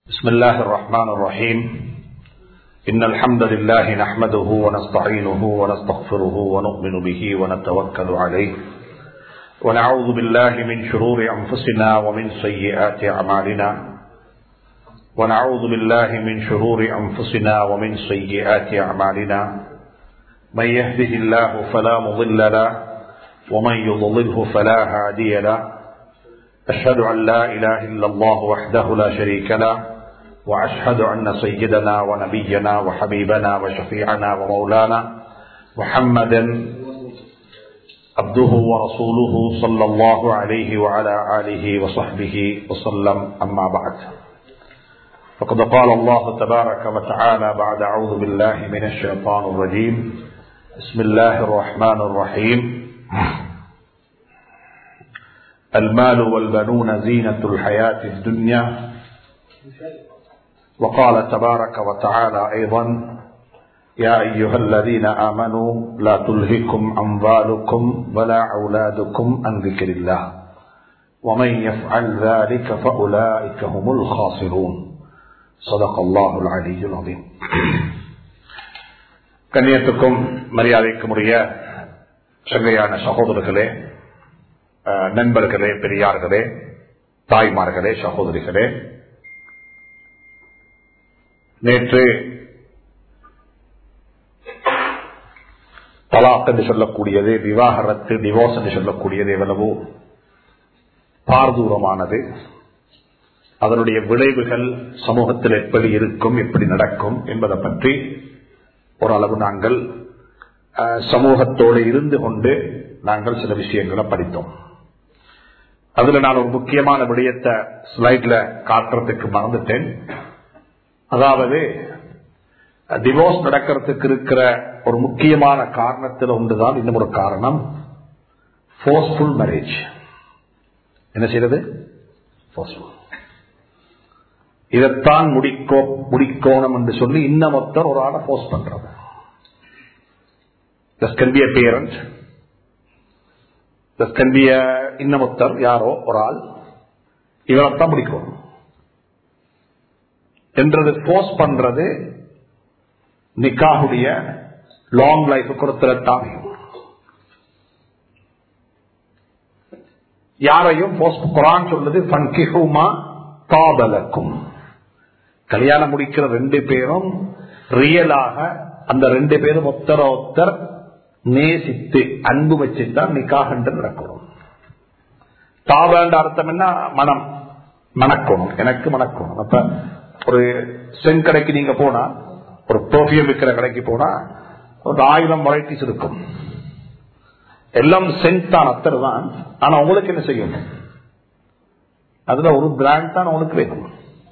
بسم الله الرحمن الرحيم إن الحمد لله نحمده ونستعينه ونستغفره ونؤمن به ونتوكل عليه ونعوذ بالله من شرور أنفسنا ومن سيئات أعمالنا من يهده الله فلا مضل له ومن يضلله فلا هادي له أشهد أن لا إله إلا الله وحده لا شريك له وأشهد أن سيدنا ونبينا وحبيبنا وشفيعنا ومولانا محمدا عبده ورسوله صلى الله عليه وعلى آله وصحبه وسلم أما بعد فقد قال الله تبارك وتعالى بعد أعوذ بالله من الشيطان الرجيم بسم الله الرحمن الرحيم المال والبنون زينة الحياة الدنيا وقال تبارك وتعالى أيضا يا أيها الذين آمنوا لا تلهكم أموالكم ولا أولادكم عن ذكر الله ومن يفعل ذلك فأولئك هم الخاسرون صدق الله العلي العظيم. கண்ணியத்துக்கும் மரியாதைக்கும் உரிய சங்கையான சகோதரர்களே, நண்பர்களே, பெரியார்களே, தாய்மார்களே, சகோதரிகளே, நேற்று தலாக் என்று சொல்லக்கூடியது, விவாகரத்து, டிவோர்ஸ் என்று சொல்லக்கூடியது எவ்வளவோ பாரதூரமானது. அதனுடைய விளைவுகள் சமூகத்தில் எப்படி இருக்கும், எப்படி நடக்கும் என்பதை பற்றி ஓரளவு நாங்கள் சமூகத்தோடு இருந்து கொண்டு நாங்கள் சில விஷயங்களை படித்தோம். அதுல நான் ஒரு முக்கியமான விடயத்தை ஸ்லைட்ல காட்டுறதுக்கு மறந்துட்டேன். அதாவது டிவோர்ஸ் நடக்கிறதுக்கு இருக்கிற ஒரு முக்கியமான காரணத்தில் ஒன்றுதான் இன்னும் ஒரு காரணம், ஃபோர்ஸ்ஃபுல் மேரேஜ். என்ன செய்யறது? இதைத்தான் முடிக்கோணும் என்று சொல்லி இன்னும் ஒருத்தர் ஒரு ஆளை ஃபோர்ஸ் பண்றது. This can be a parent, this can be a இன்னமொத்தர், யாரோ ஒரு ஆள் இவரைத்தான் முடிக்கணும் என்றது ஃபோர்ஸ் பண்றது நிக்காஹுடைய லாங் லைஃப் கொடுத்துதான். யாரையும் குர்ஆன் சொல்லுது ஃபன்கிஹுமா தாபலக்கும், கல்யாணம் முடிக்கிற ரெண்டு பேரும் ரியலாக அந்த ரெண்டு பேரும் ஒத்தர ஒத்தர் நேசித்து அன்பு வச்சுதான் நிக்காஹ் என்று நடக்கணும். தாவண்ட அர்த்தம் என்ன? மனம், மணக்கணும், எனக்கு மணக்கணும். அப்ப ஒரு சென் கடைக்கு நீங்க போனா, ஒரு பெர்ஃபியூம் விற்கிற கடைக்கு போனா ஒரு 1000 வெரைட்டிஸ் இருக்கும். எல்லாம் சென்ட் தான், அத்தர் தான். ஆனா உங்களுக்கு என்ன செய்யணும்? அதுல ஒரு பிராண்ட் தான் உங்களுக்கு வேணும்,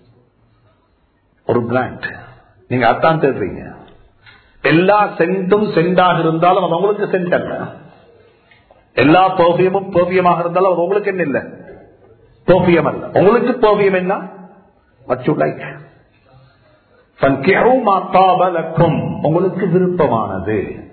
ஒரு பிராண்ட். நீங்க அதான் தேடுறீங்க. எல்லா சென்ட்டும் சென்டாக இருந்தாலும் அது உங்களுக்கு சென்ட் அல்ல. எல்லா பெர்ஃபியூமும் பெர்ஃபியூமாக இருந்தாலும் அது உங்களுக்கு என்ன இல்லை, பெர்ஃபியூம் அல்ல. உங்களுக்கு பெர்ஃபியூம் என்ன? what you like. ஃபன்கிஹு மா தாப லக்கும், உங்களுக்கு விருப்பமானது.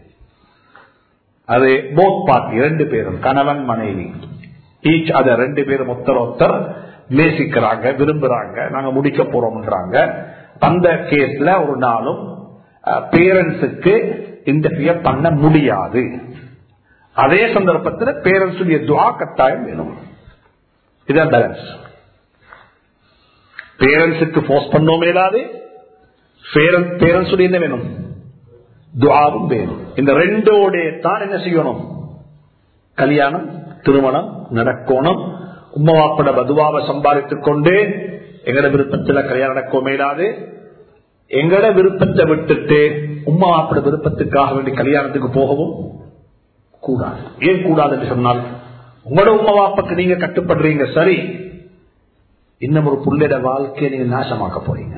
அது போத் பார்ட்டி, ரெண்டு பேரும், கணவன் மனைவி, ஈச் அதர், ரெண்டு பேரும் ஒத்தர் ஒத்தர் நேசிக்கிறாங்க, விரும்புறாங்க, நாங்க முடிக்க போறோம்ன்றாங்க. அந்த கேஸ்ல ஒரு நாளும் பேரண்ட்ஸுக்கு இன்டர்ஃபியர் பண்ண முடியாது. அதே சந்தர்ப்பத்தில் பேரண்ட்ஸுடைய துஆ கட்டாயம் வேணும். இதான் பேலன்ஸ். பேரண்ட்ஸுக்கு ஃபோர்ஸ் பண்ணவும் இயலாது, பேரண்ட்ஸுடைய என்ன வேணும்? துஆவும் வேணும். இந்த ரெண்டோட தான் என்ன செய்யணும்? கல்யாணம், திருமணம் நடக்கணும். உம்மவாப்பட பதுவாவை சம்பாதித்துக் கொண்டு எங்கட விருப்பத்தில் கல்யாணம் நடக்கவும் இயலாது. எங்கட விருப்பத்தை விட்டுட்டு உம்மவாப்பட விருப்பத்துக்காக வேண்டி கல்யாணத்துக்கு போகவும் கூடாது. ஏன் கூடாது என்று சொன்னால், உங்களோட உம்மவாப்புக்கு நீங்க கட்டுப்படுறீங்க, சரி, இன்னும் ஒரு புள்ளையோட வாழ்க்கையை நீங்க நாசமாக்க போறீங்க.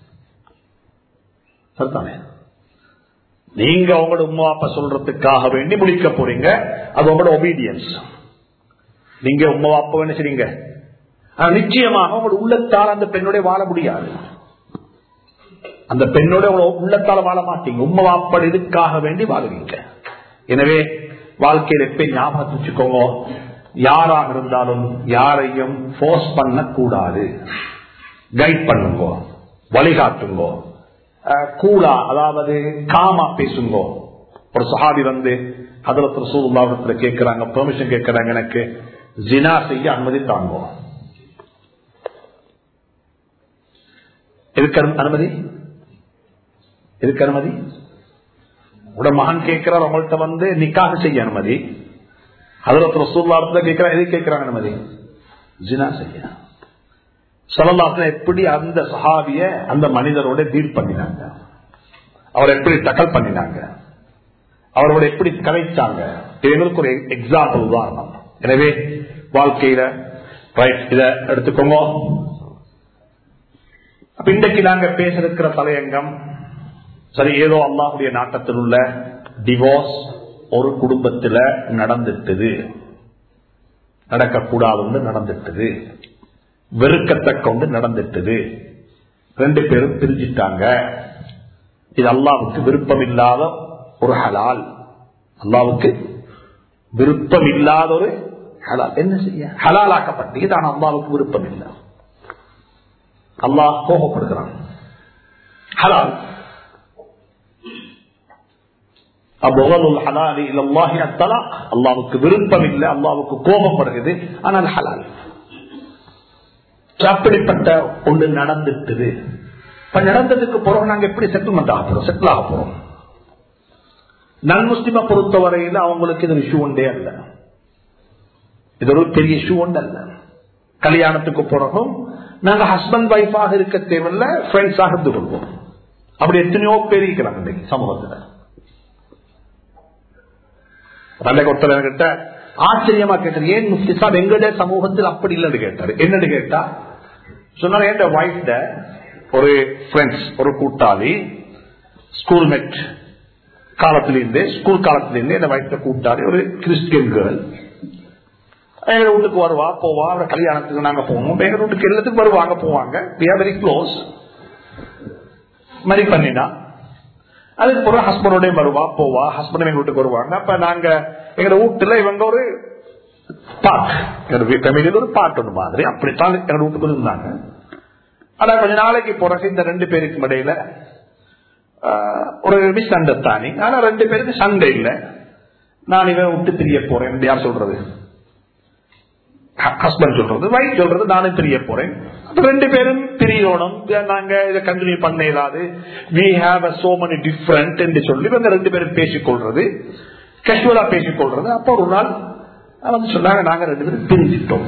சரிதானே? நீங்க உங்களோட உம்மவாப்பா சொல்றதுக்காக வேண்டி முடிக்க போறீங்க, அது உங்களோட ஒபீடியன்ஸ். நீங்க உம்மவாப்பா என்ன செய்றீங்க? நிச்சயமாக உங்களோட உள்ளத்தால் அந்த பெண்ணோட வாழ முடியாது. அந்த பெண்ணோட உள்ளத்தால வாழ மாட்டீங்க. உம்மவாப்பா இதுக்காக வேண்டி வாழுவீங்க. எனவே வாழ்க்கையில் எப்ப ஞாபகம் வச்சுக்கோங்க, யாராக இருந்தாலும் யாரையும் போர்ஸ் பண்ண கூடாது, கைட் பண்ணுங்க. வழிகாட்டுங்கோ, கூலா அதாவது காமா பேசுங்கோ. ஒரு சஹாபி வந்து ஹதரத் ரசூலுல்லாஹ்விடத்துல கேட்கிறாங்க, பெர்மிஷன் கேட்கிறாங்க, எனக்கு ஜினா செய்ய அனுமதி தாங்கோ. எதுக்கு அனுமதி? எதுக்கு அனுமதி? உட மகன் கேட்கிறார் அவங்கள்ட்ட வந்து நிக்காக செய்ய அனுமதி. ஹதரத் ரசூலுல்லாஹ்விடத்துல கேட்கிறார், எது கேட்கிறாங்க அனுமதி? ஜினா செய்ய. ஸல்லல்லாஹு அலைஹி வஸல்லம் எப்படி அந்த சஹாபிய அந்த மனிதரோட டீல் பண்ணினாங்க, அவர் எப்படி டக்கல் பண்ணினாங்க, அவரோட எப்படி கலைச்சாங்க, எங்களுக்கு ஒரு எக்ஸாம்பிள் உதாரணம். எனவே வாழ்க்கையில இத எடுத்துக்கோங்க. இன்றைக்கு நாங்க பேச இருக்கிற தலையங்கம் சரி, ஏதோ அல்லாஹ்வுடைய நாட்டத்தில் உள்ள டிவோர்ஸ் ஒரு குடும்பத்தில் நடந்துட்டது, நடக்கக்கூடாது நடந்துட்டது, வெறுக்கத்தக்க ஒன்று நடந்துட்டது, 2 பேரும் பிரிஞ்சிட்டாங்க. இது அல்லாஹ்வுக்கு விருப்பம் இல்லாத ஒரு ஹலால், அல்லாஹ்வுக்கு விருப்பம் இல்லாத ஒரு ஹலால். என்ன செய்ய? ஹலால் ஆக்கப்பட்டு இது அல்லாஹ்வுக்கு விருப்பம் இல்லை, அல்லாஹ் கோபப்படுகிறான். ஹலால் அல்லாஹ்வுக்கு விருப்பம் இல்லை, அல்லாஹ்வுக்கு கோபப்படுகிறது, ஆனால் ஹலால். அப்படிப்பட்ட ஒன்று நடந்துட்டது. இப்ப நடந்ததுக்கு பிறகு நாங்க எப்படி செட்டில்மெண்ட் ஆக போறோம், செட்டில் ஆக போறோம்? நான் முஸ்லிமை பொறுத்தவரையில் அவங்களுக்கு இது இஷ்யூ ஒன்றே அல்ல, இது ஒரு பெரிய இஷ்யூ ஒன்று அல்ல. கல்யாணத்துக்கு பிறகும் நாங்க ஹஸ்பண்ட் ஒய்ஃபாக இருக்க தேவையில்ல, ஃப்ரெண்ட்ஸாக இருந்து கொள்வோம். அப்படி எத்தனையோ பேர் இருக்கிறாங்க இன்னைக்கு சமூகத்தில். ஒருத்தர் கிட்ட ஆச்சரியமா கேட்டார், ஏன் முஃப்தி சாப் எங்களுடைய சமூகத்தில் அப்படி இல்லைன்னு கேட்டாரு. என்னன்னு கேட்டா சொன்னார், என் வைஃப்ட ஒரு ஃப்ரெண்ட்ஸ், ஒரு கூட்டாளி, ஸ்கூல்மேட் காலத்திலிருந்து, ஸ்கூல் காலத்திலிருந்து என் வைஃப்ட கூட்டாளி ஒரு கிறிஸ்டியன் கேர்ள். எங்க வீட்டுக்கு வருவா போவா, அவட கல்யாணத்துக்கு நாங்க போவோம், எங்க வீட்டுக்கு எல்லாத்துக்கும் வருவாங்க போவாங்க, we are very close. மாதிரி பண்ணினா அதுக்கு பிறகு ஹஸ்பண்டோட வருவா போவா, ஹஸ்பண்ட் எங்க வீட்டுக்கு வருவாங்க. அப்ப நாங்க எங்க வீட்டுல இவங்க ஒரு பார்ட், எங்க ஃபேமிலியில ஒரு பார்ட் ஒன்று மாதிரி அப்படித்தான் எங்க வீட்டுக்கு இருந்தாங்க. ஆனா கொஞ்ச நாளைக்கு பிறகு இந்த 2 பேருக்கு இடையில ஒரு மிஸ் அண்டர்ஸ்டாண்டிங். ஆனா 2 பேருக்கு சண்டை இல்லை. நான் இவன் விட்டு பிரிய போறேன், யார் சொல்றது? ஹஸ்பண்ட் சொல்றது, வைஃப் சொல்றது, நானும் பிரிய போறேன். அப்ப 2 பேரும் பிரியணும், நாங்க இதை கண்டினியூ பண்ண இயலாது, we have so many different என்று சொல்லி இவங்க 2 பேரும் பேசிக்கொள்றது, கேஷுவலா பேசிக்கொள்றது. அப்போ ஒரு நாள் வந்து சொன்னாங்க, நாங்க 2 பேரும் பிரிஞ்சிட்டோம்,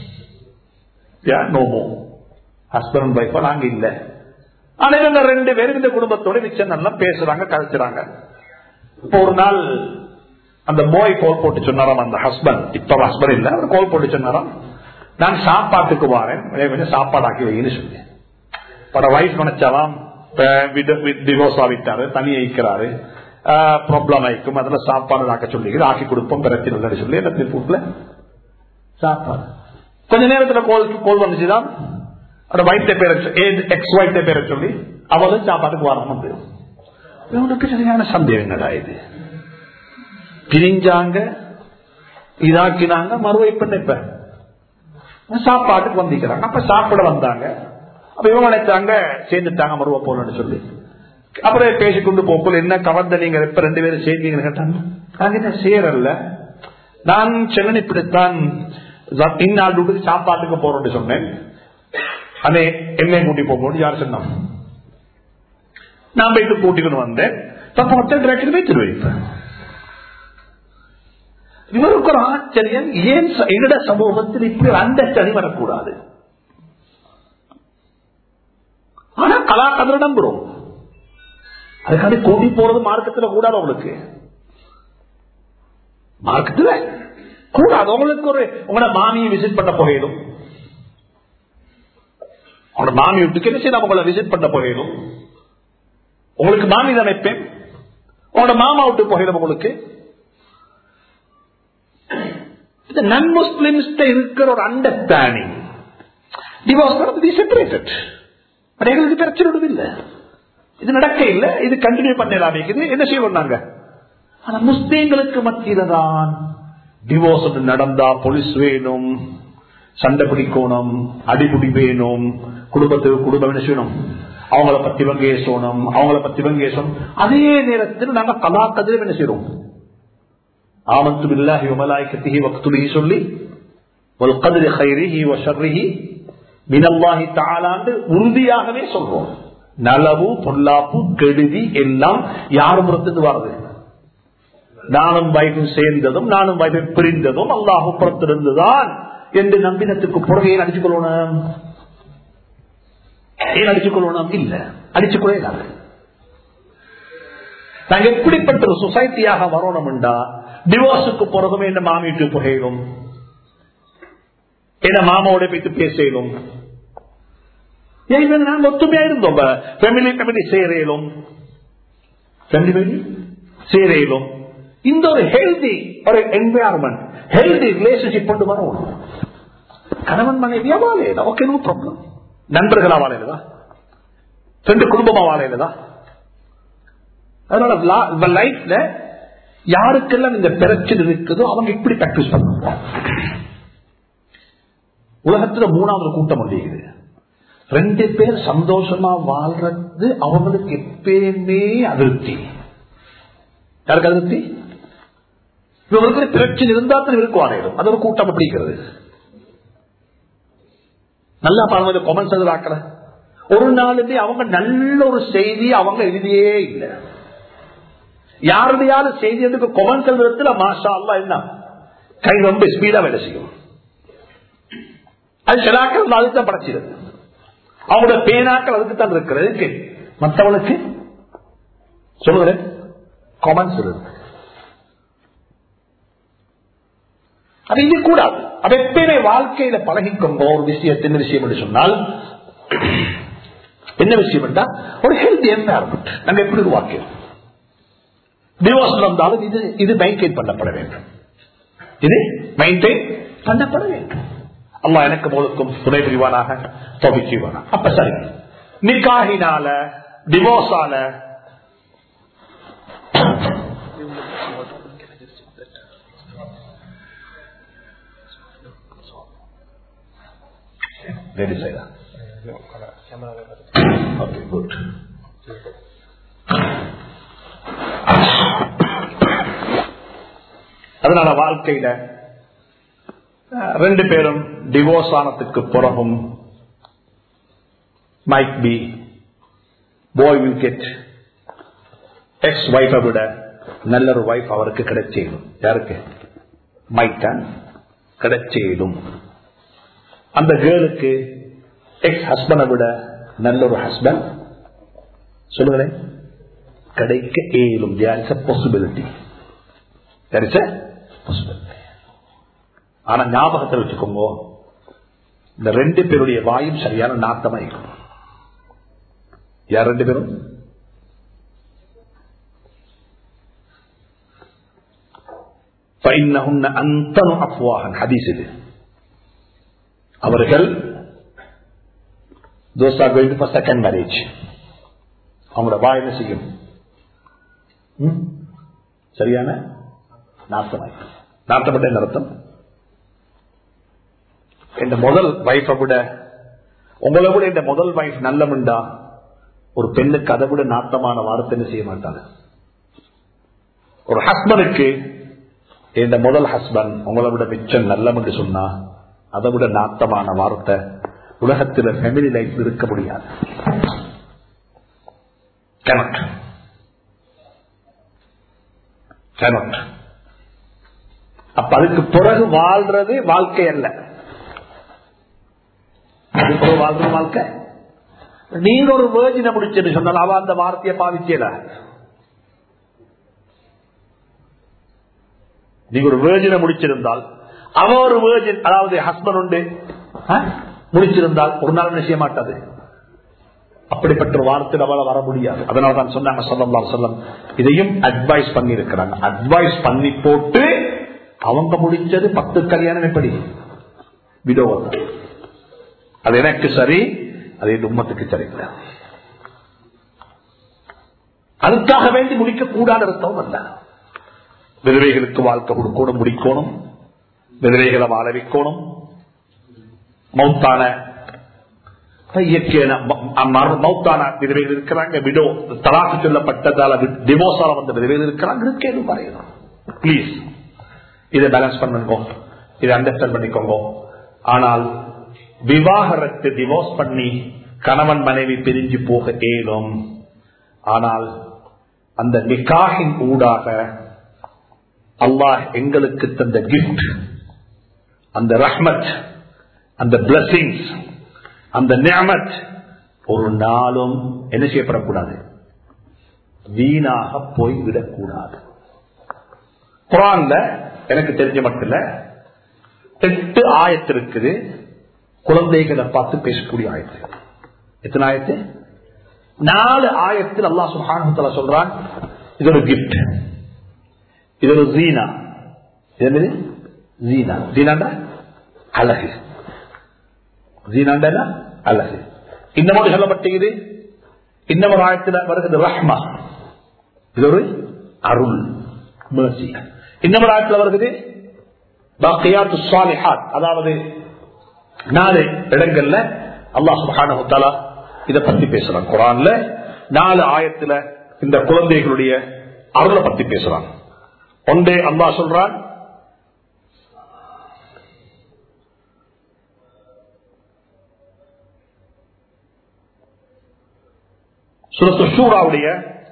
நோ மோர் ஹஸ்பண்ட் அண்ட் வைஃபா நாங்க இல்ல. ஆனா இவங்க 2 பேரும் இந்த குடும்பத்தோட மிச்சம் நல்லா பேசுறாங்க, கழிச்சுறாங்க. இப்போ ஒரு நாள் அந்த பாய் கால் போட்டு சொன்னாராம், அந்த ஹஸ்பண்ட், இப்ப ஹஸ்பண்ட் இல்ல, அவர் கால் போட்டு சொன்னாராம், நான் சாப்பாட்டுக்கு வரேன், கொஞ்சம் சாப்பாடு ஆக்கி வைன்னு சொன்னேன். வைஃப் நினைச்சாலாம் டிவோர்ஸ் ஆகிட்டாரு, தனியை இருக்கிறாரு, ப்ராப்ளம் ஆயிக்கும், அதுல சாப்பாடு ஆக்க சொல்லி ஆக்கி கொடுப்போம் பிரச்சனை சொல்லி எல்லாத்தையும் கூட்டுல சாப்பாடு. கொஞ்ச நேரத்துல கோல் வந்துச்சுதான் வைஃப் பேரை, எக்ஸ் வைஃப் பேரை சொல்லி அவளும் சாப்பாட்டுக்கு வரணும். இவனுக்கு சரியான சந்தேகங்களா இது? பிரிஞ்சாங்க, இதாக்கினாங்க, மறுவை பண்ண சாப்பாட்டுக்கு வந்திக்கிறாங்க. அப்ப சாப்பிட வந்தாங்க. அப்ப இவங்க நினைச்சாங்க சேர்ந்துட்டாங்க மறுவ போலன்னு சொல்லி. அப்புறம் பேசிக்கொண்டு போக்குள்ள என்ன கவர்ந்த நீங்க எப்ப 2 பேரும் சேர்ந்தீங்கன்னு கேட்டாங்க. நாங்க என்ன சேரல, நான் சென்னை இப்படித்தான் இந்நாடு சாப்பாட்டுக்கு போறோம்னு சொன்னேன். அதே என்னை கூட்டி போகணும் யார் சொன்னா, நான் போயிட்டு கூட்டிக்கணும் வந்தேன். வைத்து வைப்பேன். இவருக்கு ஒரு ஆச்சரியம், ஏன் எங்கட சமூகத்தில் இப்படி அண்டர்ஸ்டாண்டிங் வரக்கூடாது? ஆனா கலாச்சாரம் நம்புறோம், அதுக்காண்டி கூட்டி போறது மார்க்கத்தில் கூடாது. உங்களுக்கு மார்க்கத்தில் கூடாது. உங்களுக்கு ஒரு உங்களோட மாமியை விசிட் பண்ண போயிடும், உங்களோட மாமி வீட்டுக்கு என்ன செய்ய உங்களை விசிட் பண்ண போயிடும். உங்களுக்கு மாமி தான் நினைப்பேன், உங்களோட மாமா வீட்டுக்கு போயிடும். உங்களுக்கு நான் முஸ்லிம்ஸ் இருக்கிற ஒரு அண்டர்ஸ்டாண்டிங், டிவோர்ஸ் செப்பரேட்டட், எங்களுக்கு பிரச்சனை இல்லை, இது நடக்க இல்லை, இது கண்டினியூ பண்ணலாம். என்ன செய்வாங்க? ஆனா முஸ்லீம்களுக்கு மத்தியில தான் டிவோர்ஸ் நடந்தா போலீஸ் வேணும், சண்டை பிடிக்கணும், அடிபுடி வேணும், குடும்பத்துக்கு குடும்பம் என்ன செய்யணும், அவங்கள பத்தி இவங்க ஏசணும், அவங்கள பத்தி இவங்க ஏசணும். அதே நேரத்தில் நாங்க கலாக்கதிலும் என்ன செய்யறோம், ஆமன்து பில்லாஹி வ மலாயிகத்திஹி வ குதுபிஹி சொல்லி வல் கத்ரி கைரிஹி வ ஷர்ரிஹி மினல்லாஹி தஆலா உறுதியாகவே சொல்றோம். நலவு பொல்லாப்பு கெடுதி எல்லாம் யார் புறத்துக்கு வருது? நானும் வைஃபும் சேர்ந்ததும் நானும் வைஃபை பிரிந்ததும் அல்லாஹ் புறத்திருந்துதான் என்று நம்பினத்துக்கு பிறகு ஏன் அடிச்சுக்கொள்ளணும்? ஏன் அடிச்சுக்கொள்ளணும்? இல்ல, அடிச்சுக்கொள்ள. நாங்க எப்படிப்பட்ட ஒரு சொசைட்டியாக வரணும்டா, டிவோர்ஸுக்கு பிறகும் என்ன மாமிட்டு புகையிலும், என்ன மாமாவோட போயிட்டு பேசலும், நாங்க ஒத்துமையா இருந்தோம். ஃபேமிலி சேரையிலும், சேரையிலும் இந்த ஒரு ஹெல்தி ஒரு என்வாயர்மெண்ட், ஹெல்தி ரிலேஷன்ஷிப் கொண்டு வரணும். கணவன் மனைவியா வாழையில ஓகே, நோ ப்ராப்ளம். நண்பர்களா வாழையிலதா, ரெண்டு குடும்பமா வாழையிலதா. அதனால லைஃப்ல யாருக்கெல்லாம் இந்த பிரச்சனை இருக்குதோ அவங்க இப்படி பிராக்டிஸ் பண்ணுவாங்க. உலகத்துல 3வது கூட்டம் முடியுது. 2 பேர் சந்தோஷமா வாழ்றது அவங்களுக்கு எப்பயுமே அதிருப்தி. யாருக்கு அதிருப்தி? இவங்களுக்கு பிரச்சனை இருந்தா இருக்குவாங்க. அது ஒரு கூட்டம் அப்படிங்கிறது. நல்லா பாருங்க, கொமெண்ட்ஸ் ஆக்கல. ஒரு நாளுமே அவங்க நல்ல ஒரு செய்தி அவங்க எழுதியே இல்லை. யாருடையாவது செய்தி எடுக்க கொமெண்ட்ஸ் எழுதுறதுல மாஷா அல்லாஹ் என்ன கை ரொம்ப ஸ்பீடா வேலை செய்யும். அது சிலாக்கள் அதுக்குதான் படைச்சிருக்கு. அவங்களோட பேனாக்கள் அதுக்குத்தான் இருக்கிறது. மற்றவனுக்கு சொல்லுகிறேன் கொமெண்ட்ஸ் இருக்கு. அது இது கூடாது. அது எப்பயுமே வாழ்க்கையில பழகிக்கொண்ட ஒரு விஷயம். என்ன விஷயம் என்று சொன்னால், என்ன விஷயம் என்றால் ஒரு ஹெல்த் என்வாயர்மெண்ட் நாங்க எப்படி உருவாக்கிறோம். டிவோர்ஸ் வந்தாலும் இது மெயின்டைன் பண்ணப்பட வேண்டும். இது மெயின்டைன் பண்ணப்பட வேண்டும். அல்லாஹ் எனக்கு போலுக்கும் துணை புரிவானாக, தௌஃபீக் செய்வானாக. அப்ப சரி, நிக்காஹினால டிவோர்ஸால okay, good. அதனால வாழ்க்கையில 2 பேரும் டிவோர்ஸ் ஆனதுக்கு பிறகும் might be boy will get ex wife விட நல்ல ஒரு வைஃப் அவருக்கு கிடைச்சேடும். யாருக்கு? மைட்டான் கிடைச்சேடும். அந்த கேர்ளுக்கு எக்ஸ் ஹஸ்பண்டை விட நல்ல ஒரு ஹஸ்பண்ட் சொல்லுங்களேன் கிடைக்க ஏலும். there is a possibility. there is a possibility. ஆனா ஞாபகத்தில் வச்சுக்கோங்க, இந்த 2 பேருடைய வாயும் சரியான நாட்டமா இருக்கும். யார் 2 பேரும்? فإنهن أنتن أفواها حديث இது. அவர்கள் those are going for second marriage. அவங்களோட வாய் என்ன செய்யும்? சரியான நாட்டமாய். நாட்டப்பட்ட அர்த்தம், இந்த முதல் வைஃபை விட உங்களை விட இந்த முதல் வைஃப் நல்லமுண்டா ஒரு பெண்ணுக்கு அதை விட நாட்டமான வார்த்தை என்ன செய்ய மாட்டாங்க. ஒரு ஹஸ்பண்டுக்கு இந்த முதல் ஹஸ்பண்ட் உங்களை விட மிச்சம் நல்லம் என்று சொன்னா அதை விட நாட்டமான வார்த்தை உலகத்தில் ஃபேமிலி லைஃப் இருக்க முடியாது. அப்ப அதுக்கு பிறகு வாழ்றது வாழ்க்கை அல்ல. அதுக்கு பிறகு வாழ்றது வாழ்க்கை. நீங்க ஒரு வேர்ஜினை முடிச்சுன்னு சொன்னால் அவ அந்த வார்த்தையை பாதிக்கல. நீங்க ஒரு வேர்ஜினை முடிச்சிருந்தால் அவ ஒரு வேர்ஜின், அதாவது ஹஸ்பண்ட் உண்டு முடிச்சிருந்தால் ஒரு நாள் என்ன செய்ய மாட்டாது. அப்படிப்பட்ட ஒரு வார்த்தை அவளை வர முடியாது. அதனால தான் சொன்னாங்க ஸல்லல்லாஹு அலைஹி வஸல்லம் இதையும் அட்வைஸ் பண்ணி இருக்கிறாங்க. அட்வைஸ் பண்ணி போட்டு அவங்க முடிச்சது 10 கல்யாணம் எப்படி விதோவம். அது எனக்கு சரி, அது இந்த உம்மத்துக்கு சரியில்லை. அதுக்காக வேண்டி முடிக்க கூடாத அர்த்தம் அல்ல. விதவைகளுக்கு வாழ்க்கை கொடுக்கணும், முடிக்கணும், விதவைகளை வாழ வைக்கணும். மௌத்தான மௌத்தான விதவைகள் இருக்கிறாங்க, விடோ தலாக்கு சொல்லப்பட்டதால டிவோர்ஸால வந்த விதவைகள் இருக்கிறாங்க. இருக்கேன்னு பாருங்க. பிளீஸ் இதை பேலன்ஸ் பண்ணுங்க, இதை அண்டர்ஸ்டாண்ட் பண்ணிக்கோங்க. ஆனால் விவாகரத்து டிவோர்ஸ் பண்ணி கணவன் மனைவி பிரிஞ்சு போக இயலும். ஆனால் அந்த நிக்காஹின் ஊடாக அல்லாஹ் எங்களுக்கு தந்த கிஃப்ட், அந்த ரஹ்மத், அந்த பிளஸிங்ஸ், அந்த நிஅமத் ஒரு நாளும் என்ன செய்யப்படக்கூடாது, வீணாக போய்விடக்கூடாது. குர்ஆன்ல எனக்கு தெரிஞ்ச மட்டும் 8 ஆயத்து இருக்குது குழந்தைகளை பார்த்து பேசக்கூடிய ஆயத்து. எத்தனை ஆயத்து? 4 ஆயத்தில் அல்லாஹ் சுப்ஹானஹு வ தஆலா சொல்றான் இது ஒரு கிஃப்ட், இது ஒரு ஜீனா. என்னது ஜீனா? ஜீனாண்டா அழகு, ஜீனாண்டா அழகு. இன்னமும் சொல்லப்பட்டது, இன்னமொரு ஆயத்தில் வருகிறது ரஹ்மா, இது ஒரு அருள், mercy. இன்னமொரு ஆயத்தில் வருகிறது பாக்கியாத்து ஸாலிஹாத், அதாவது 4 இடங்கள்ல அல்லாஹ் சுப்ஹானஹு வ தஆலா இதை பத்தி பேசுறான். குர்ஆன்ல 4 ஆயத்துல இந்த குழந்தைகளுடைய அருளை பத்தி பேசுறான். ஒன்றே அல்லாஹ் சொல்றான், சூரத்து ஷூராவுடைய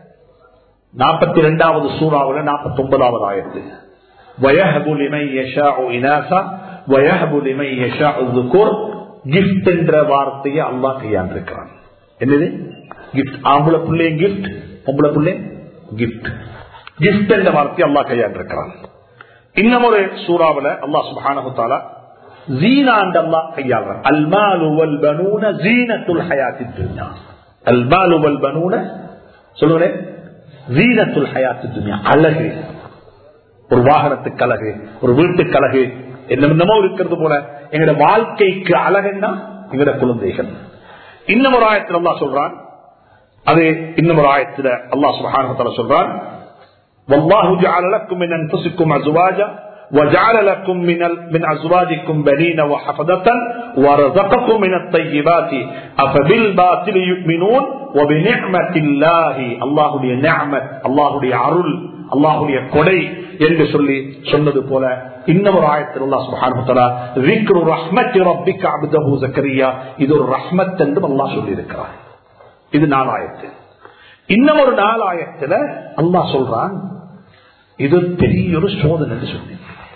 42வது சூராவுல 49வது ஆயத்து, வயஹபு லிமன் யஷாஉ இனாஸா வயஹபு லிமன் யஷாஉ ذுகுர். கிஃப்ட் என்ற வார்த்தையை அல்லாஹ் கையாண்டிருக்கிறான். என்னது கிஃப்ட்? ஆம்பளை பிள்ளை கிஃப்ட், பொம்பளை பிள்ளை கிஃப்ட். கிஃப்ட் என்ற வார்த்தையை அல்லாஹ் கையாண்டிருக்கிறான். இன்னும் ஒரு சூறாவுல அல்லாஹ் சுப்ஹானஹு வ தஆலா ஜீனா என்ற அல்லாஹ் கையாளுறான். அல் மாலு வல் பனூன ஜீனத்துல் ஹயாத்தித் துன்யா. அல் மாலு வல் பனூன சொல்லுங்க, ஜீனத்துல் ஹயாத்தித் துன்யா, அழகு. ஒரு வாகனத்துக்கு அழகு, ஒரு வீட்டுக்கு அழகு, என்னமோ இருக்கிறது போல எங்களோட வாழ்க்கைக்கு அழகுன்னா எங்களோட குழந்தைகள். இன்னும் ஒரு ஆயத்தில் அல்லாஹ் சொல்றான், அது இன்னும் ஒரு ஆயத்தில் அல்லாஹ் சுப்ஹானஹு வ தஆலா சொல்றான், வல்லாஹு ஜஅல லக்கும் மின் அன்ஃபுசிக்கும் அஸ்வாஜா وجعل لكم من ازواجكم بنين وحفظة ورزقكم من الطيبات افبالباطل يؤمنون وبنعمة الله. அல்லாஹ்வுடைய நிஅமத், அல்லாஹ்வுடைய அருள், அல்லாஹ்வுடைய கொடை என்று சொல்லி சொன்னது போல இன்னொரு ஆயத்தில் அல்லாஹ் சுப்ஹானஹு வ தஆலா ذِكْرُ رَحْمَةِ رَبِّكَ عَبْدَهُ زَكَرِيَّا இது ஒரு ரஹ்மத் என்று அல்லாஹ் சொல்லி இருக்கிறார். இது 4 ஆயத்து. இன்னும் ஒரு 4 ஆயத்துல அல்லாஹ் சொல்றான் இது பெரிய ஒரு சோதனை என்று சொல்லி,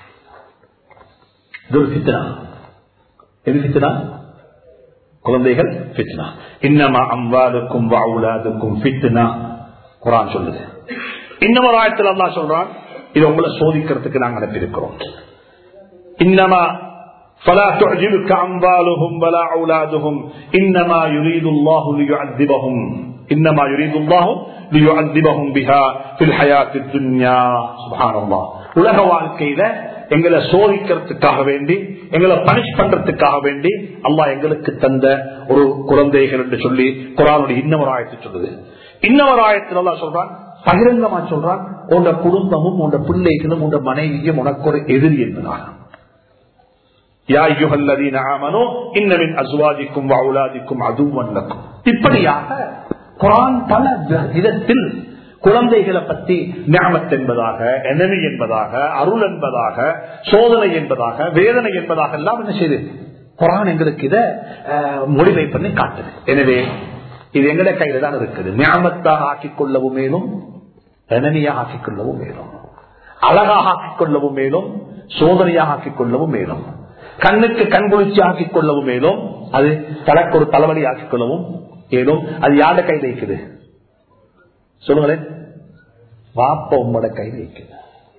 இது ஒரு ஃபித்னா. எது ஃபித்னா? குழந்தைகள் ஃபித்னா. இன்னமா அம்வாலுக்கும் வ அவுலாதுக்கும் ஃபித்னா குர்ஆன் சொல்லுது. இன்னும் ஒரு ஆயத்தில் அல்லாஹ் சொல்றான் இது உங்களை சோதிக்கிறதுக்கு நாங்கள் அனுப்பியிருக்கிறோம். இன்னமா فلا تعجبك أموالهم ولا أولادهم إنما يريد الله ليعذبهم إنما يريد الله ليعذبهم بها في الحياة الدنيا. سبحان الله. உலக வாழ்க்கையில எங்களை சோதிக்கிறதுக்காக வேண்டி, எங்களை பனிஷ் பண்றதுக்காக வேண்டி அல்லாஹ் எங்களுக்கு தந்த ஒரு குழந்தைகள் என்று சொல்லி குர்ஆனுடைய இன்னொரு ஆயத்தை சொல்லுது. இன்னொரு ஆயத்தில் அல்லாஹ் சொல்றான், பகிரங்கமா சொல்றான், உங்க குடும்பமும் உங்க பிள்ளைகளும் உங்க மனைவியும் உனக்கு ஒரு எதிரி என்பதாக. யா அய்யுஹல்லதீன ஆமனூ இன்ன மின் அஸ்வாஜிக்கும் வ அவுலாதிக்கும் அதுவன் லக்கும். இப்படியாக குர்ஆன் பல விதத்தில் குழந்தைகளை பற்றி நிஅமத் என்பதாக, எனிமி என்பதாக, அருள் என்பதாக, சோதனை என்பதாக, வேதனை என்பதாக எல்லாம் என்ன செய்து குர்ஆன் எங்களுக்கு இதை முடிவை பண்ணி காட்டுது. எனவே இது எங்களுடைய கையில தான் இருக்குது. நிஅமத்தாக ஆக்கிக் கொள்ளவும் மேலும், எனிமியாக ஆக்கிக் கொள்ளவும் மேலும், அழகாக ஆக்கிக் கொள்ளவும் மேலும், சோதனையாக ஆக்கிக் கொள்ளவும் மேலும், கண்ணுக்கு கண்குளிர்ச்சி ஆக்கிக் கொள்ளவும் மேலும், அது தனக்கு ஒரு தலைவலி ஆக்கிக் கொள்ளவும் மேலும். அது யார கையில் இருக்குது சொல்லுங்களேன்? வாப்ப உம்மோட கையில் இருக்குது.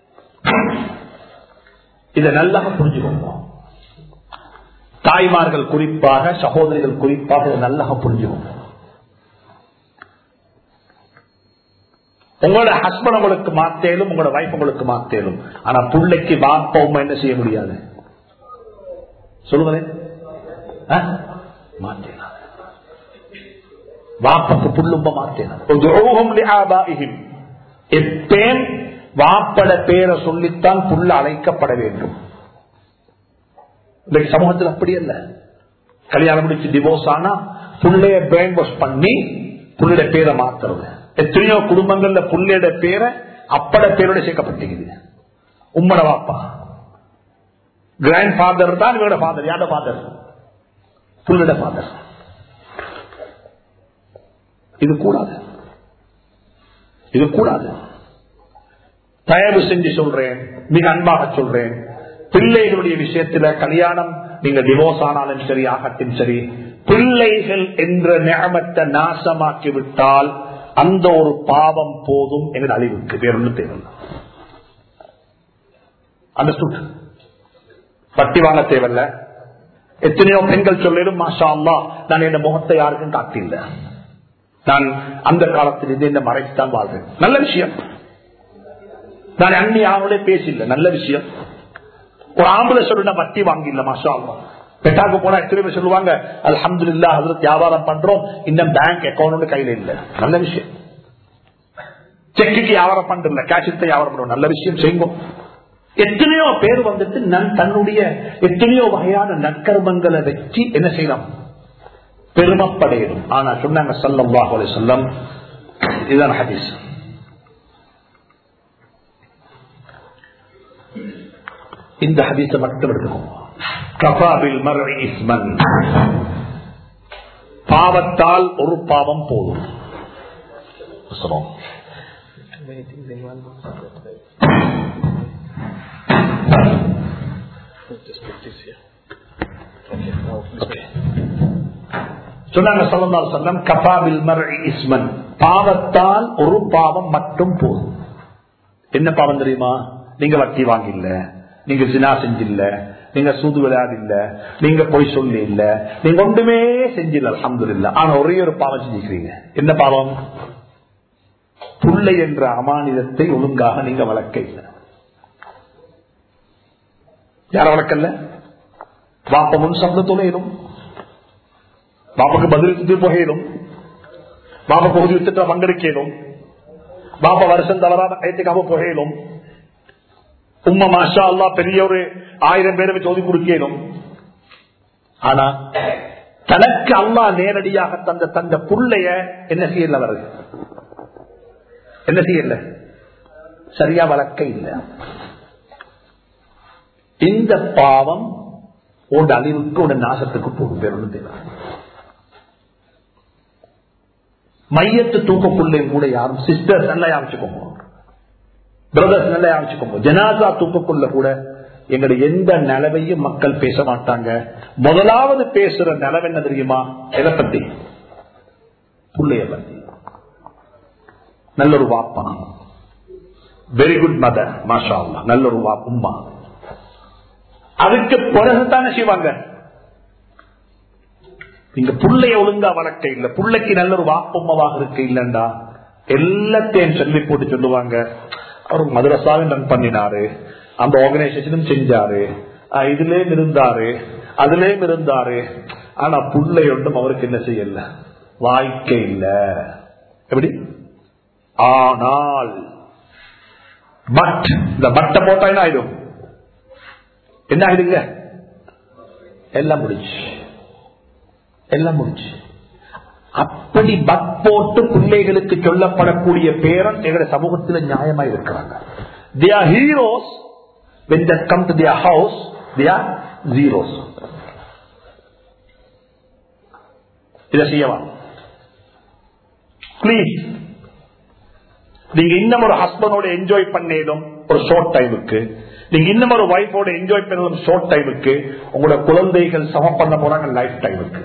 இதை நல்லா புரிஞ்சுக்கோங்க. தாய்மார்கள் குறிப்பாக, சகோதரிகள் குறிப்பாக இதை நல்லா புரிஞ்சுக்கோங்க. உங்களோட ஹஸ்பண்ட் உங்களுக்கு மாத்தேலும், உங்களோட வைஃப் உங்களுக்கு மாத்தேலும், ஆனா பிள்ளைக்கு வாப்ப உம்மா என்ன செய்ய முடியாது சொல்லுங்களேன்? மாத்தேனா வாப்பக்கு புள்ளும்ப மாத்தேனா. எப்பேன் வாப்பட பேரை சொல்லித்தான் புள்ள அழைக்கப்பட வேண்டும். சமூகத்தில் அப்படி அல்ல. கல்யாணம் முடிச்சு டிவோர்ஸ் ஆனா புள்ளைய பிரெயின் வாஷ் பண்ணி புள்ளைய பேரை மாத்துறது. எத்தனையோ குடும்பங்கள்ல புள்ளையோட பேரை அப்பட பேரோட சேர்க்கப்பட்டிருக்குது. உம்மட வாப்பா கிராண்ட் ஃபாதர் தான் இவரோட ஃபாதர். யாரோட ஃபாதர்? புள்ளையோட ஃபாதர். இது கூடாது, இது கூடாது. தயவு செஞ்சு சொல்றேன், மிக அன்பாக சொல்றேன், பிள்ளைகளுடைய விஷயத்துல கல்யாணம் நீங்க டிவோர்ஸ் ஆனாலும் சரி ஆகட்டும் சரி, பிள்ளைகள் என்ற நியமத்தை நாசமாக்கி விட்டால் அந்த ஒரு பாவம் போதும் எங்கள் அழிவுக்கு. வேற ஒன்றும் தேவையில்லை. அண்டர்ஸ்டுட்? பட்டி வாங்க தேவையில்ல. எத்தனையோ பெண்கள் சொல்லிடும், மாஷா அல்லாஹ் நான் என் முகத்தை யாருக்கும் காட்டில்லை, நான் அந்த காலத்தில் இது என்ன மறைத்துத்தான் வாழ்றேன். நல்ல விஷயம். நான் அண்ணி யாரோட பேசல, நல்ல விஷயம். ஒரு ஆம்பளை சொல்லுனா வட்டி வாங்கிடல, மாஷா அல்லாஹ். பெட்டாக்கு போனா எத்தனை பேர் சொல்லுவாங்க, அல்ஹம்துலில்லாஹ் ஹஜ்ரத் வியாபாரம் பண்றோம், இன்னும் பேங்க் அக்கௌண்ட் கையில இல்ல, நல்ல விஷயம். செக்குக்கு வியாபாரம் பண்றல, கேஷத்தை வியாபாரம் பண்றோம், நல்ல விஷயம், செய்வோம். எத்தனையோ பேர் வந்துட்டு தன்னுடைய எத்தனையோ வகையான நற்கர்மங்களை வச்சு என்ன செய்யலாம், பெருமைப்படையிடும். ஆனா சொன்னாங்க ஸல்லல்லாஹு அலைஹி வஸல்லம், இதுதான் ஹதீஸ். இந்த ஹதீஸை மட்டும் எடுத்துக்கோங்க. கஃபாபில் மர்இ இஸ்மன், பாவத்தால் ஒரு பாவம் போதும். சொன்னாங்க ஸல்லல்லாஹு அலைஹி வஸல்லம், கஃபாபில் மர்இ இஸ்மன், பாவத்தால் ஒரு பாவம் மட்டும் போதும். என்ன பாவம் தெரியுமா? நீங்க வட்டி வாங்கில்ல, நீங்க ஜினா செஞ்சில்ல, நீங்க சூது விளையாடு இல்ல, நீங்க பொய் சொல்லி இல்ல, நீங்க ஒன்றுமே செஞ்சில்ல அல்ஹம்துலில்லாஹ். ஆனா ஒரே ஒரு பாவம் செஞ்சுக்கிறீங்க. என்ன பாவம்? புள்ளை என்ற அமானிதத்தை ஒழுங்காக நீங்க வளர்க்க இல்லை. யார வளர்க்கல? பாப்ப முன் சப்தத்தோடும், பாப்பாக்கு பதிலுக்கு போகணும், பாப்பா பகுதி வித்துட்டு பங்கெடுக்கணும், பாப்பா வருஷம் தவறாத கைத்துக்காக போகணும், உம்மா மாஷா அல்லாஹ் பெரிய ஒரு 1000 பேரை சோதி கொடுக்கணும். ஆனா தனக்கு அல்லாஹ் நேரடியாக தந்த புள்ளைய என்ன செய்யல, வருது என்ன செய்யல, சரியா வளர்க்க இல்ல. இந்த பாவம் உன் அழிவுக்கு உன் நாசத்துக்கு போகும். பேர் தேவை. மையத்து தூக்கக்குள்ளே கூட யாரும் சிஸ்டர்ஸ் நல்லா யாமிச்சுக்கோங்க, பிரதர்ஸ் நல்லா யாமிச்சுக்கோங்க, ஜனாசா தூக்கக்குள்ள கூட எங்களுடைய எந்த நிலவையும் மக்கள் பேச மாட்டாங்க. முதலாவது பேசுற நிலவு என்ன தெரியுமா? எதை பத்தி? புள்ளைய பத்தி. நல்ல ஒரு வாப்பா, வெரி குட் மதர், மாஷா அல்லாஹ், நல்ல ஒரு உம்மா. அதுக்கு பிறகுதானே செய்வாங்க. நீங்க புள்ளைய ஒழுங்கா வளர்க்க இல்ல, புள்ளைக்கு நல்ல ஒரு வாப்பம்மாவாக இருக்க இல்லண்டா எல்லாத்தையும் சொல்லி போட்டு சொல்லுவாங்க, அவர் மதரசாவும் ரன் பண்ணினாரு, அந்த ஆர்கனைசேஷனும் செஞ்சாரு, இதுலயும் இருந்தாரு, அதுலயும் இருந்தாரு, ஆனா புள்ளை ஒன்றும் அவருக்கு என்ன செய்யல, வாய்க்க இல்ல. எப்படி? ஆனால் பட் இந்த பட்டை போட்டா என்ன ஆயிடும்? என்ன ஆயிடுங்க? எல்லாம் முடிச்சு, எல்லாம் முடிச்சு. அப்படி பட் போட்டு பிள்ளைகளுக்கு சொல்லப்படக்கூடிய பேரன் எங்களுடைய சமூகத்தில் நியாயமா இருக்கிறாங்க. They are heroes. When they come to their house, they are zeros. இதை செய்யவா பிளீஸ். நீங்க இன்னும் ஒரு ஹஸ்பண்டோட என்ஜாய் பண்ணேதும் ஒரு ஷார்ட் டைமுக்கு, நீங்க இன்னும் ஒரு வைஃபோட என்ஜாய் பண்ணதும் ஷார்ட் டைமுக்கு, உங்களோட குழந்தைகள் சம பண்ண போறாங்க லைஃப் டைமுக்கு.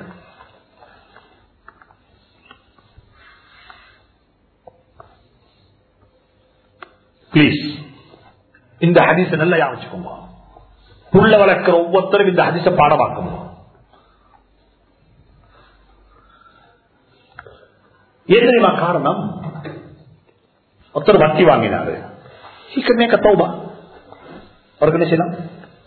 பிளீஸ் இந்த ஹதீஸை நல்லா யாவச்சுக்கோங்க. புள்ள வளர்க்கிற ஒவ்வொருத்தரும் இந்த ஹதீஸை பாடமாக்கணும். ஏன் தெரியுமா காரணம்? ஒருத்தர் வட்டி வாங்கினாரு, சீக்கிரமே தௌபா, அவருக்கு என்ன செய்யலாம்?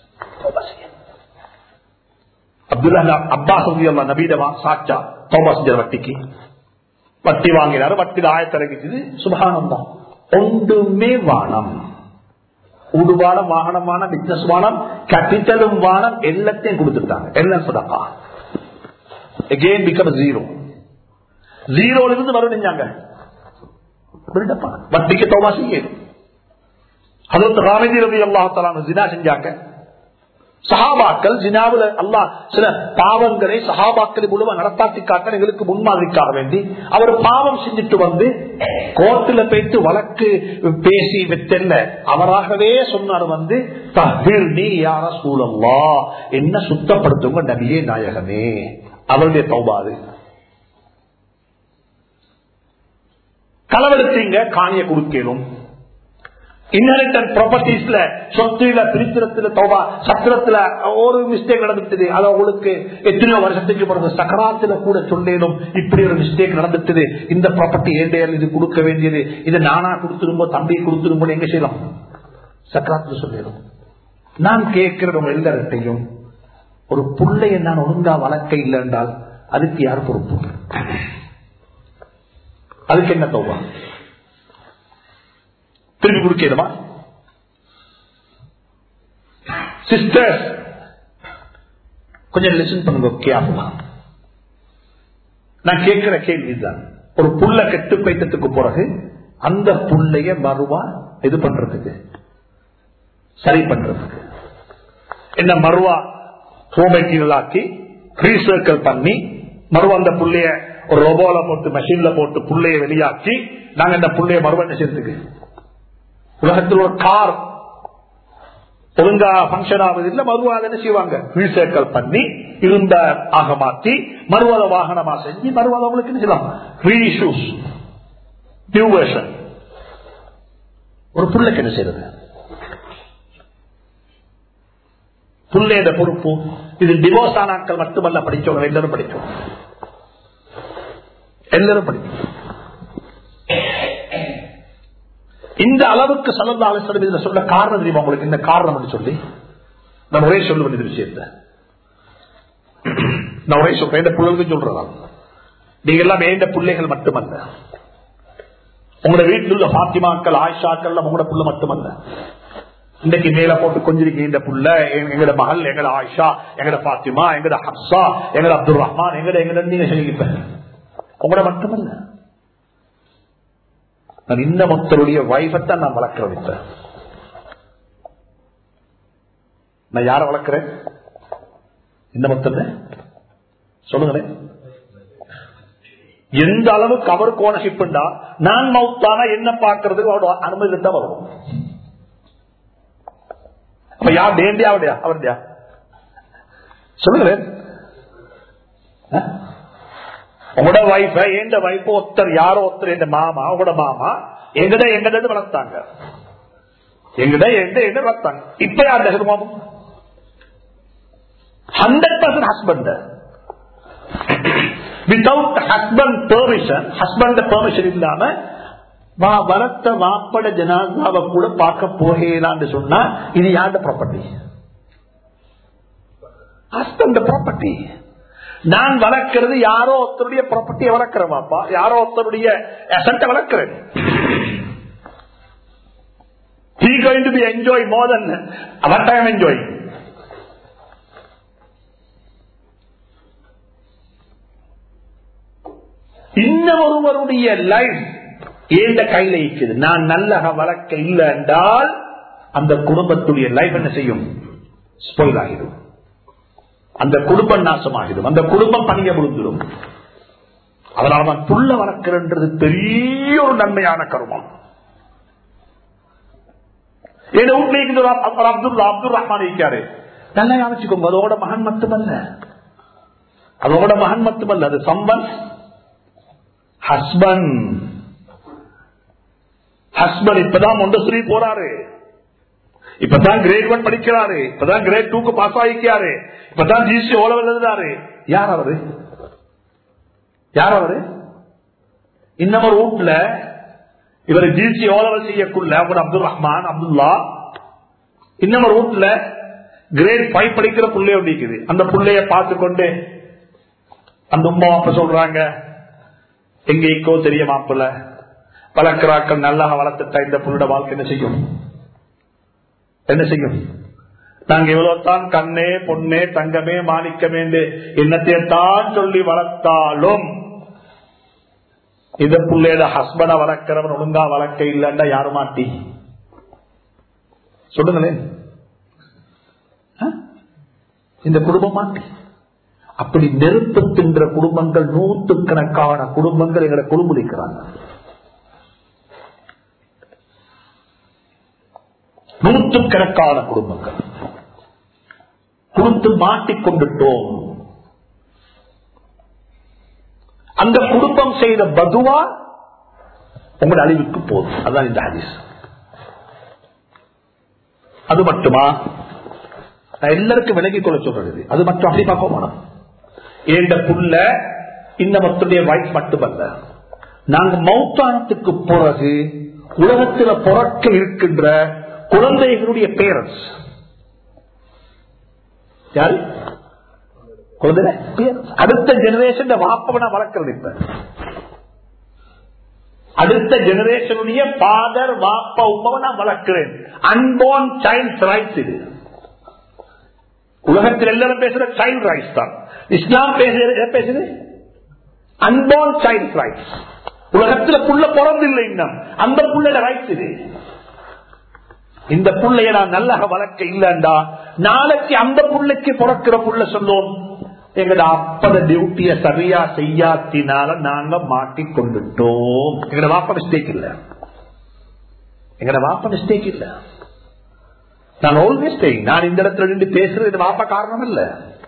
அப்துல்லா அப்பாஸ் நபீதமா சாச்சா தௌபா செஞ்ச வட்டிக்கு. வட்டி வாங்கினாரு, வட்டி ஆயத்திறங்கிச்சது, சுபஹானல்லாஹ். ஒன்றுமே வானம், உடுவானம், வாகனமான, பிசினஸ் வானம், கேபிட்டலும் வானம், எல்லாத்தையும் கொடுத்துட்டாங்க. எல்லாம் சதகா. again become zero. ஜீரோல இருந்து மறுபடிஞ்சாங்க வட்டிக்கு தௌபா செய்யணும். ஹஜ்ரத் காமிதி ரலியல்லாஹு தஆலா ஜினா செஞ்சாங்க. சஹாபாக்கள் ஜினாவுல அல்லாஹ் சில பாவங்களை சஹாபாக்களை முழுவதும் நடத்தாட்டி காட்ட எங்களுக்கு முன்மாதிரிக்காக வேண்டி அவர் பாவம் செஞ்சுட்டு வந்து கோர்ட்டுல போயிட்டு வழக்கு பேசி வெத்தல்ல அவராகவே சொன்னார் வந்து தஹ்ஹிர்னி யா ரசூலல்லாஹ், என்ன சுத்தப்படுத்துங்க நபியே நாயகமே. அவருடைய தௌபா அது. களவெடுத்தீங்க, காணிய கொடுக்கணும். இன்ஹெரிட்டன்ஸ் ப்ராப்பர்ட்டிஸ்ல சொத்துல பிரித்திரத்துல தௌபா சத்திரத்துல ஒரு மிஸ்டேக் நடந்துட்டு அது உங்களுக்கு எத்தனையோ வருஷத்துக்கு பிறகு சக்கராத்துல கூட சொல்லணும் இப்படி ஒரு மிஸ்டேக் நடந்துட்டு இந்த ப்ராப்பர்ட்டி ஏண்டையர் இது கொடுக்க வேண்டியது இதை நானா கொடுத்துரும்போ தம்பி கொடுத்துரும்போ எங்க செய்யலாம் சக்கராத்துல சொல்லணும். நான் கேட்கிறோம் எல்லார்ட்டையும் ஒரு புள்ளைய நான் ஒழுங்கா வளர்க்க இல்லை என்றால் அதுக்கு யார் பொறுப்பு? அதுக்கு என்ன தௌபா? திருப்பி கொடுக்கணுமா? சிஸ்டர்ஸ் கொஞ்சம் லிசன் பண்ணுங்க கேட்கமா. நான் கேட்கிற கேள்விதான், ஒரு புள்ள கெட்டு பைத்தத்துக்கு பிறகு அந்த புள்ளைய மறுவா இது பண்றதுக்கு சரி பண்றதுக்கு என்ன மறுவா ஹோமெட்டீரியலாக்கி ரீசர்க்கல் பண்ணி மறுவா அந்த புள்ளைய ஒரு ரோபோல போட்டு மெஷின்ல போட்டு புள்ளைய வெளியாக்கி நாங்க இந்த புள்ளைய மறுவா என்ன செய்யறதுக்கு? உலகத்தில் ஒரு கார் ஒழுங்கா பங்கன் ஆவதில்லை, மறுவாத என்ன செய்வாங்க ரீசைக்கிள் பண்ணி இருந்த ஆக மாற்றி மறுவாத வாகனமா செஞ்சு மறுவாத அவங்களுக்கு என்ன செய்யலாம் ரீஇஷ்யூஸ் நியூ வெர்ஷன். ஒரு புள்ளைக்கு என்ன செய்யறது? புள்ளையோட பொறுப்பு இது. டிவோர்ஸ் ஆனாக்கள் மட்டுமல்ல படிச்சவங்க, எல்லாரும் படிக்கும், எல்லாரும் படிக்கும். இந்த அளவுக்கு ஸல்லல்லாஹு அலைஹி வஸல்லம் இதுல சொல்ல காரணம் தெரியுமா உங்களுக்கு? இந்த காரணம் சொல்லி நான் ஒரே சொல்லுவேன் இந்த விஷயத்தை. நான் ஒரே சொல்றேன், இந்த பிள்ளைகளுக்கு சொல்றதா, நீங்க எல்லாம் வேண்ட பிள்ளைகள் மட்டுமல்ல, உங்களோட வீட்டில் உள்ள பாத்திமாக்கள் ஆயிஷாக்கள் உங்களோட புள்ள மட்டுமல்ல. இன்னைக்கு மேல போட்டு கொஞ்சிருக்கீங்க இந்த புள்ள எங்கட மகள், எங்கட ஆயிஷா, எங்கட பாத்திமா, எங்கட ஹப்சா, எங்கட அப்துல் ரஹ்மான், எங்கட நீங்க சொல்லிப்ப உங்களோட மட்டுமல்ல. நான் இந்த மக்களுடைய வைஃபத்தான் நான் வளர்க்கிறேன். இப்ப நான் யார வளர்க்கிறேன்? இந்த மொத்தத்தை சொல்லுங்களேன். எந்த அளவுக்கு அவருக்கு ஓனர்ஷிப் உண்டா, நான் மவுத்தானா என்ன பார்க்கறதுக்கு அவரோட அனுமதி தான் வரும். அப்ப யார் வேண்டியா அவருடையா அவருடையா சொல்லுங்களேன். உங்களோட வைஃப் எந்த வைஃப் ஒருத்தர் யாரோ ஒருத்தர் எந்த மாமா உங்களோட மாமா எங்கட வளர்த்தாங்க, எங்கட வளர்த்தாங்க. இப்ப யார் மாமம் 100% husband. Without husband permission, husband permission இல்லாம வளர்த்த வாப்பட ஜனாதாவை கூட பார்க்க போகலான்னு சொன்னா இது யாருடைய ப்ராப்பர்ட்டி? Husband property. நான் வளர்க்கிறது யாரோ ஒருத்தருடைய ப்ராப்பர்ட்டியை வளர்க்கிறேன் வாப்பா, யாரோ ஒருத்தருடைய அசெட்டை வளர்க்கிறேன். He going to be enjoy more than what I am enjoying. இன்னொருவருடைய லைஃப் ஏண்ட கையில இருக்குது. நான் நல்ல வளர்க்க இல்லை என்றால் அந்த குடும்பத்துடைய லைஃப் என்ன செய்யும்? ஸ்பாயில் ஆகிடும். அந்த குடும்பம் நாசமாகிடும், அந்த குடும்பம் பணிய முடிஞ்சிடும். அதனால்தான் புள்ள வளர்க்கிறது பெரிய ஒரு நன்மையான கருமம். என் வீட்டில் அப்துல் ரஹ்மான் இருக்காரு, நல்லா யோசிச்சுக்கோங்க. அதோட மகன் மட்டுமல்ல, அதோட மகன் மட்டுமல்ல, அது சம்பன் ஹஸ்பண்ட். ஹஸ்பண்ட் இப்பதான் மொண்டஸ்ரீ போறாரு, இப்பதான் கிரேட் 1 படிக்கிறாரு, இப்பதான் கிரேட் 2 பாஸ் ஆகிக்காரு, இப்பதான் ஜிசி ஓலவல் எழுதாரு. யார் அவரு? யார் அவரு? இன்னொரு வீட்டுல இவர் ஜிசி ஓலவல் செய்யக்குள்ள அப்துல் ரஹ்மான் அப்துல்லா இன்னொரு வீட்டுல கிரேட் 5 படிக்கிற புள்ளைய ஒட்டிக்குது. அந்த புள்ளைய பார்த்து கொண்டு அந்த உமா அப்ப சொல்றாங்க, எங்க இக்கோ தெரிய மாப்பிள்ள வளர்க்கிறாக்கள் நல்லா வளர்த்துட்டா இந்த புள்ளோட வாழ்க்கை என்ன செய்யும்? என்ன செய்யும்? நாங்க இவ்வளவுதான் கண்ணே பொண்ணே தங்கமே மாணிக்கமே என்னத்தைத்தான் சொல்லி வளர்த்தாலும் இந்த பிள்ளையோட ஹஸ்பண்ட வளர்க்கிறவன் ஒழுங்கா வளர்க்க இல்லைன்னா யாரு மாட்டி சொல்லுங்களேன். இந்த குடும்பம் மாட்டி அப்படி நெருப்பு தின்ற குடும்பங்கள் 100கணக்கான குடும்பங்கள் எங்களை குடும்பிடிக்கிறாங்க. 100கணக்கான குடும்பங்கள் கொடுத்து மாட்டிக்கொண்டுட்டோம். அந்த குடும்பம் செய்த பதுவா உங்களோட அழிவுக்கு போதும். அதுதான் இந்த ஹதீஸ். அது மட்டுமா நான் எல்லாருக்கும் விலகிக் கொள்ள சொல்றது, அது மட்டும் அப்படி பார்க்க மாட்டோம். ஏண்ட புள்ள இந்த மத்துடைய வாய்ப்பு மட்டுமல்ல, நாங்க மௌத்தானத்துக்கு பிறகு உலகத்தில் பிறக்க இருக்கின்ற குழந்தைகளுடைய பேரண்ட்ஸ் யாரு? குழந்தை அடுத்த ஜெனரேஷன் வாப்பவனா வளர்க்கிறது. இப்ப அடுத்த ஜெனரேஷனுடைய ஃபாதர் வாப்பா உமாவை நான் வளர்க்கிறேன். Unborn child rights. இது உலகத்தில் எல்லாரும் பேசுற சைல்ட் ரைட்ஸ் தான். இஸ்லாம் பேசுது அன்போர்ன் சைல்ட் ரைட்ஸ். உலகத்தில் புள்ள பிறந்தில்லை இன்னும், அந்த புள்ளைய ரைட்ஸ் இது. இந்த புள்ளைய நான் நல்லா வளர்க்க இல்லண்டா நாளைக்கு அந்த புள்ளைக்கு பிறக்கிற புள்ள சொல்லும் எங்கட அப்பத டியூட்டிய சரியா செய்யாத்தினால நாங்க மாட்டிக்கொண்டுட்டோம். எங்கட வாப்ப மிஸ்டேக் இல்ல, எங்கட வாப்ப மிஸ்டேக் இல்ல. நான் ஆல்வேஸ் சேயிங், நான் இந்த இடத்துல நின்று பேசுறது வாப்ப காரணம் இல்ல.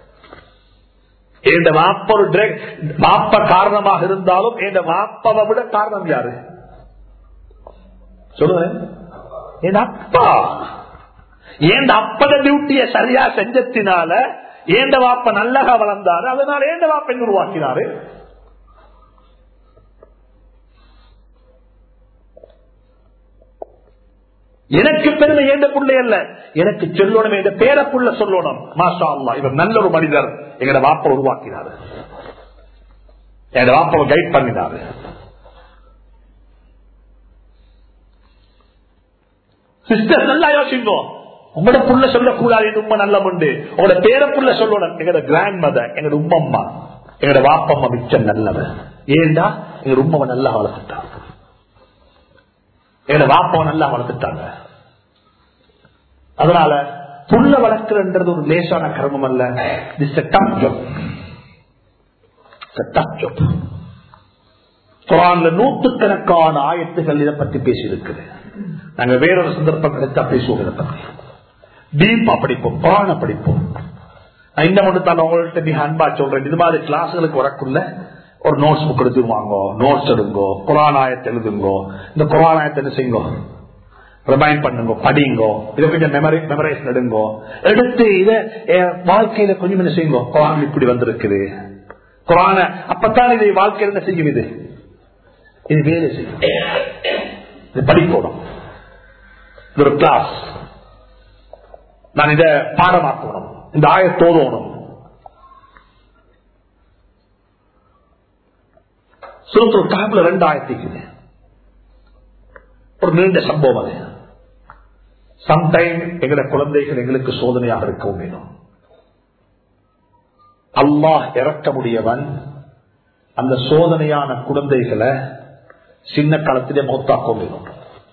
என் வாப்ப ஒரு வாப்ப காரணமாக இருந்தாலும் என் வாப்பாவை விட காரணம் யாரு சொல்லுங்க? என் அப்பா. என் அப்பத டியூட்டிய சரியா செஞ்சத்தினால ஏண்ட வாப்ப நல்லா வளர்ந்தாரு, அதனால ஏண்ட வாப்ப உருவாக்கினாரு. எனக்கு பெருமை ஏண்ட புள்ளை அல்ல, எனக்கு சொல்லணும், என் பேர புள்ள சொல்லணும், மாஷா அல்லாஹ் இவர் நல்ல ஒரு மனிதர், எங்கட வாப்ப உருவாக்கினாரு, என் வாப்பாவை கைட் பண்ணினாரு. சிஸ்டர் நல்லா யோசிங்கோ, உங்களோட புள்ள சொல்லக்கூடாது உண்மை நல்ல உண்டு, உங்களோட பேர புள்ள சொல்லணும் எங்கட கிராண்ட் மதர், எங்கட உம்மம்மா, எங்கட வாப்பம்மா மிச்சம் நல்லவன். ஏண்டா எங்க உம்மாவை நல்லா வளர்த்துட்டாங்க, எங்கட வாப்பாவை நல்லா வளர்த்துட்டாங்க. அதனால புள்ள வளர்க்கிறது ஒரு லேசான கர்மம் அல்ல. குர்ஆன்ல 100கணக்கான ஆயத்துகள் இதை பற்றி பேசி இருக்குது. நாங்க வேறொரு சந்தர்ப்பம் கிடைத்தா பேசுவோம் இதை பற்றி. டீப்பா படிப்போம், குர்ஆனை படிப்போம். இந்த மட்டும் தான் உங்கள்கிட்ட மிக அன்பா சொல்றேன், இது மாதிரி கிளாஸ்களுக்கு வரக்குள்ள ஒரு நோட்ஸ் புக் எடுத்துவாங்க, நோட்ஸ் எடுங்கோ, குர்ஆன் ஆயத்தை எழுதுங்கோ, இந்த குர்ஆன் ஆயத்தை என்ன செய்யுங்கோ, ரிமைண்ட் பண்ணுங்க, படிங்கோ, இதை கொஞ்சம் மெமரைஸ் எடுங்கோ, எடுத்து இதை வாழ்க்கையில கொஞ்சம் என்ன செய்யுங்கோ, குர்ஆன் இப்படி வந்திருக்குது, குர்ஆன அப்பத்தான் இதை வாழ்க்கையில என்ன செய்யும், இது வேலை செய்யும், இது படிக்கணும். இது ஒரு கிளாஸ், நான் இதை பாடமாக்கணும், இந்த ஆயத்தோதணும். சூரத்துல் கஹ்ஃப்ல 2 ஆயத்துக்குது, ஒரு நீண்ட சம்பவம். அது சம்டைம் எங்களுடைய குழந்தைகள் எங்களுக்கு சோதனையாக இருக்கவும் வேணும். அல்லாஹ் இறக்க முடியவன் அந்த சோதனையான குழந்தைகளை சின்ன காலத்திலே மௌத்தாக்கவும் வேணும்.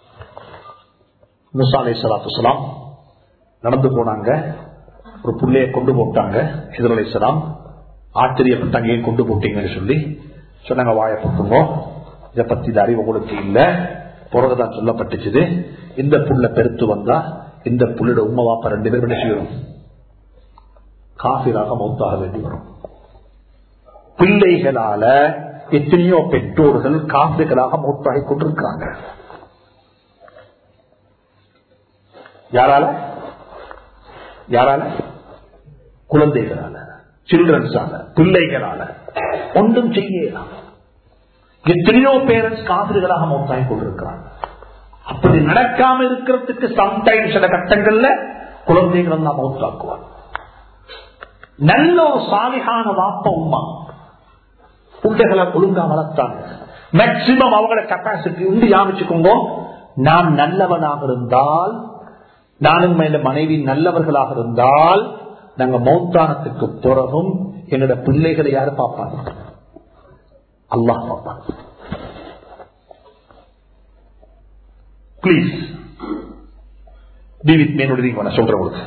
மூசா அலைஹிஸ்ஸலாத்து வஸ்ஸலாம் நடந்து போனாங்க, ஒரு புள்ளைய கொண்டு போட்டாங்க. ஹிதர் அலைஹிஸ்ஸலாம் ஆச்சரியப்பட்டாங்க, ஏன் கொண்டு போட்டீங்கன்னு சொல்லி சொன்னாங்க, வாய பக்குங்க, இதை பத்தி அறிவு உங்களுக்கு இல்ல, பிறகுதான் சொல்லப்பட்டுச்சு. இந்த புள்ள பெருத்து வந்தா இந்த புள்ளோட உம்மா வாப்பா 2 பேரும் என்ன செய்யணும், காஃபிராக மௌத்தாக வேண்டி வரும். பிள்ளைகளால எத்தனையோ பெற்றோர்கள் காஃபிர்களாக மௌத்தாகி கொண்டிருக்கிறாங்க. யாரால? யாரால? குழந்தைகளால, சில்ட்ரன்ஸால, பிள்ளைகளால. ஒன்றும் செய்யலாம். எத்தனையோ பேரண்ட்ஸ் காஃபிர்களாக மௌத்தாகி கொண்டிருக்கிறாங்க. அப்படி நடக்காம இருக்கிறதுக்கு சம்டைம்ஸ் சில கட்டங்கள்ல குழந்தைகள் எல்லாம் மௌத்தாக்குவாங்க. நல்ல ஒரு சாலிகான வாப்ப உம்மா பிள்ளைகளை ஒழுங்கா வளர்த்தாங்க. மேக்சிமம் அவங்களோட கெப்பாசிட்டி உண்டு. யாமிச்சுக்கோங்க, நான் நல்லவனாக இருந்தால் நானும் என் மனைவி நல்லவர்களாக இருந்தால் நாங்க மௌத்தானத்துக்கு பிறகும் என்னோட பிள்ளைகளை யாரு பார்ப்பாங்க? அல்லாஹ் பார்ப்பாங்க. Please be with me. நான் சொல்றவங்களுக்கு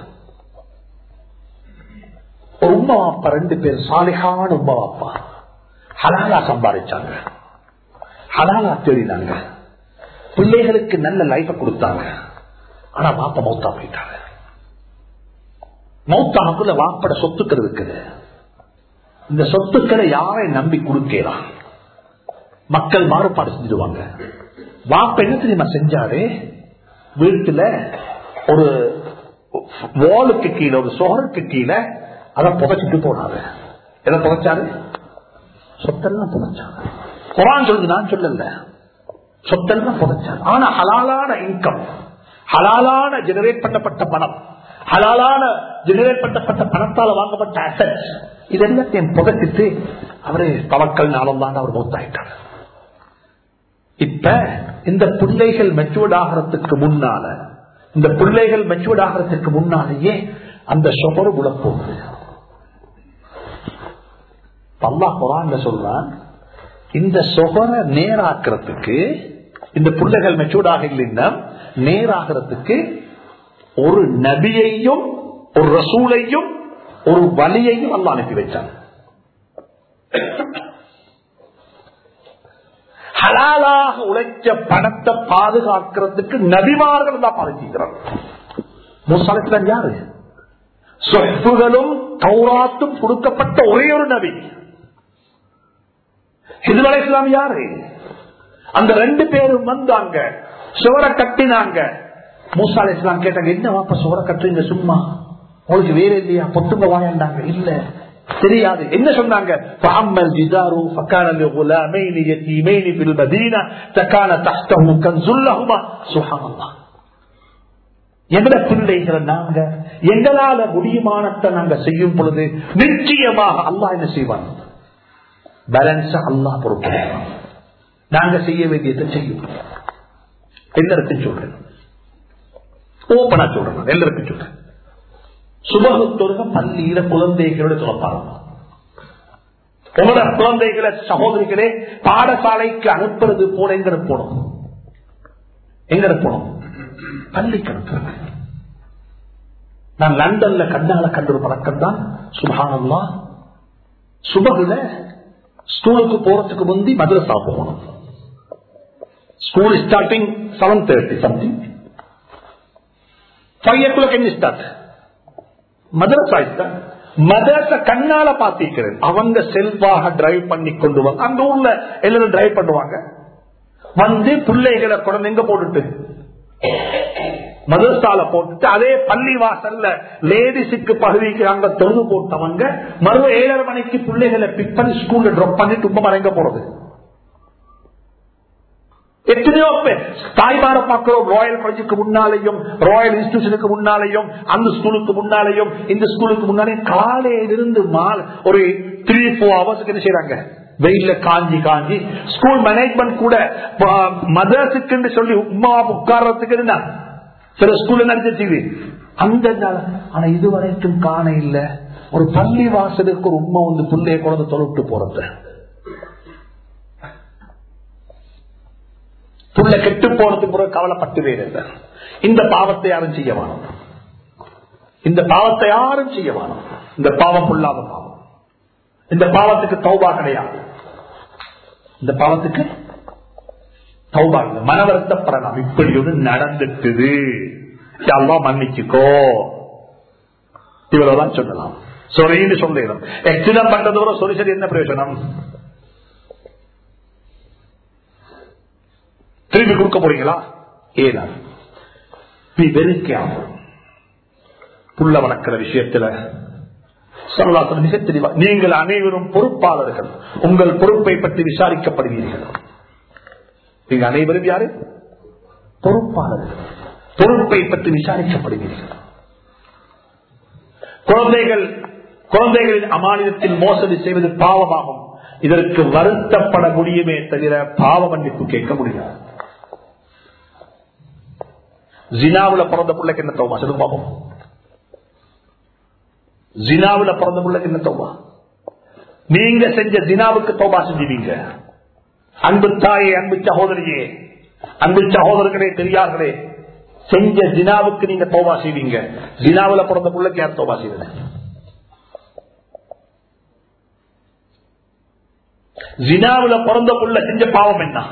ஒரு உம்மா அப்பா 2 பேர் சாலிஹான உம்மா அப்பா ஹலாலா சம்பாதிச்சாங்க, ஹலாலா தேடினாங்க, பிள்ளைகளுக்கு நல்ல லைஃப கொடுத்தாங்க. ஆனா வாப்பா மௌத்தா போயிட்டாங்க. மௌத்தாக்குள்ள வாப்பட சொத்துக்கள் இருக்குது. இந்த சொத்துக்களை யாரை நம்பி கொடுக்கலாம்? மக்கள் மாறுபாடு செஞ்சிருவாங்க. வாப்ப என்ன தெரியுமா செஞ்சாரு? வீட்டுல ஒரு வாலுக்கு கீழே, ஒரு சோருக்கு கீழே அதை புதைச்சிட்டு போனாரு. எதை புதைச்சாரு? சொத்தெல்லாம் புதைச்சாரு. குர்ஆன் சொல்லுது, நான் சொல்லல. சொத்தெல்லாம் புதைச்சாரு. ஆனா ஹலாலான இன்கம், ஹலாலான ஜெனரேட் பண்ணப்பட்ட பணம், ஹலாலான ஜெனரேட் பண்ணப்பட்ட பணத்தால் வாங்கப்பட்ட அசெட்ஸ், இது எல்லாத்தையும் புதைச்சிட்டு அவரு தவக்கல் நாளம் தான் அவர் மூத்தாயிட்டார். இப்ப இந்த பிள்ளைகள் மெச்சூர்ட் ஆகிறதுக்கு முன்னால, இந்த பிள்ளைகள் மெச்சூர்ட் ஆகிறதுக்கு முன்னாலேயே அந்த சொபரு உழப்போகுது. அல்லாஹ் குர்ஆன்ல சொல்றான், இந்த சொகரை நேராக்கிறதுக்கு, இந்த பிள்ளைகள் மெச்சூர்டாக இல்லைன்னா நேராகிறதுக்கு ஒரு நபியையும் ஒரு ரசூலையும் ஒரு வலியையும் அல்லாஹ் அனுப்பி வச்சான். ஹலாலாக உழைச்ச பணத்தை பாதுகாக்கிறதுக்கு நபிமார்கள் தான் பாதிக்கிறார். மூசா அலைஹிஸ்ஸலாம் யாரு? சொத்துகளும் தௌராத்தும் கொடுக்கப்பட்ட ஒரே ஒரு நபி. ஹிஜ்ர் அலைஹிஸ்ஸலாம் யாரு? அந்த 2 பேரும் வந்தாங்க, சுவரை கட்டினாங்க. மூசா அலைஹிஸ்ஸலாம் கேட்டாங்க, என்ன வாப்பா சுவரை கட்டுறீங்க சும்மா, உங்களுக்கு வேற இல்லையா? பொத்துங்க வாயாண்டாங்க. இல்ல தெரியாது. என்ன சொன்னாங்க? எங்கட பிள்ளைகளை நாங்க எங்களால முடியுமானத்தை நாங்க செய்யும் பொழுது நிச்சயமாக அல்லாஹ் என்ன செய்வாங்க? பேலன்ஸ் அல்லாஹ் பொறுப்பு. நாங்க செய்ய வேண்டியதை செய்யும். எல்லாருக்கும் சொல்றேன், ஓப்பனா சொல்றேன், எல்லாருக்கும் சொல்றேன். சுபஹு தொழுகை பள்ளியில குழந்தைகளோட சொல்லப்பாரு. உங்களோட குழந்தைகளை சகோதரிகளே பாடசாலைக்கு அனுப்புறது போல எங்க போனோம்? எங்க போனோம்? பள்ளிக்கு அனுப்புறது. நான் லண்டன்ல கண்ணால கண்ட ஒரு பழக்கம் தான். சுப்ஹானல்லாஹ், சுபஹுல ஸ்கூலுக்கு போறதுக்கு முந்தி மதரசா போகணும். School starting 7:30 something. 5 o'clock can you start? மதரசா கண்ணால பாத்திக்கிறேன். அவங்க செல்வாக டிரைவ் பண்ணி கொண்டு வாங்க. அந்த ஊர்ல எல்லாரும் டிரைவ் பண்ணுவாங்க. வந்து பிள்ளைகளை குழந்தைங்க போட்டுட்டு மதரசால போட்டுட்டு அதே பள்ளி வாசல்ல லேடிஸுக்கு பகுதிக்கு அங்க தொழுது போட்டவங்க மறுவ 7:30 மணிக்கு பிள்ளைகளை பிக் பண்ணி ஸ்கூல்ல டிராப் பண்ணிட்டு ரொம்ப மறைங்க போறது. எத்தனையோ பேர் தாய்மார பார்க்கிறோம். ராயல் காலேஜுக்கு முன்னாலேயும் ராயல் இன்ஸ்டிடியூஷனுக்கு முன்னாலேயும் அந்த ஸ்கூலுக்கு முன்னாலேயும் இந்த ஸ்கூலுக்கு முன்னாலேயும் காலையிலிருந்து ஒரு 3-4 hours என்ன செய்யறாங்க? வெயில காஞ்சி காஞ்சி. ஸ்கூல் மேனேஜ்மெண்ட் கூட மதரசுக்கு சொல்லி உமா உட்கார்றதுக்கு என்ன சில ஸ்கூல்ல நடந்துச்சு அந்த. ஆனா இதுவரைக்கும் காண இல்ல ஒரு பள்ளி வாசலுக்கு ஒரு உமா வந்து பிள்ளைய குழந்தை தொலைவிட்டு போறது. புள்ள கெட்டு போனதுக்கு பிறகு கவலைப்பட்டு வேறு. இந்த பாவத்தை யாரும் செய்ய வேணும். இந்த பாவத்தை யாரும் செய்ய வேணும். இந்த பாவம் புல்லாத பாவம். இந்த பாவத்துக்கு தௌபா கிடையாது. இந்த பாவத்துக்கு தௌபா இல்லை. மனவருத்தப்படலாம். இப்படி ஒன்று நடந்துட்டுது, எல்லாம் மன்னிச்சுக்கோ, இவ்வளவுதான் சொல்லலாம். சொரின்னு சொல்லலாம். எக்ஸிடம் பண்றதோட சொல்லி சரி என்ன பிரயோஜனம்? திரும்பி கொடுக்க போறீங்களா? ஏதா புள்ள வளர்க்கிற விஷயத்துல மிக தெளிவா, நீங்கள் அனைவரும் பொறுப்பாளர்கள், உங்கள் பொறுப்பை பற்றி விசாரிக்கப்படுவீர்கள். நீங்க அனைவரும் யாரு? பொறுப்பாளர்கள், பொறுப்பை பற்றி விசாரிக்கப்படுவீர்கள். குழந்தைகளின் அமானிதத்தில் மோசடி செய்வது பாவமாகும். இதற்கு வருத்தப்பட முடியுமே தவிர பாவ மன்னிப்பு கேட்க முடியாது. ஜினாவுல பிறந்த பிள்ளைக்கு என்ன தௌபா சொல்லுங்க பாப்போம். ஜினாவுல பிறந்த பிள்ளைக்கு என்ன தௌபா? நீங்க செஞ்ச ஜினாவுக்கு தௌபா செஞ்சீங்க. அன்பு தாயே, அன்பு சகோதரியே, அன்பு சகோதரர்களே, பெரியார்களே, செஞ்ச ஜினாவுக்கு நீங்க தௌபா செய்வீங்க. ஜினாவுல பிறந்த பிள்ளைக்கு யார் தௌபா செய்வீங்க? ஜினாவுல பிறந்த புள்ள செஞ்ச பாவம் என்ன?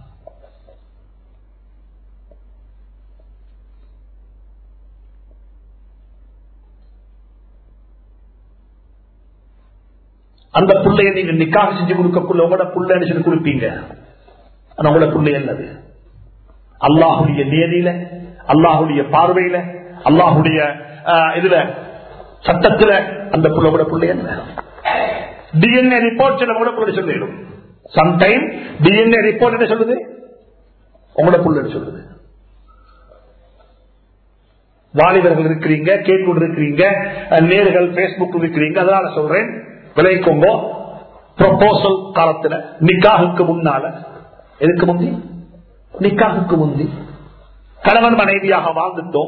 அந்த பிள்ளைய நீங்க நிக்காக செஞ்சு கொடுக்கக்குள்ள உங்களோட புள்ளன்னு சொல்லி கொடுப்பீங்க. ஆனா உங்களோட பிள்ளை அல்லது அல்லாஹுடைய நேரில, அல்லாஹுடைய பார்வையில, அல்லாஹுடைய இதுல சட்டத்துல அந்த புள்ளோட பிள்ளை என்ன? டிஎன்ஏ ரிப்போர்ட் கூட புள்ள சொல்லிடும். சம்டைம் டிஎன்ஏ ரிப்போர்ட் என்ன சொல்லுது? உங்களோட புள்ள சொல்லுது. வாலிபர்கள் இருக்கிறீங்க, கேட்கூட இருக்கிறீங்க, நேர்கள் பேஸ்புக் இருக்கிறீங்க. அதனால சொல்றேன், விளைக்கோங்க. ப்ரொபோசல் காலத்துல நிக்காகுக்கு முன்னால, எதுக்கு முந்தி? நிக்காகுக்கு முந்தி கணவன் மனைவியாக வாழ்ந்துட்டோம்.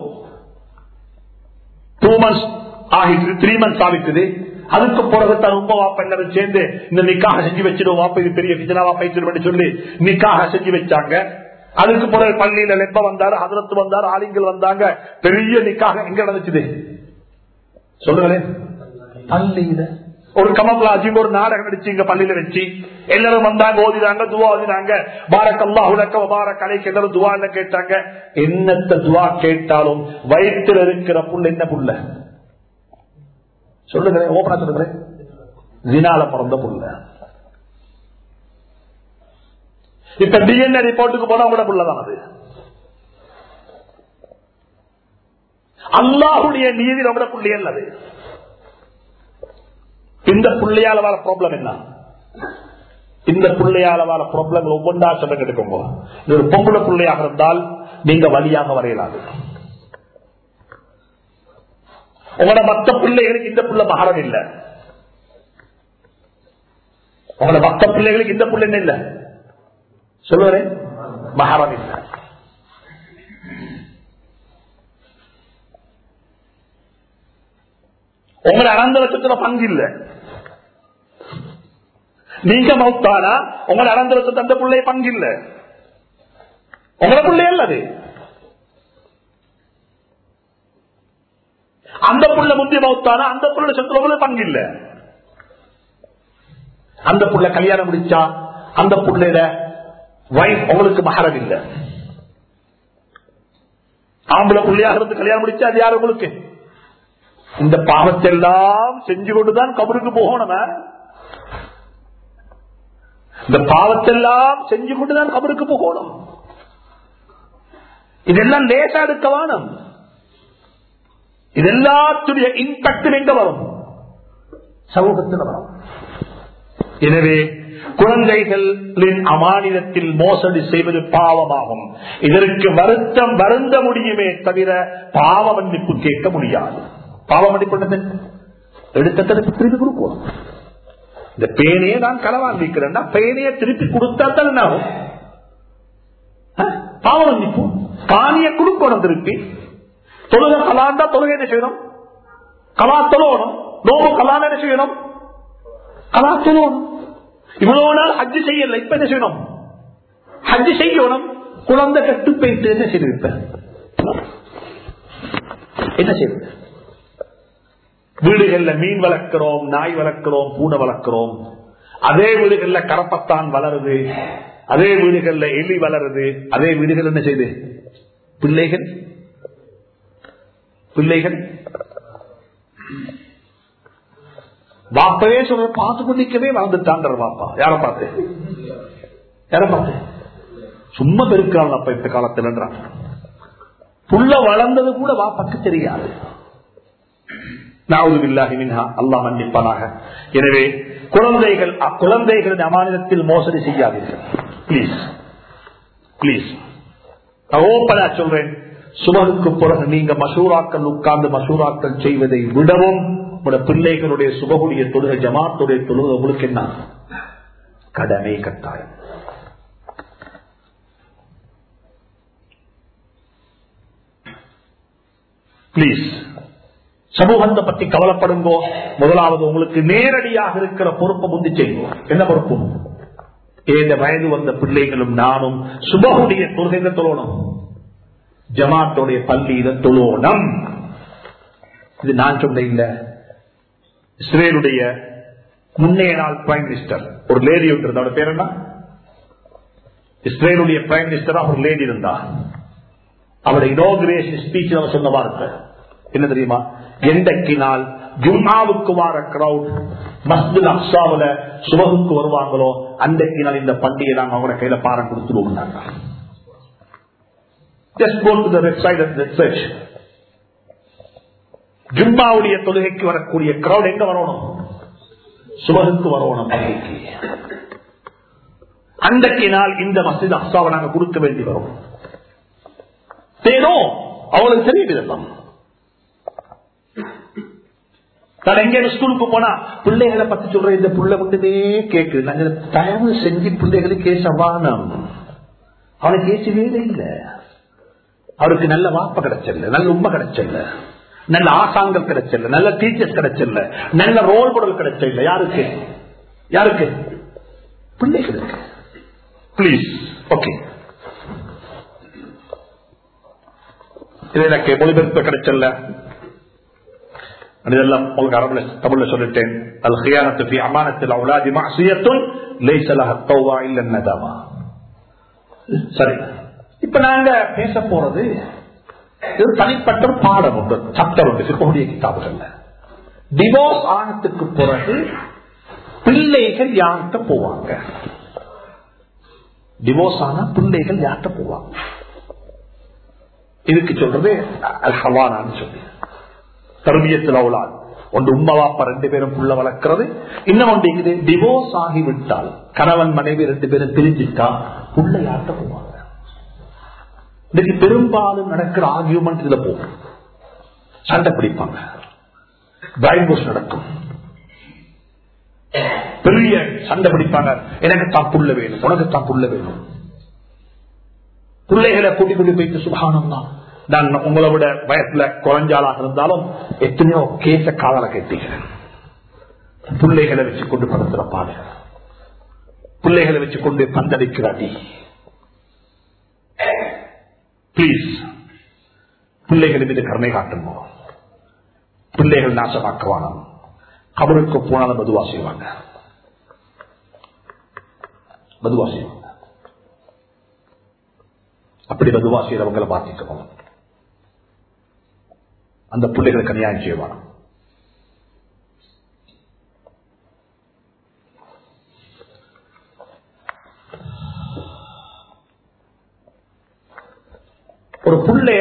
2 months ஆகிட்டு, 3 months ஆகிட்டு. அதுக்கு பிறகுத்தான் உங்க வாப்பா எல்லாரும் சேர்ந்து இந்த நிக்காக செஞ்சு வச்சிடும், வாப்பா இது பெரிய பிஜனாவா பயிற்சி சொல்லி நிக்காக செஞ்சு வச்சாங்க. அதுக்கு பிறகு பள்ளியில லெப்ப வந்தாரு, ஹதரத்து வந்தாரு, ஆலிங்கள் வந்தாங்க. பெரிய நிக்காக எங்க நடந்துச்சு சொல்லுங்களேன்? பள்ளியில ஒரு கமப்லாஜிம் ஒரு நாடகம் நடிச்சு பள்ளியில வச்சு எல்லாரும் வந்தாங்க, ஓதினாங்க, துவா ஓதினாங்க. பாரக்கல்லாஹு லக்க வ பாரக் அலைக எல்லாரும் துவா என்ன கேட்டாங்க. என்னத்த துவா கேட்டாலும் வயிற்றில் இருக்கிற புள்ள என்ன புள்ள சொல்லுங்களேன்? ஓபனா சொல்லுங்களேன். ஜினால பிறந்த புள்ள. இப்ப டிஎன்ஏ ரிப்போர்ட்டுக்கு போனா உங்களோட புள்ளதான் அது. அல்லாஹுடைய நீதியில் உங்களோட புள்ளி அல்லது. இந்த புள்ளையால வர ப்ராப்ளம் என்ன? இந்த புள்ளையால வர ப்ராப்ளம் ஒவ்வொன்றா சொல்ல எடுக்குங்க. இது ஒரு பொம்பளை புள்ளையாக இருந்தால் நீங்க வழியாக வரையலாது. உங்களோட மற்ற பிள்ளைகளுக்கு இந்த புள்ள மகரம் இல்ல. உங்களோட மற்ற பிள்ளைகளுக்கு இந்த புள்ள என்ன இல்ல சொல்லுவேன், மகரம் இல்ல. உங்களை அனந்தரத்துல பங்கு இல்ல. நீங்க மௌத்தானா உங்களை அனந்தரத்துல அந்த பிள்ளைய பங்கு இல்ல. உங்களோட பிள்ளை அல்லது. அந்த புள்ள முந்தி மௌத்தானா அந்த புள்ள சொத்துல பங்கு இல்ல. அந்த புள்ள கல்யாணம் முடிச்சா அந்த புள்ளையில வைஃப் உங்களுக்கு மகரம் இல்ல. ஆம்பளை புள்ளையாக இருந்து கல்யாணம் முடிச்சா அது யாரு உங்களுக்கு? இந்த பாவத்தெல்லாம் செஞ்சு கொண்டுதான் கபருக்கு போகணும். இந்த பாவத்தெல்லாம் செஞ்சு கொண்டுதான் கபருக்கு போகணும். இதெல்லாம் லேசா எடுக்க வேணும். இதெல்லாத்துடைய இம்பாக்ட் எங்க வரும்? சமூகத்தில் வரும். எனவே குழந்தைகளின் அமானிதத்தில் மோசடி செய்வது பாவமாகும். இதற்கு வருத்தம் வருந்த முடியுமே தவிர பாவ மன்னிப்பு கேட்க முடியாது. பாவ மன்னிப்பு எடுத்ததற்கு திருப்பி கொடுக்கும். இந்த பேனையை நான் களவாண்டிக்கிறேன்னா பேனையை திருப்பி கொடுத்தா தான் என்ன ஆகும்? பாவ மன்னிப்பு. காணியை கொடுக்கணும் திருப்பி. தொழுகை கலாண்டா தொழுகை என்ன செய்யணும்? கலா தொழணும். நோம்பு கலான என்ன செய்யணும்? கலா தொழணும். இவ்வளவு நாள் ஹஜ்ஜு செய்யல, இப்ப என்ன செய்யணும்? ஹஜ்ஜு செய்யணும். குழந்தை கட்டு போயிட்டு என்ன செய்து என்ன செய்யுது? வீடுகள்ல மீன் வளர்க்கிறோம், நாய் வளர்க்கிறோம், பூனை வளர்க்கிறோம். அதே வீடுகள்ல கரப்பத்தான் வளருது, அதே வீடுகள்ல எலி வளருது, அதே வீடுகள் என்ன செய்யுது? பிள்ளைகள் பிள்ளைகள் வாப்பவே சொல்ற பார்த்து கொண்டிருக்கவே வளர்ந்துட்டான் வாப்பா. யார பார்த்து? யார பார்த்து? சும்மா பெருக்காள் அப்ப இந்த காலத்துல புள்ள வளர்ந்தது கூட வாப்பாக்கு தெரியாது. அல்லாஹ் மன்னிப்பானாக. எனவே குழந்தைகளின் அமானிதத்தில் மோசடி செய்யாதீர்கள். Please please. நான் ஓப்பனா சொல்றேன், சுபகுக்கு பிறகு நீங்க மசூராக்கள் உட்கார்ந்து மசூராக்கள் செய்வதை விடவும் உங்களோட பிள்ளைகளுடைய சுபகுடைய தொழுகை, ஜமாத்துடைய தொழுகை உங்களுக்கு என்ன கடமை, கட்டாயம். பிளீஸ் சமூகத்தை பத்தி கவலைப்படுங்கோ. முதலாவது உங்களுக்கு நேரடியாக இருக்கிற பொறுப்பை முந்தி செய்வோம். என்ன பொறுப்பு? ஏழு வயது வந்த பிள்ளைகளும் நானும் சுபகுடைய தொழுகையில தொழணும், ஜமாத்துடைய பள்ளியில தொழணும். இது நான் சொன்ன இல்ல. இஸ்ரேலுடைய முன்னைய நாள் பிரைம் மினிஸ்டர் ஒரு லேடி இருந்தா, அவருடைய பேர் என்ன? இஸ்ரேலுடைய பிரைம் மினிஸ்டரா ஒரு லேடி இருந்தா. அவருடைய இனாகுரேஷன் ஸ்பீச் அவர் சொன்ன வார்த்தை என்ன தெரியுமா? எந்தக்கு நாள் ஜும்மாவுக்கு வார கிரௌட் மஸ்ஜித் அக்ஸாவுல சுபகுக்கு வருவாங்களோ அன்றைக்கு நாள் இந்த பண்டிகை நாங்க அவங்களோட கையில பாரம் கொடுத்துருவோம். Just go to the website and research. ஜும்மாவுடைய தொழுகைக்கு வரக்கூடிய கிரௌட் எங்க வரணும்? சுபகுக்கு வரணும். பண்டிகைக்கு அன்றைக்கு நாள் இந்த மஸ்ஜித் அக்ஸாவை நாங்க கொடுக்க வேண்டி வரும். தேனோ அவளுக்கு தெரியும். நான் எங்க ஸ்கூலுக்கு போனா பிள்ளைகளை பத்தி சொல்ற இந்த புள்ள மட்டுமே கேக்குது. நாங்க தயவு செஞ்சு பிள்ளைகளுக்கு சவானம். அவனுக்கு ஏசி வேலை இல்லை. அவருக்கு நல்ல வாப்ப கிடைச்சல, நல்ல உண்மை கிடைச்சல, நல்ல ஆசாங்கள் கிடைச்சல, நல்ல டீச்சர்ஸ் கிடைச்சல, நல்ல ரோல் மாடல் கிடைச்சல. யாருக்கு? யாருக்கு? பிள்ளைகளுக்கு. பிளீஸ். ஓகே, இது எனக்கு மொழிபெயர்ப்பு கிடைச்சல. இதெல்லாம் உங்களுக்கு அரபுல தமிழ்ல சொல்லிட்டேன். அல் கியானத்து ஃபி அமானத்தில் அவுலாதி மஅசியத்துன் லைஸ லஹா தௌபா இல்ல நதமா. சரி, இப்ப நாங்க பேச போறது ஒரு தனிப்பட்ட பாடம் உண்டு, சாப்டர் உண்டு ஃபிக்ஹுடைய கிதாபுகள்ல. டிவோர்ஸ் ஆனதுக்கு பிறகு பிள்ளைகள் யார்கிட்ட போவாங்க? டிவோர்ஸ் ஆனா பிள்ளைகள் யார்கிட்ட போவாங்க? இதுக்கு சொல்றது அல் ஹவானான்னு சொல்லி தர்பியத்துல் அவுலாத். ஒன்று உம்மா வாப்பா ரெண்டு பேரும் புள்ள வளர்க்கிறது. இன்னும் ஒன்று இது டிவோர்ஸ் ஆகிவிட்டால், கணவன் மனைவி ரெண்டு பேரும் பிரிஞ்சிட்டா புள்ள யார்கிட்ட போவாங்க? இன்னைக்கு பெரும்பாலும் நடக்கிற ஆர்கியூமெண்ட் இதுல போகும். சண்டை பிடிப்பாங்க, பிரைன் வாஷ் நடக்கும், பெரிய சண்டை பிடிப்பாங்க. எனக்கு தான் புள்ள வேணும், உனக்கு தான் புள்ள வேணும். பிள்ளைகளை கூட்டி கூட்டி போயிட்டு சுபானம்தான். நான் உங்களை விட வயசுல குறைஞ்சாலாக இருந்தாலும் எத்தனையோ கேச காதல கேட்டீங்க. பிள்ளைகளை வச்சு கொண்டு படுத்துற பாடு, பிள்ளைகளை வச்சு கொண்டு பந்தடிக்கிறாடி. பிளீஸ், பிள்ளைகள் மீது கருணை காட்டுங்க. பிள்ளைகள் நாசமாக்குவான. கபருக்கு போனாலும் மெதுவா செய்வாங்க, மெதுவா செய்வாங்க. அப்படி மெதுவா செய்யறவங்களை பார்த்துக்கணும். அந்த பிள்ளைகளுக்கு அநியாயம் செய்வாங்க. ஒரு பிள்ளைய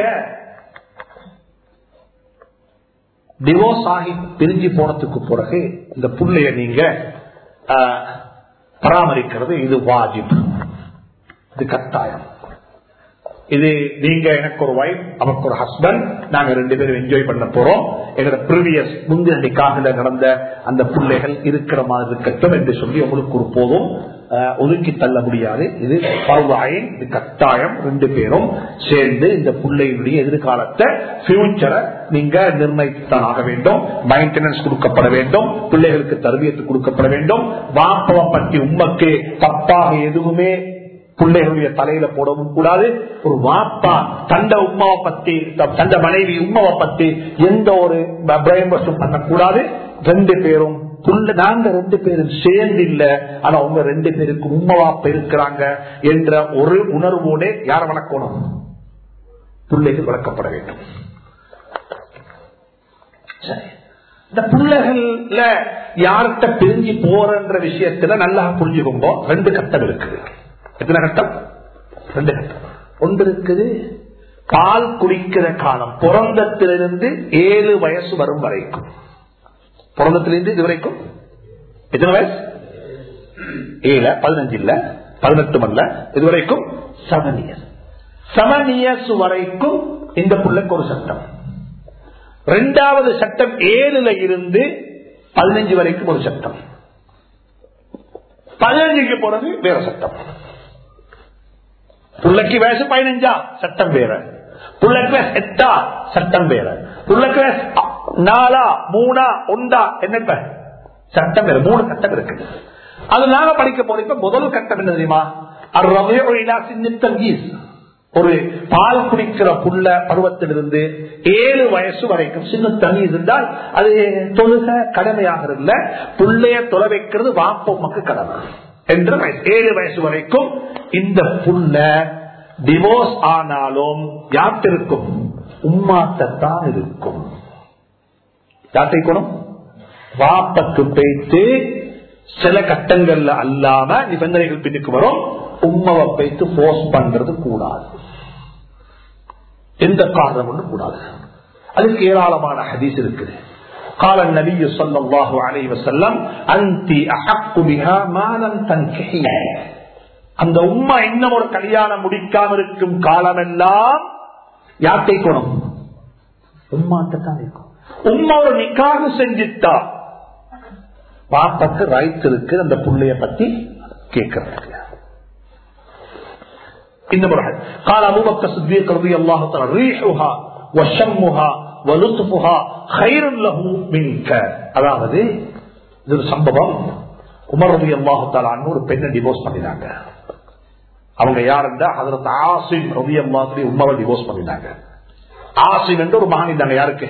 டிவோர்ஸ் ஆகி பிரிஞ்சு போனதுக்கு பிறகு இந்த பிள்ளைய நீங்க பராமரிக்கிறது இது வாஜிப், இது கட்டாயம். இது நீங்க எனக்கு ஒரு வைஃப், அவருக்கு ஒரு ஹஸ்பண்ட், நாங்க ரெண்டு பேரும் என்ஜாய் பண்ண போறோம். எங்களோட ப்ரீவியஸ் முந்தைய நிக்காஹ்ல நடந்த அந்த பிள்ளைகள் இருக்கிற மாதிரி இருக்கட்டும் என்று சொல்லி உங்களுக்கு ஒரு போதும் ஒதுக்கி தள்ள முடியாது. இது பர்வாயின், இது கட்டாயம். ரெண்டு பேரும் சேர்ந்து இந்த பிள்ளைகளுடைய எதிர்காலத்தை, ஃபியூச்சரை நீங்க நிர்ணயித்தான் ஆக வேண்டும். மெயின்டெனன்ஸ் கொடுக்கப்பட வேண்டும், பிள்ளைகளுக்கு தர்பியத்து கொடுக்கப்பட வேண்டும். வாப்பவை பற்றி உம்மக்கு தப்பாக எதுவுமே பிள்ளைகளுடைய தலையில போடவும் கூடாது. ஒரு வாப்பா தண்ட உமாவை பத்தி, தண்ட மனைவி உமாவை பத்தி எந்த ஒரு பிரயம்பசும் பண்ணக்கூடாது. ரெண்டு பேரும் நாங்க ரெண்டு பேரும் சேர்ந்து இல்ல, ஆனா உங்க ரெண்டு பேருக்கு உம்மா வாப்பா இருக்கிறாங்க என்ற ஒரு உணர்வோட யார வளர்க்கணும்? பிள்ளைகள் வளர்க்கப்பட வேண்டும். சரி, இந்த பிள்ளைகள்ல யார்கிட்ட பிரிஞ்சு போறன்ற விஷயத்துல நல்லா புரிஞ்சுக்கோங்க. ரெண்டு கட்டம் இருக்குது. எத்தனை கட்டம்? ரெண்டு கட்டம். ஒன்று இருக்குது பால் குடிக்கிற காலம், பிறந்தத்திலிருந்து 7 வயசு வரும் வரைக்கும். பிறந்தத்திலிருந்து இது வரைக்கும் எத்தனை வயசு? 7, 15 இல்ல, 18 அல்ல, இது வரைக்கும் 7 years. 7 years வரைக்கும் இந்த பிள்ளைக்கு ஒரு சட்டம். இரண்டாவது சட்டம் 7ல இருந்து 15 வரைக்கும் ஒரு சட்டம். 15க்கு போறது வேற சட்டம். பிள்ளைக்கு வயசு 15 சட்டம் வேற. புள்ள கிளாஸ் 8 சட்டம் வேற, புள்ள கிளாஸ் 4 3 1 என்ன சட்டம் வேற. 3 கட்டம் இருக்கு. அது நாங்க படிக்க போறோம். முதல் கட்டம் என்ன தெரியுமா? ஒரு பால் குடிக்கிற புள்ள பருவத்திலிருந்து 7 வயசு வரைக்கும் சின்ன தண்ணி இருந்தால் அது தொழுக கடமையாக இல்ல, புள்ளைய தொலை வைக்கிறது வாப்பம்மாக்கு கடமை என்று 7 வயசு வரைக்கும் இந்த புள்ள டிவோர்ஸ் ஆனாலும் யார்கிட்ட இருக்கும்? உம்மாத்தான் இருக்கும். யார்கிட்ட வாப்பக்கு போய்த்து சில கட்டங்கள்ல அல்லாம நிபந்தனைகள் பின்னுக்கு வரும். உம்மாவை போய்த்து போர்ஸ் பண்றது கூடாது, எந்த காரணம் ஒன்று கூடாது. அதுக்கு ஏராளமான ஹதீஸ் இருக்குது. قال النبي صلى الله عليه وسلم انت احق بها ما لم تنكحي. அந்த உம்மா இன்னும் ஒரு கல்யாணம் முடிக்காம இருக்கும் காலமெல்லாம் யார்கிட்ட இருக்கணும்? உம்மாத்தான் இருக்கும். உம்மா ஒரு நிக்காஹ் செஞ்சிட்டா பாப்பாக்கு ரைட் இருக்கு அந்த புள்ளைய பத்தி கேட்கறதுக்கு. இந்த முறை قال ابو بكر الصديق رضي الله تعالى ريحها وشمها ولطفها خير له منك. அதாவது இது சம்பவம். உமர் ரலியல்லாஹு தஆலா அன்ஹு ஒரு பெண்ணை டிவோர்ஸ் பண்ணினாங்க. அவங்க யாருன்னா ஹஜ்ரத் ஆசிம் ரலியல்லாஹு அன்ஹு உம்மாவை டிவோர்ஸ் பண்ணினாங்க. ஆசிம் என்ற ஒரு மகன் இருந்தாங்க. யாருக்கு?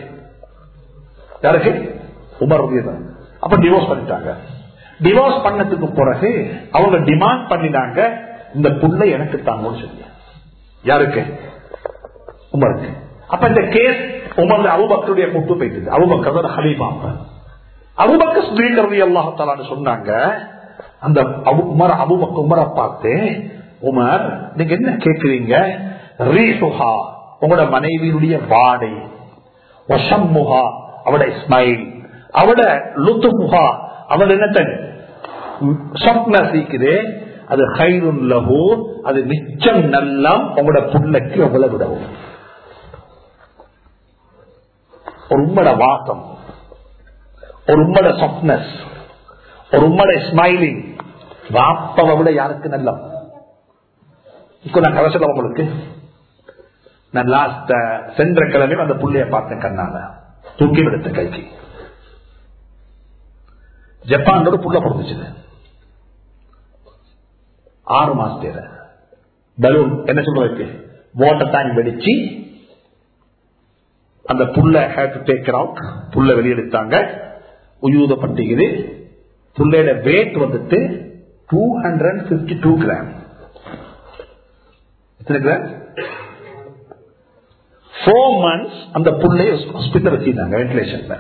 உமர் ரலியல்லாஹு. அப்ப டிவோர்ஸ் பண்ணிட்டாங்க. டிவோர்ஸ் பண்ணதுக்கு பிறகு அவங்க டிமாண்ட் பண்ணினாங்க, இந்த புள்ளை எனக்கு தாங்கன்னு சொல்லி. யாருக்கு? உமருக்கு. அப்ப இந்த கேஸ் உமர் அபூபக்கருடைய கூட்டு போயிட்டு, அபூபக்கர் ஹலீஃபா. அபூபக்கர் சித்தீக் ரலியல்லாஹு தஆலா சொன்னாங்க, அந்த உமரை பார்த்து, உமர் நீங்க என்ன கேட்கிறீங்க? ரீஹுஹா உங்களோட மனைவியுடைய வாடை, வஷம்முஹா அவட ஸ்மைல், அவட லுத்துஹா அவட என்ன சொப்னீக்குது, அது ஹைருன் லஹு அது மிச்சம் நல்லம் உங்களோட புள்ளைக்கு எவ்வளவு விடவும். ஒரு உம்மட வாசம், ஒரு உம்மட சொப்னஸ், ஒரு உம்மட ஸ்மைலிங் வாப்பவை விட யாருக்கு நல்லம்? இப்போ நான் கதை சொல்ல உங்களுக்கு, நான் லாஸ்ட் சென்ற கிழமை அந்த புள்ளைய பார்த்தேன் கண்ணால, தூக்கி எடுத்த கைக்கு. ஜப்பான் ஒரு புள்ள பிறந்துச்சு, 6 மாசத்துல பலூன் என்ன சொல்றதுக்கு வாட்டர் டேங்க் வெடிச்சு அந்த புள்ள ஹேட் டு டேக் அவுட். புள்ள வெளியெடுத்தாங்க, உயூதப்பட்டிக்குது. புள்ளையோட வெயிட் வந்துட்டு 252 கிராம். எத்தனை கிராம்? 4 months அந்த புள்ளைய ஹாஸ்பிட்டல் வச்சிருந்தாங்க வென்டிலேஷன்ல.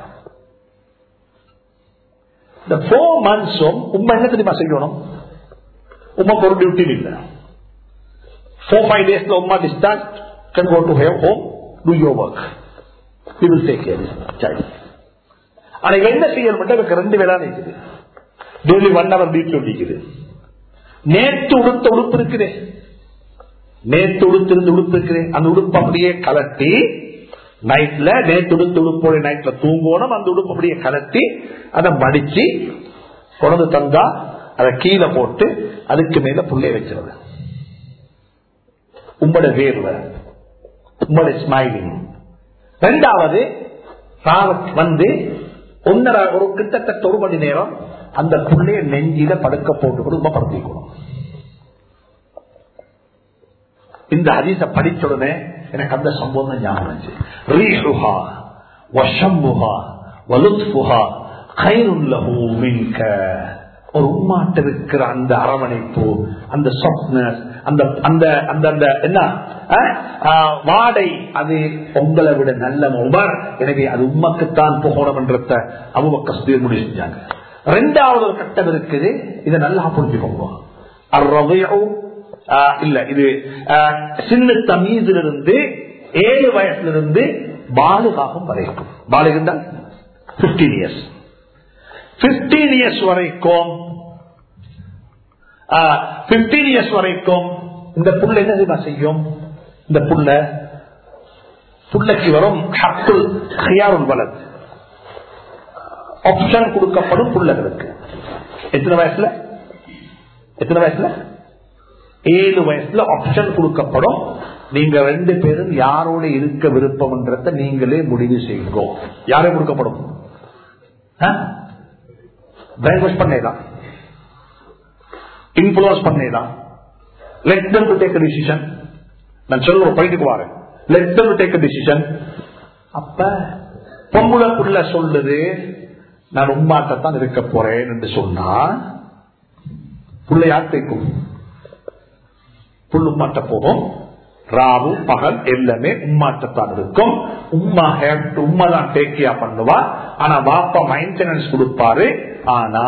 இந்த 4 months உண்மை என்ன தெரியுமா செய்யணும்? உமாக்கு ஒரு டியூட்டி இல்ல. 4-5 days உமா discharge, can go to her home, do your work, we will take care of this child. ஆனா என்ன செய்யணும்? எனக்கு 2 வேலை இருக்குது. டெய்லி 1 hour டியூட்டி இருக்குது. நேற்று உடுத்த உடுப்பு இருக்குது, நேற்று உடுத்திருந்து உடுப்பு இருக்குது, அந்த உடுப்பு அப்படியே கலட்டி நைட்ல, நேற்று உடுத்த உடுப்போட நைட்ல தூங்கணும். அந்த உடுப்பு அப்படியே கலட்டி அதை மடிச்சு கொண்டு தந்தா அதை கீழே போட்டு அதுக்கு மேல புள்ளைய வச்சிருது. உங்களோட வேர்வை, உங்களோட ஸ்மைலிங். 2வது வந்து 1.5 ஒரு கிட்டத்தட்ட 1 மணி நேரம் அந்த புள்ளைய நெஞ்சில படுக்க போட்டு ரொம்ப படுத்திக்கணும். இந்த ஹதீஸ படிச்ச உடனே எனக்கு அந்த சம்பவம் ஞாபகம் வந்துச்சு. ரீஹுஹா வஷம்முஹா வலுத்ஃபுஹா கைருன் லஹு மின்க. ஒரு உம்மாட்ட இருக்கிற அந்த அரவணைப்பு, அந்த சாஃப்ட்னஸ், அந்த என்ன வாடை, அது உங்களை விட நல்ல உமர். எனவே அது உம்மக்குத்தான் போகணும் என்ற அபூபக்கர் சித்தீக் முடிவு செஞ்சாங்க. 2வது ஒரு கட்டம் இருக்குது, இதை நல்லா புரிஞ்சுக்கோங்க. இல்ல இது சின்ன தமீதிலிருந்து 7 வயசிலிருந்து பாலுகாகும் வரைக்கும். பாலுகம் தான் 15 years. 15 years வரைக்கும் 15 years வரைக்கும் இந்த புள்ள என்ன செய்யும்? இந்த புள்ளைக்கு வரும் வலது ஆப்ஷன் கொடுக்கப்படும் புள்ளகளுக்கு. எத்தனை வயசுல? 7 வயசுல ஆப்ஷன் கொடுக்கப்படும். நீங்க 2 பேரும் யாரோட இருக்க விருப்பம்ன்றத நீங்களே முடிவு செய்யுங்க. யாரே கொடுக்கப்படும்? பிரைன்வாஷ் பண்ணேதான், இன்ஃபுளுன்ஸ் பண்ணேதான். Let them to take a decision. நான் சொல்ற பாயிண்ட்க்கு வரேன். Let them to take a decision. அப்ப பொம்புளக்குள்ள சொல்லுது நான் உம்மாட்டத்தான் இருக்க போறேன் என்று சொன்னா புள்ள யார் தேக்கும்? புல் உம்மாட்ட போகும். ராவு பகல் எல்லாமே உம்மாட்டத்தான் இருக்கும். உம்மா தான் டேக்கியா பண்ணுவா. ஆனா வாப்பா மெயின்டெனன்ஸ் கொடுப்பாரு. ஆனா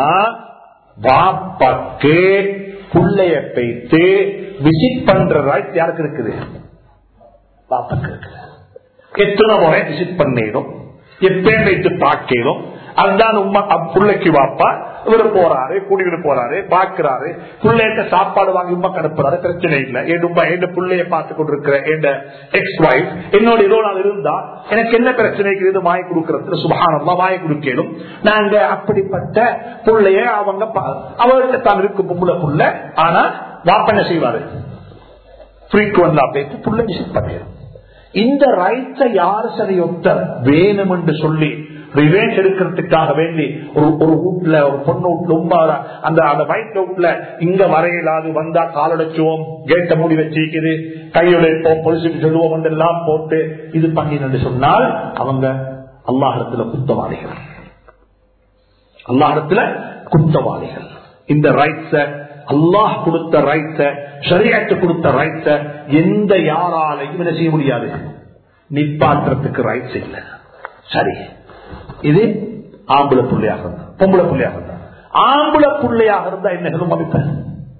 வாப்பாக்கு புள்ளைய பேத்து விசிட் பண்ற ரைட் யாருக்கு இருக்குது? வாப்பாக்கு இருக்குது. எத்தனை முறை விசிட் பண்ணிடும், எப்பயும் வைத்து பார்க்கணும். அதுதான் உம்மா புள்ளைக்கு வாப்பா. இவரு போறாரு, கூட்டிட்டு போறாரு, பாக்குறாரு, பிள்ளைகிட்ட சாப்பாடு வாங்கி உமா கடுப்புறாரு, பிரச்சனை இல்லை. என் பிள்ளைய பார்த்து கொண்டிருக்கிற என் எக்ஸ் வைஃப் என்னோட இதோ நான் இருந்தா எனக்கு என்ன பிரச்சனைக்கு இது வாங்கி கொடுக்கறது சுபஹானல்லாஹ் வாங்கி கொடுக்கணும். நாங்க அப்படிப்பட்ட பிள்ளைய அவங்க அவர்கிட்ட தான் இருக்கும் பொம்பளை புள்ள. ஆனா வாப்ப என்ன செய்வாரு? ஃப்ரீக்வென்ட்லா பேசி புள்ள விசிட் பண்ணிடும். இந்த ரைட்ஸை யாரு சரி ஒருத்தர் வேணும் என்று சொல்லி ரிவேஞ்ச் எடுக்கிறதுக்காக வேண்டி ஒரு வீட்டுல ஒரு பொண்ணு வீட்டுல உமா அந்த வயிற்று வீட்டுல இங்க வரையிலாது வந்தா காலடைச்சுவோம், கேட்ட மூடி வச்சிருக்குது, கையுழைப்போம், பொலிசுக்கு சொல்லுவோம் எல்லாம் போட்டு இது பண்ணி சொன்னால் அவங்க அல்லாஹிடத்துல குத்தவாளிகள். அல்லாஹிடத்துல குத்தவாளிகள். இந்த ரைட்ஸ அல்லாஹ் கொடுத்த ரைட்ஸ, ஷரியத்து கொடுத்த ரைட்ஸ எந்த யாராலையும் என்ன செய்ய முடியாது, நிப்பாற்றத்துக்கு ரைட்ஸ் இல்லை. சரி, இது ஆம்பளை புள்ளையாக இருந்தா, பொம்பளை புள்ளையாக இருந்தா, ஆம்பளை புள்ளையாக இருந்தா என்ன மதிப்பேன்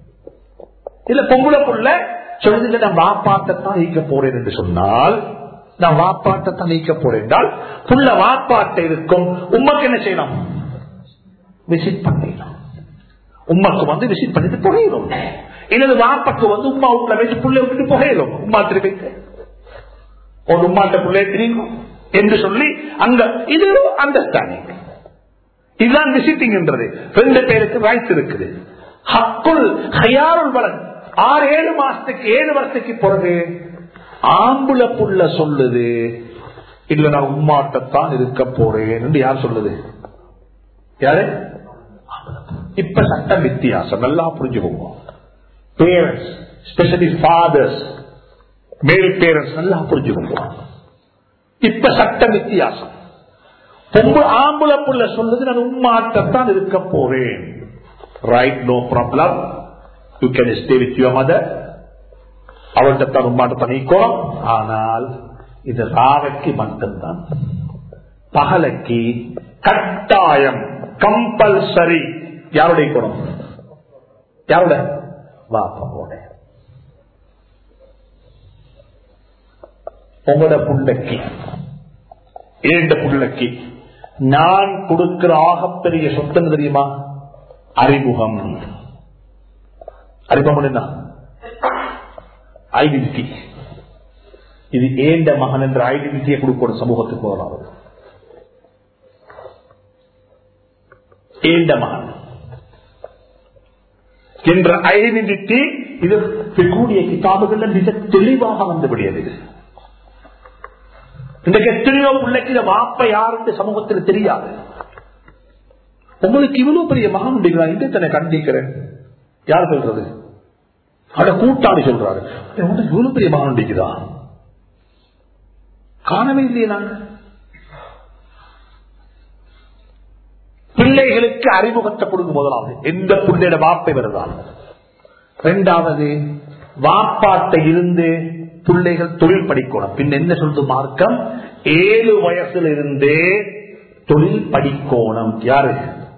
இல்ல பொம்பளை புள்ள சொல்லுங்க நான் வாப்பாட்டத்தான் நீக்க போறேன் என்று சொன்னால், நான் வாப்பாட்டத்தான் நீக்க போறேன் என்றால் புள்ள வாப்பாட்ட இருக்கும். உமக்கு என்ன செய்யலாம்? விசிட் பண்ணிடலாம். உமாக்கு வந்து விசிட் பண்ணிட்டு போகணும். இல்லது வாப்பாக்கு வந்து உமா வீட்டுல வச்சு புள்ளை விட்டுட்டு போகணும். உமா திருப்பி ஒரு உமாட்ட பிள்ளைய தெரியும் என்று சொல்லி அங்க இது அண்டர்ஸ்டாண்டிங். இதுதான் விசிட்டிங் என்றது. 2 பேருக்கு ரைட்ஸ் இருக்குது. ஹக்குல் ஹயாருல் வலத் 6-7 மாசத்துக்கு 7 வருஷத்துக்கு பிறகு ஆம்புல புள்ள சொல்லுது இல்ல நான் உம்மாட்டத்தான் இருக்க போறேன் என்று யார் சொல்லுது? யாரு? இப்ப சட்ட வித்தியாசம் நல்லா புரிஞ்சுக்கோங்க. Parents, specially fathers, male parents நல்லா புரிஞ்சுக்கோங்க. இப்ப சட்ட வித்தியாசம். ஆம்புல புள்ள சொல்லுது நான் உம்மாட்டத்தான் இருக்க போறேன். Right, no problem, you can stay with your mother. அவள்கிட்ட உம்மாட்டத்தான் நீக்கோம். ஆனால் இது ராவைக்கு மட்டும்தான். பகலைக்கு கட்டாயம் கம்பல்சரி யாருடைய குணம்? யாரோட? வாப்பாவோட. உங்களோட புள்ளைக்கு, ஏண்ட புள்ளைக்கு நான் கொடுக்கிற ஆகப்பெரிய சொத்து தெரியுமா? அறிமுகம். அறிமுகம் என்ன? ஐடென்டிட்டி. இது ஏண்ட மகன் என்ற ஐடென்டிட்டியை கொடுக்கணும் சமூகத்துக்கு. வராது ஏண்ட மகன் என்ற ஐடென்டிட்டி இது கூடிய கிதாபுகள் மிக தெளிவாக வந்துவிடியது. இன்றைக்கு எத்தனையோ பிள்ளைக்கு இந்த வாப்ப யாருன்னு சமூகத்தில் தெரியாது. உங்களுக்கு இவ்வளவு பெரிய மகன் உண்டுங்களா? இன்றைய கண்டிக்கிறேன். யார் சொல்றது? அவட கூட்டாளி சொல்றாரு இவ்வளவு பெரிய மகன் உண்டுக்குதா? காணவே இல்லையே. நான் பிள்ளைகளுக்கு அறிமுகத்தை கொடுக்கும் முதலாவது எந்த பிள்ளையோட வாப்பை வருதான். 2வது வாப்பாட்டை இருந்து பிள்ளைகள் தொழில் படிக்கணும். பின் என்ன சொல்றது மார்க்கம்? 7 வயசுல இருந்தே தொழில் படிக்கணும். யாரு?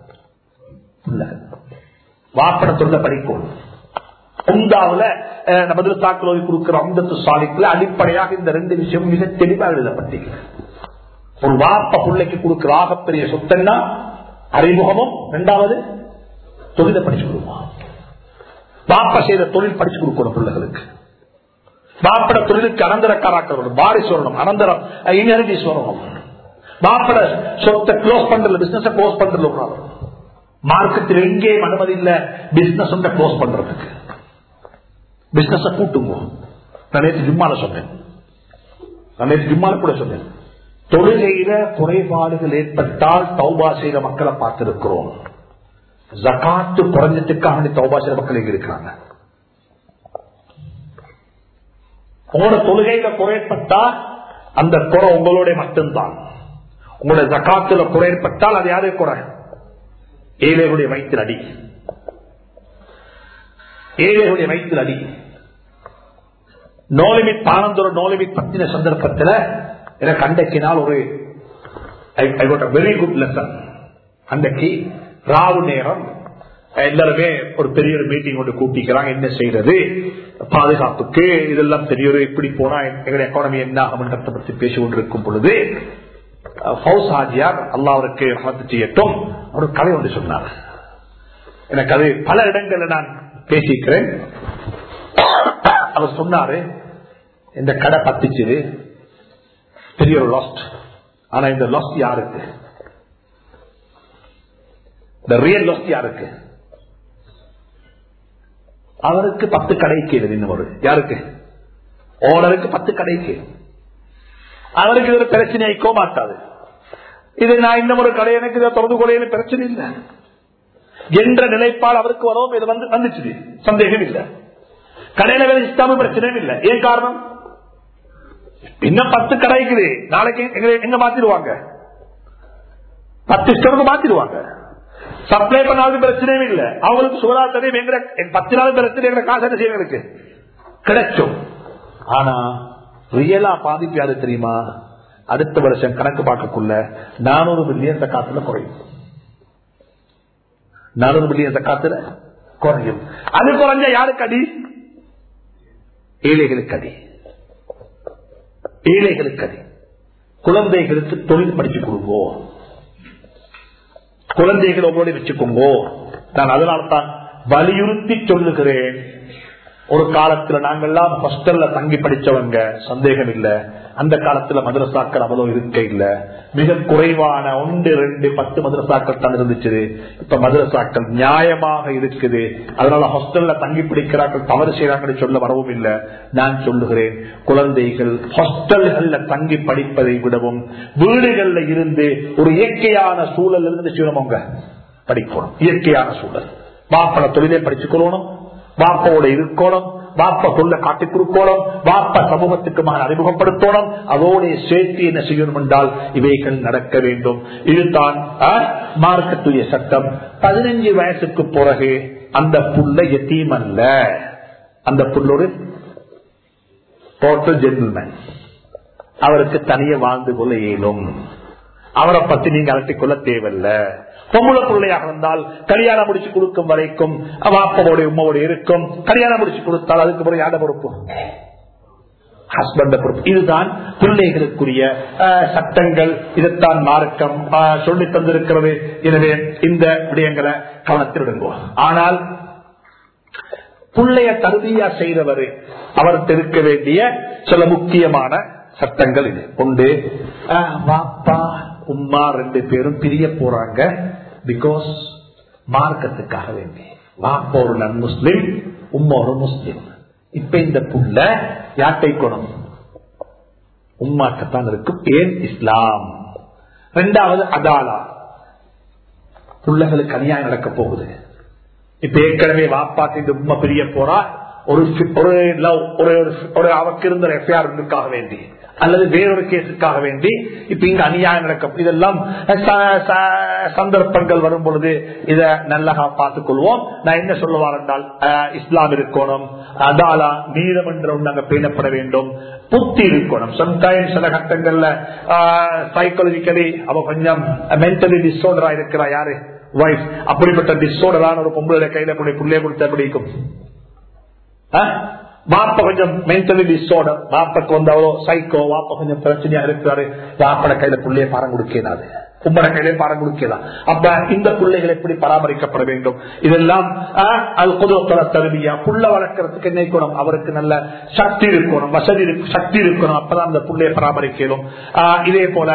வாப்பட தொழில படிக்கணும். உண்டாவுல நமது தாக்குதல் கொடுக்கிற அம்தத்து சாலிக்குல அடிப்படையாக இந்த 2 விஷயம் மிக தெளிவாக எழுதப்பட்டிருக்கிறது. ஒரு வாப்ப பிள்ளைக்கு கொடுக்கிற ஆகப்பெரிய சொத்தன்னா அறிமுகமும், 2வது தொழிலை படிச்சு கொடுப்பான். வாப்ப செய்த தொழில் படிச்சு கொடுக்கணும் பிள்ளைகளுக்கு. வாப்பட தொழிலுக்கு அனந்தரக்காராக்கள் வரணும், வாரிசு வரணும், அனந்தரம் இன்ஹெரிட்டன்ஸ் வரணும். வாப்பட சொத்தை க்ளோஸ் பண்றது, பிசினஸ் க்ளோஸ் பண்றது. மார்க்கெட்டில் எங்கேயும் அனுமதி இல்ல பிசினஸ் க்ளோஸ் பண்றதுக்கு. பிசினஸ் கூட்டுங்க. நான் நேற்று ஜும்மால சொன்னேன். தொழுகையில குறைபாடுகள் ஏற்பட்டால் தௌபா செய்த மக்களை பார்த்திருக்கிறோம். ஜகாத்து குறைஞ்சதுக்காக தௌபா செய்த மக்கள் எங்க இருக்கிறாங்க? உங்களோட தொழுகையில குறைப்பட்டா அந்த குறை உங்களுடைய மட்டும்தான். உங்களோட ஜகாத்துல குறைப்பட்டால் அது யாரு குறை? ஏழைகளுடைய வயிற்றில் அடி. ஏழைகளுடைய வயிற்றில் அடி. நோலிமிட் பானந்தோட நோலிமிட் பத்தின சந்தர்ப்பத்தில் எனக்கு அன்றைக்கு நாள் ஒரு வெரி குட் லெசன். அன்றைக்கு ராவு நேரம் எல்லாருமே ஒரு பெரிய ஒரு மீட்டிங் ஒன்று கூட்டிக்கிறாங்க. என்ன செய்யறது பாதுகாப்புக்கு, இதெல்லாம் பெரிய ஒரு இப்படி போனா எங்களுடைய எக்கானமி என்ன ஆகும்ன்றதை பற்றி பேசிக் கொண்டிருக்கும் பொழுது ஃபவுஸ் ஹாஜியார் அல்லாஹ் அவருக்கு ரஹ்மத் செய்யட்டும் ஒரு கதை ஒன்று சொன்னார். எனக்கு அது பல இடங்கள்ல நான் பேசிக்கிறேன். அவர் சொன்னாரு, இந்த கடை பத்திச்சுது, பெரிய ஒரு லாஸ்ட். ஆனா இந்த லாஸ்ட் யாருக்கு? இந்த ரியல் லாஸ்ட் யாருக்கு? அவருக்கு 10 கடைக்கு இன்னும் ஒரு யாருக்கு? ஓனருக்கு 10 கடைக்கு. அவருக்கு இது பிரச்சனை ஆயிக்கோ மாட்டாது. இது நான் இன்னும் ஒரு கடை எனக்கு இதை தொடர்ந்து கொள்ள பிரச்சனை இல்லை என்ற நிலைப்பாடு அவருக்கு வரவும் இது வந்துச்சு, சந்தேகம் இல்லை. கடையில வேலை இஷ்டாம பிரச்சனையும் இல்லை. ஏன் காரணம்? இன்னும் 10 கடைக்குது, நாளைக்கு எங்க மாத்திடுவாங்க, 10 ஸ்டோருக்கு மாத்திடுவாங்க. சப்ளை பண்ணாலும் பிரச்சனையும் இல்லை. அவங்களுக்கு சுகரா தெரியும், 10 நாள் பிரச்சனை காசு என்ன செய்வங்களுக்கு கிடைக்கும். ஆனா ரியலா பாதிப்பு யாரு தெரியுமா? அடுத்த வருஷம் கணக்கு பார்க்கக்குள்ள 400 மில்லியன் காத்துல குறையும். 400 மில்லியன் காத்துல குறையும். அது குறைஞ்ச யாருக்கு அடி? ஏழைகளுக்கு அடி. ஏழைகளுக்கு அடி. குழந்தைகளுக்கு தொழில் படிச்சு கொடுங்கோ, குழந்தைகளை உங்களோட வச்சுக்கோங்கோ. நான் அதனால்தான் வலியுறுத்தி சொல்லுகிறேன். ஒரு காலத்துல நாங்கெல்லாம் ஹாஸ்டல்ல தங்கி படிச்சவங்க, சந்தேகம் இல்ல. அந்த காலத்துல மதரசாக்கள் அவ்வளவு இருக்க இல்ல, மிக குறைவான 1, 2, 10 மதரசாக்கள் தான் இருந்துச்சு. இப்ப மதரசாக்கள் நியாயமாக இருக்குது. அதனால ஹாஸ்டல்ல தங்கி படிக்கிறார்கள் தவறு செய்யறாங்கன்னு சொல்ல வரவும் இல்லை. நான் சொல்லுகிறேன், குழந்தைகள் ஹாஸ்டல்கள்ல தங்கி படிப்பதை விடவும் வீடுகள்ல இருந்து ஒரு இயற்கையான சூழல் இருந்து செய்யணுங்க படிக்கணும். இயற்கையான சூழல். வாப்பட தொழிலை படிச்சுக்கொள்ளணும், வாப்போட இருக்கணும், வாப்ப சொல்ல காட்டிக் கொடுக்கணும், வாப்ப சமூகத்துக்கு அறிமுகப்படுத்தணும். அதோட சேர்த்து என்ன செய்யணும் என்றால் இவைகள் நடக்க வேண்டும். இதுதான் மார்க்கத்துடைய சட்டம். 15 வயசுக்கு பிறகு அந்த புள்ள எத்தீம் அல்ல, அந்த புள்ள ஒரு டோட்டல் ஜென்டில்மேன். அவருக்கு தனியே வாழ்ந்து கொள்ள இயலும். அவரை பத்தி நீங்க அலட்டிக் கொள்ள தேவையில்லை. பொம்பளை பிள்ளையாக இருந்தால் கல்யாணம் முடிச்சு கொடுக்கும் வரைக்கும் வாப்போட உம்மோட இருக்கும். கல்யாணம் முடிச்சு கொடுத்தால் அதுக்கு பிறகு யார பொறுப்பு? ஹஸ்பண்ட பொறுப்பு. இதுதான் பிள்ளைகளுக்குரிய சட்டங்கள். இதைத்தான் மார்க்கம் சொல்லி தந்திருக்கிறது. எனவே இந்த விடயங்களை கவனத்தில் விடுவோம். ஆனால் பிள்ளைய தருவியா செய்தவர் அவருக்கு இருக்க வேண்டிய சில முக்கியமான சட்டங்கள் இது. ஒன்று, வாப்பா உம்மா 2 பேரும் பிரிய போறாங்க. பிகாஸ் மார்க்கத்துக்காக வேண்டி. வாப்பா ஒரு நன் முஸ்லிம், உம்மா ஒரு முஸ்லிம். இப்ப இந்த புள்ள யாட்டை குணம் உம்மாக்கத்தான் இருக்கும். ஏன்? இஸ்லாம். 2வது அதாலா. புள்ளகளுக்கு அநியாயம் நடக்க போகுது. இப்ப ஏற்கனவே வாப்பாக்கு இந்த உம்மா பிரிய போறா, ஒரு அவருக்கு இருந்த எஃப்ஐஆருக்காக வேண்டி அல்லது வேறொரு கேஸுக்காக வேண்டி இப்ப இங்க அநியாயம் நடக்கும். இதெல்லாம் சந்தர்ப்பங்கள் வரும் பொழுது இத நல்லா பார்த்துக் கொள்வோம். நான் என்ன சொல்லுவார் என்றால், இஸ்லாம் இருக்கணும், அதாலா நீதம் என்ற ஒன்று பேணப்பட வேண்டும், புத்தி இருக்கணும். சம்டைம்ஸ் சில கட்டங்கள்ல சைக்காலஜிக்கலி அவ கொஞ்சம் மென்டலி டிஸ்ஆர்டரா இருக்கிறா யாரு? வைஃப். அப்படிப்பட்ட டிஸ்ஆர்டரான ஒரு பொம்பளை கையில பிள்ளைய கொடுத்த பிடிக்கும். வாப்ப கொஞ்சம் மென்டலி டிஸ்ஆர்டர், வாப்பக்கு வந்து அவ்வளோ சைக்கோ, வாப்ப கொஞ்சம் பிரச்சனையா இருக்கிறாரு, வாப்பட கையில பிள்ளைய பாரம் கொடுக்கிறாரு, உம்மட கையிலே பாரம் கொடுக்கலாம். அப்ப இந்த பிள்ளைகள் எப்படி பராமரிக்கப்பட வேண்டும்? இதெல்லாம் அது பொதுவத்தோட தருவியா. புள்ள வளர்க்கறதுக்கு என்ன இருக்கணும்? அவருக்கு நல்ல சக்தி இருக்கணும், வசதி சக்தி இருக்கணும். அப்பதான் அந்த பிள்ளையை பராமரிக்கணும். இதே போல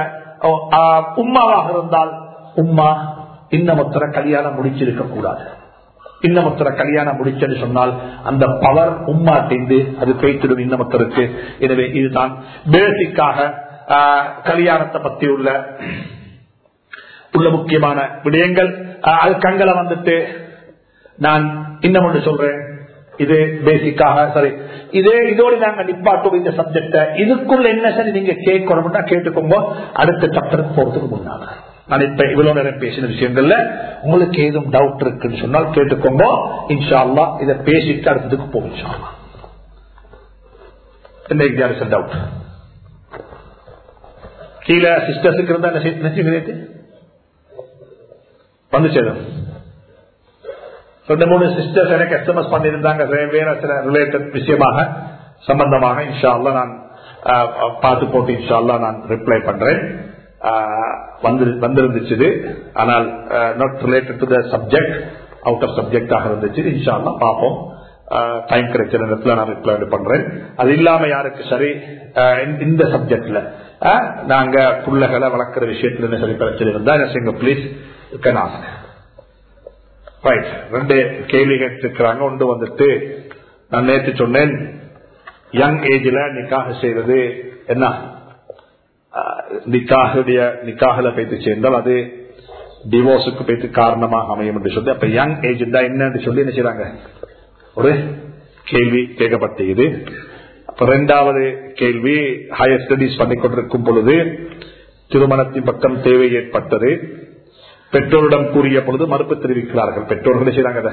உம்மாவாக இருந்தால் உம்மா இன்னமொத்தர கல்யாணம் முடிச்சிருக்க கூடாது. இன்னமொத்தர கல்யாணம் முடிச்சன்னு சொன்னால் அந்த பவர் உம்மாட்டிந்து அது பேய்த்திடும் இன்னமொத்தருக்கு. எனவே இதுதான் பேசிக்காக கல்யாணத்தை பத்தி உள்ள முக்கியமான விடயங்கள். அது கண்களை வந்துட்டு நான் இன்னும் ஒன்று சொல்றேன். இது பேசிக்காக சரி. இதோடு நாங்க நிப்பாட்டும் இந்த சப்ஜெக்ட. இதுக்குள்ள என்ன சரி நீங்க கேட்கணும்னா கேட்டுக்கோங்க. அடுத்த சாப்டருக்கு போறதுக்கு முன்னால நான் இப்ப இவ்வளவு நேரம் பேசின விஷயங்கள்ல உங்களுக்கு ஏதும் டவுட் இருக்குன்னு சொன்னால் கேட்டுக்கோங்க. இன்ஷா அல்லாஹ் இதை பேசிட்டு அடுத்ததுக்கு போகும். இன்ஷா அல்லாஹ். என்ன டவுட் கீழே சிஸ்டர்ஸுக்கு இருந்தா என்ன வந்து சேரும். 2-3 சிஸ்டர்ஸ் எனக்கு SMS பண்ணியிருந்தாங்க வேற சில ரிலேட்டட் விஷயமாக சம்பந்தமாக. இன்ஷா அல்லாஹ் நான் பார்த்து போட்டு இன்ஷா அல்லாஹ் நான் ரிப்ளை பண்றேன். வந்திருந்துச்சு, ஆனால் not related to the subject, out of சப்ஜெக்டாக இருந்துச்சு. இன்ஷா அல்லாஹ் பார்ப்போம். டைம் கிடைச்ச நேரத்தில் நான் ரிப்ளை பண்றேன். அது இல்லாம யாருக்கு சரி இந்த சப்ஜெக்ட்ல நாங்க புள்ளைகளை வளர்க்கிற விஷயத்துல என்ன சரி பிரச்சனை இருந்தா என்ன செய்யுங்க பிளீஸ். ரைட். 2 கேள்வி கேட்டிருக்கிறாங்க. ஒன்று வந்துட்டு நான் நேற்று சொன்னேன் யங் ஏஜ்ல நிக்காக செய்வது என்ன நிக்காகல போய்த்து சேர்ந்தால் அது டிவோர்ஸுக்கு போய்த்து காரணமாக அமையும் என்று சொல்லி அப்ப யங் ஏஜ் தான் என்ன சொல்லி என்ன செய்யறாங்க ஒரு கேள்வி கேட்கப்பட்டது. அப்ப 2வது கேள்வி ஹையர் ஸ்டடீஸ் பண்ணி கொண்டிருக்கும் பொழுது திருமணத்தின் பக்கம் தேவை ஏற்பட்டது. பெற்றோரிடம் கூறிய பொழுது மறுப்பு தெரிவிக்கிறார்கள். பெற்றோர்கள் செய்யறாங்க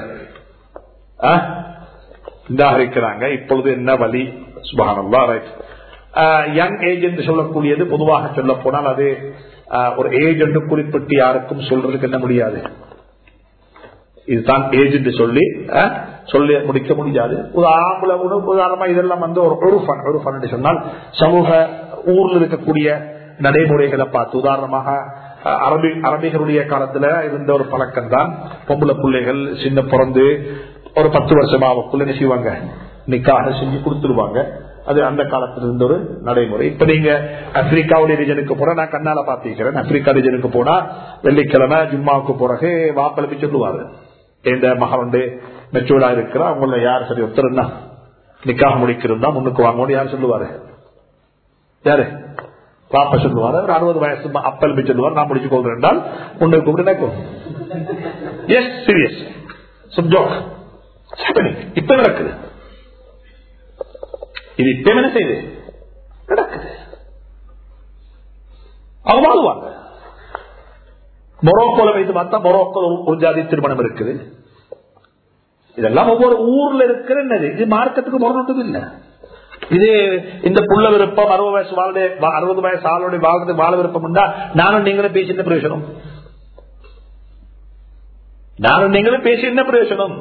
நிராகரிக்கிறாங்க. இப்பொழுது என்ன வழி? சுப்ஹானல்லாஹ். ரைட். யங் ஏஜ் என்று சொல்லக்கூடியது பொதுவாக சொல்ல போனால் அது ஒரு ஏஜ் என்று குறிப்பிட்டு யாருக்கும் சொல்றதுக்கு என்ன முடியாது. இதுதான் ஏஜ் என்று சொல்லி முடிக்க முடியாது. உதாரணமா இதெல்லாம் வந்து ஒரு ஃபன் என்று சொன்னால் சமூக ஊர்ல இருக்கக்கூடிய நடைமுறைகளை பார்த்து உதாரணமாக அரபிகளுடைய காலத்துல இருந்த ஒரு பழக்கம் தான் பொம்பளை பிள்ளைகள் சின்ன பிறந்து ஒரு 10 வருஷமாவுக்குள்ள என்ன செய்வாங்க நிக்காக செஞ்சு கொடுத்துருவாங்க. அது அந்த காலத்துல இருந்த ஒரு நடைமுறை. இப்ப நீங்க ஆப்பிரிக்காவுடைய ரீஜனுக்கு போனா நான் கண்ணால பாத்திருக்கிறேன். ஆப்பிரிக்கா ரீஜனுக்கு போனா வெள்ளிக்கிழமை ஜும்மாவுக்கு பிறகு வாப்பெழுப்பி சொல்லுவாரு இந்த மகன் மெச்சூர்டா இருக்கிறா அவங்கள யார் சரி ஒருத்தருன்னா நிக்காக முடிக்கிறதா முன்னுக்கு வாங்கணும் யார் சொல்லுவாரு? யாரு? பாப்பா சொல்லுவாரு. ஒரு 60 வயசு அப்பல் சொல்லுவார் நான் முடிச்சு கொள்றேன் முன்னுக்கு கூப்பிட்டு எஸ் சீரியஸ் இப்ப நடக்குது. இது இப்ப என்ன செய்யுது நடக்குது. அவங்க வாழுவாங்க. மொரோக்கோல வைத்து பார்த்தா மொரோக்கோல ஒரு ஜாதி திருமணம் இருக்குது. இதெல்லாம் ஒவ்வொரு ஊர்ல இருக்கிற என்னது இது மார்க்கத்துக்கு முரணது இல்லை. இது இந்த புள்ள விருப்பம் 60 வயசு ஆளுடைய வாழ்றது வாழ விருப்பம் உண்டா நானும் நீங்களும் பேசி என்ன பிரயோஜனம்? நானும் நீங்களும் பேசி என்ன பிரயோஜனம்?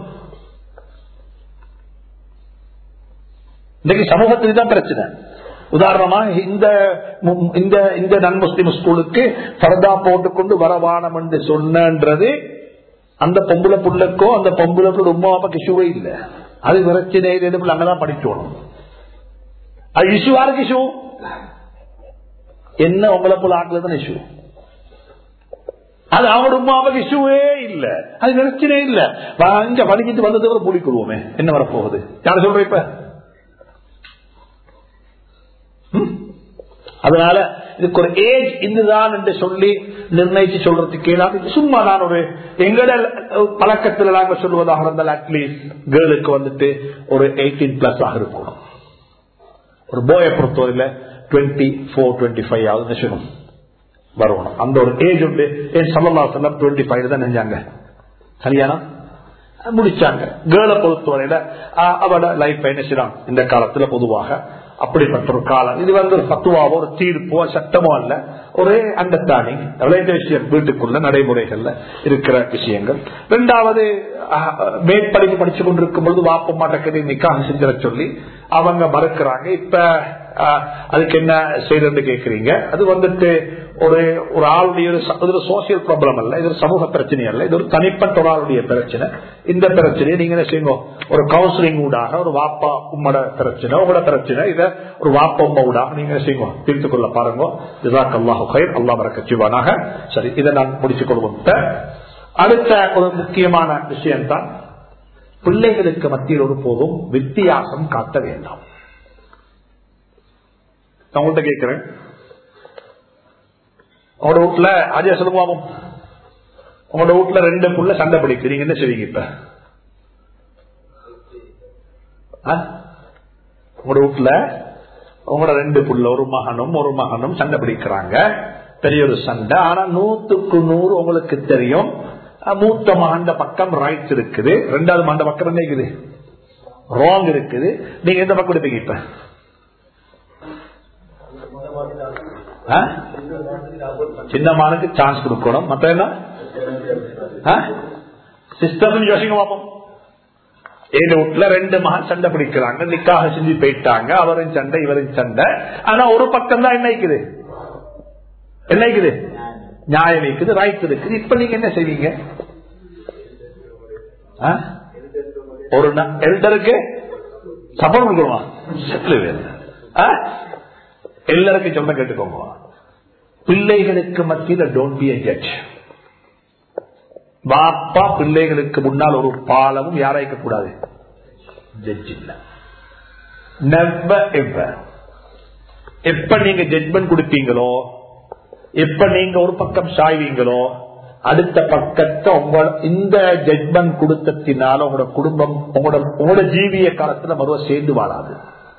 இன்னைக்கு சமூகத்தில் தான் பிரச்சனை. உதாரணமா இந்த நன் முஸ்லிம் ஸ்கூலுக்கு பர்தா போட்டுக்கொண்டு வரவானம் என்று சொன்னது அந்த பொம்புல புள்ளக்கோ அந்த பொம்புல உமா அப்பாக்கு இஷ்யூவே இல்லை. அது பிரச்சனை அங்கதான் படிச்சோணும். அது இஷ்யூ யாருக்கு இஷ்யூ? என்ன உங்களை போல ஆக்கலதான் இஷ்யூ. அது அவங்களோட உமாவுக்கு இஷ்யூவே இல்ல. அது பிரச்சனை இல்ல. இங்க படிக்கிட்டு வந்தது கூட மூடிக்கொள்வோமே என்ன வரப்போகுது? யாரு சொல்ற இப்ப? அதனால இதுக்கு ஒரு ஏஜ் இதுதான் என்று சொல்லி நிர்ணயிச்சு சொல்றதுக்கு சும்மா நான் ஒரு எங்கட பழக்கத்தில் நாங்க சொல்வதாக இருந்தால் அட்லீஸ்ட் கேர்ளுக்கு வந்துட்டு ஒரு 18+ ஆக இருக்கணும். ஒரு போயை பொறுத்தவரையில 24-25 ஆகுது வரணும். அந்த ஒரு ஏஜ் உண்டு. ஸல்லல்லாஹு அலைஹி வஸல்லம் 25 தான் செஞ்சாங்க கல்யாணம் முடிச்சாங்க. கேர்ளை பொறுத்தவரையில அவட லைஃப் என்ன செய்யலாம் இந்த காலத்துல பொதுவாக அப்படிப்பட்ட ஒரு காலம். இது வந்து ஒரு பத்துவாவோ ஒரு தீர்ப்போ சட்டமோ அல்ல, ஒரே அண்டர்ஸ்டாண்டிங் விஷயம் வீட்டுக்குள்ள நடைமுறைகள்ல இருக்கிற விஷயங்கள். 2வது மேற்படிப்பு படிச்சு கொண்டிருக்கும் பொழுது வாப்ப மாட்டக்கதை நிக்காக செஞ்சிட சொல்லி அவங்க மறுக்கிறாங்க. இப்ப அதுக்கு என்ன செய்யறது கேக்குறீங்க? அது வந்துட்டு ஒரு ஆளுடைய ஒரு சோசியல் ப்ராப்ளம் அல்ல, இது ஒரு சமூக பிரச்சனை அல்ல, இது ஒரு தனிப்பட்ட ஒரு ஆளுடைய பிரச்சனை. இந்த பிரச்சனையை நீங்க என்ன செய்யுங்க ஒரு கவுன்சிலிங் ஊடாக ஒரு வாப்பா உம்மோட பிரச்சனை உங்களோட பிரச்சனை இதை ஒரு வாப்பா உம்ம ஊடாக நீங்க செய்யுங்க தீர்த்து கொள்ள பாருங்க. ஜஸாக்கல்லாஹு கைர். அல்லாஹ் பரக்கத் செய்வானாக. சரி, இதை நான் முடிச்சுக் கொள்வோம். அடுத்த ஒரு முக்கியமான விஷயம் தான் பிள்ளைகளுக்கு மத்தியில் ஒரு போதும் வித்தியாசம் காட்ட வேண்டாம். நான் உங்கள்கிட்ட கேட்கிறேன், உங்களோட வீட்டுல ஆஜியா சொல்லுவாங்க, உங்களோட வீட்டுல 2 புள்ள சண்டை பிடிக்கு, நீங்க என்ன செய்வீங்க? இப்ப உங்களோட வீட்டுல உங்களோட 2 புள்ள, ஒரு மகனும் சண்டை பிடிக்கிறாங்க, பெரிய ஒரு சண்டை. ஆனா 100க்கு 100 உங்களுக்கு தெரியும், மூத்த மகண்ட பக்கம் ரைட் இருக்குது, 2வது மகண்ட பக்கம் என்ன இருக்குது, ராங் இருக்குது. நீங்க எந்த பக்கம் எடுப்பீங்க? இப்ப சின்ன மகனுக்கு சான்ஸ் கொடுக்கணும். மத்த என்ன சிஸ்டம் யோசிக்க பார்ப்போம். எங்க வீட்டுல 2 மகன் சண்டை பிடிக்கிறாங்க, நிக்காக செஞ்சு போயிட்டாங்க, அவரும் சண்டை இவரும் சண்டை. ஆனா ஒரு பக்கம் தான் என்ன இருக்குது, நியாயம் இருக்குது, ரைட் இருக்குது. இப்ப நீங்க என்ன செய்வீங்க? ஒரு எல்டருக்கு சப்போர்ட் கொடுக்கணுமா? எல்லாருக்கும் சொன்ன கேட்டுக்கோங்க, பிள்ளைகளுக்கு மத்தியில் டோன்ட் பி எ ஜட்ஜ். பாப்பா பிள்ளைகளுக்கு முன்னால் ஒரு பாலமும் யாராய்க்க கூடாது, ஜட்ஜ் இல்ல. Never ever. எப்ப நீங்க ஜட்ஜ்மெண்ட் கொடுப்பீங்களோ, எப்ப நீங்க ஒரு பக்கம் சாய்வீங்களோ, அடுத்த பக்கத்தை இந்த ஜட்ஜ்மெண்ட் கொடுத்ததினால உங்களோட குடும்பம் உங்களோட ஜீவிய காலத்துல மறுவ சேர்ந்து வாழாது.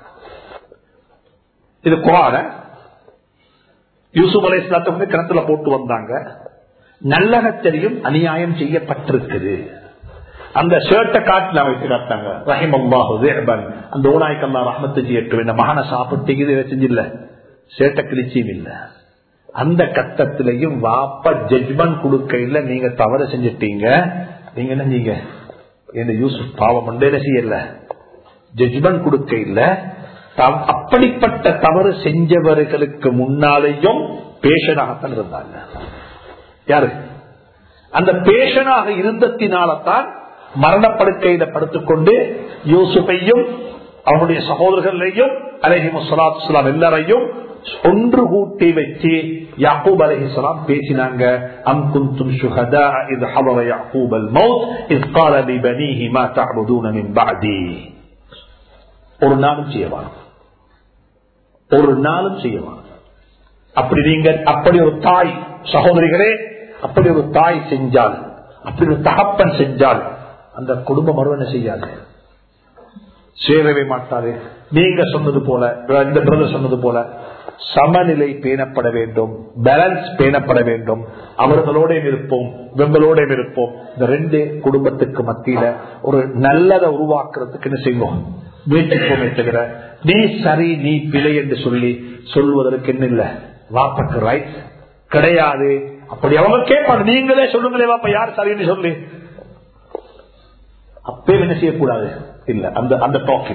இது குர்ஆன். யூசுப் அலைஹிஸ்ஸலாத்தை கிணத்துல போட்டு வந்தாங்க, நல்லக தெரியும் அநியாயம் செய்யப்பட்டிருக்குது. அந்த ஷர்ட்டை காட்டுல வைத்து காட்டாங்க, ரஹிமல்லாஹு ஸிஅபன், அந்த ஓனாய்க்கு அல்லாஹ் ரஹ்மத் செய்யட்டும், இந்த மகனை சாப்பிட்டு செஞ்சில்ல, ஷர்ட்டை கிழிச்சியும் இல்ல. அந்த கட்டத்திலையும் வாப்பா ஜட்ஜ்மெண்ட் கொடுக்க இல்ல, நீங்க தவறு செஞ்சிட்டீங்க, நீங்க என்ன நீங்க இந்த யூசுப் பாவம் என்ன செய்யல, ஜட்ஜ்மெண்ட் கொடுக்க இல்ல. அப்படிப்பட்ட தவறு செஞ்சவர்களுக்கு முன்னாலேயும் பேஷனாகத்தான் இருந்தாங்க. யாரு? அந்த பேஷனாக இருந்ததினால்தான் மரணப்படுக்கையில படுத்துக்கொண்டு யூசுஃபையும் அவனுடைய சகோதரர்களையும் அலைஹிமுஸ்ஸலாத்து வஸ்ஸலாம் எல்லாரையும் ஒன்று கூட்டி வச்சு யாக்கூப் அலைஹிஸ்ஸலாம் பேசினாங்க. அம் குன்தும் ஷுஹதா இத் ஹதர யாக்கூப் அல் மௌத் இத் قال لبنيه ما تعبدون من بعدي. ஒரு நாளும் செய்யவான். அப்படி ஒரு தாய், சகோதரிகளே, அப்படி ஒரு தாய் செஞ்சால், அப்படி ஒரு தகப்பன் செஞ்சால் அந்த குடும்பம் மறுவனை செய்யாது, சேரவே மாட்டாது. நீங்க சொன்னது போல, இந்த பிரதர் சொன்னது போல சமநிலை பேணப்பட வேண்டும், பேலன்ஸ் பேணப்பட வேண்டும். அவர்களோட இருப்போம், வெங்களோட இருப்போம். இந்த 2 குடும்பத்துக்கு மத்தியில ஒரு நல்லதை உருவாக்குறதுக்கு என்ன செய்வோம், முயற்சிப்போமே தவிர நீ சரி நீ பிழை என்று சொல்வதற்கு என்ன இல்ல, வாப்பக்கு ரைட் கிடையாது. அப்படி அவங்க கேட்பாங்க, நீங்களே சொல்லுங்களே வாப்பா யார் சரின்னு சொல்லி, அப்பே என்ன செய்யக்கூடாது இல்ல, அந்த டாக்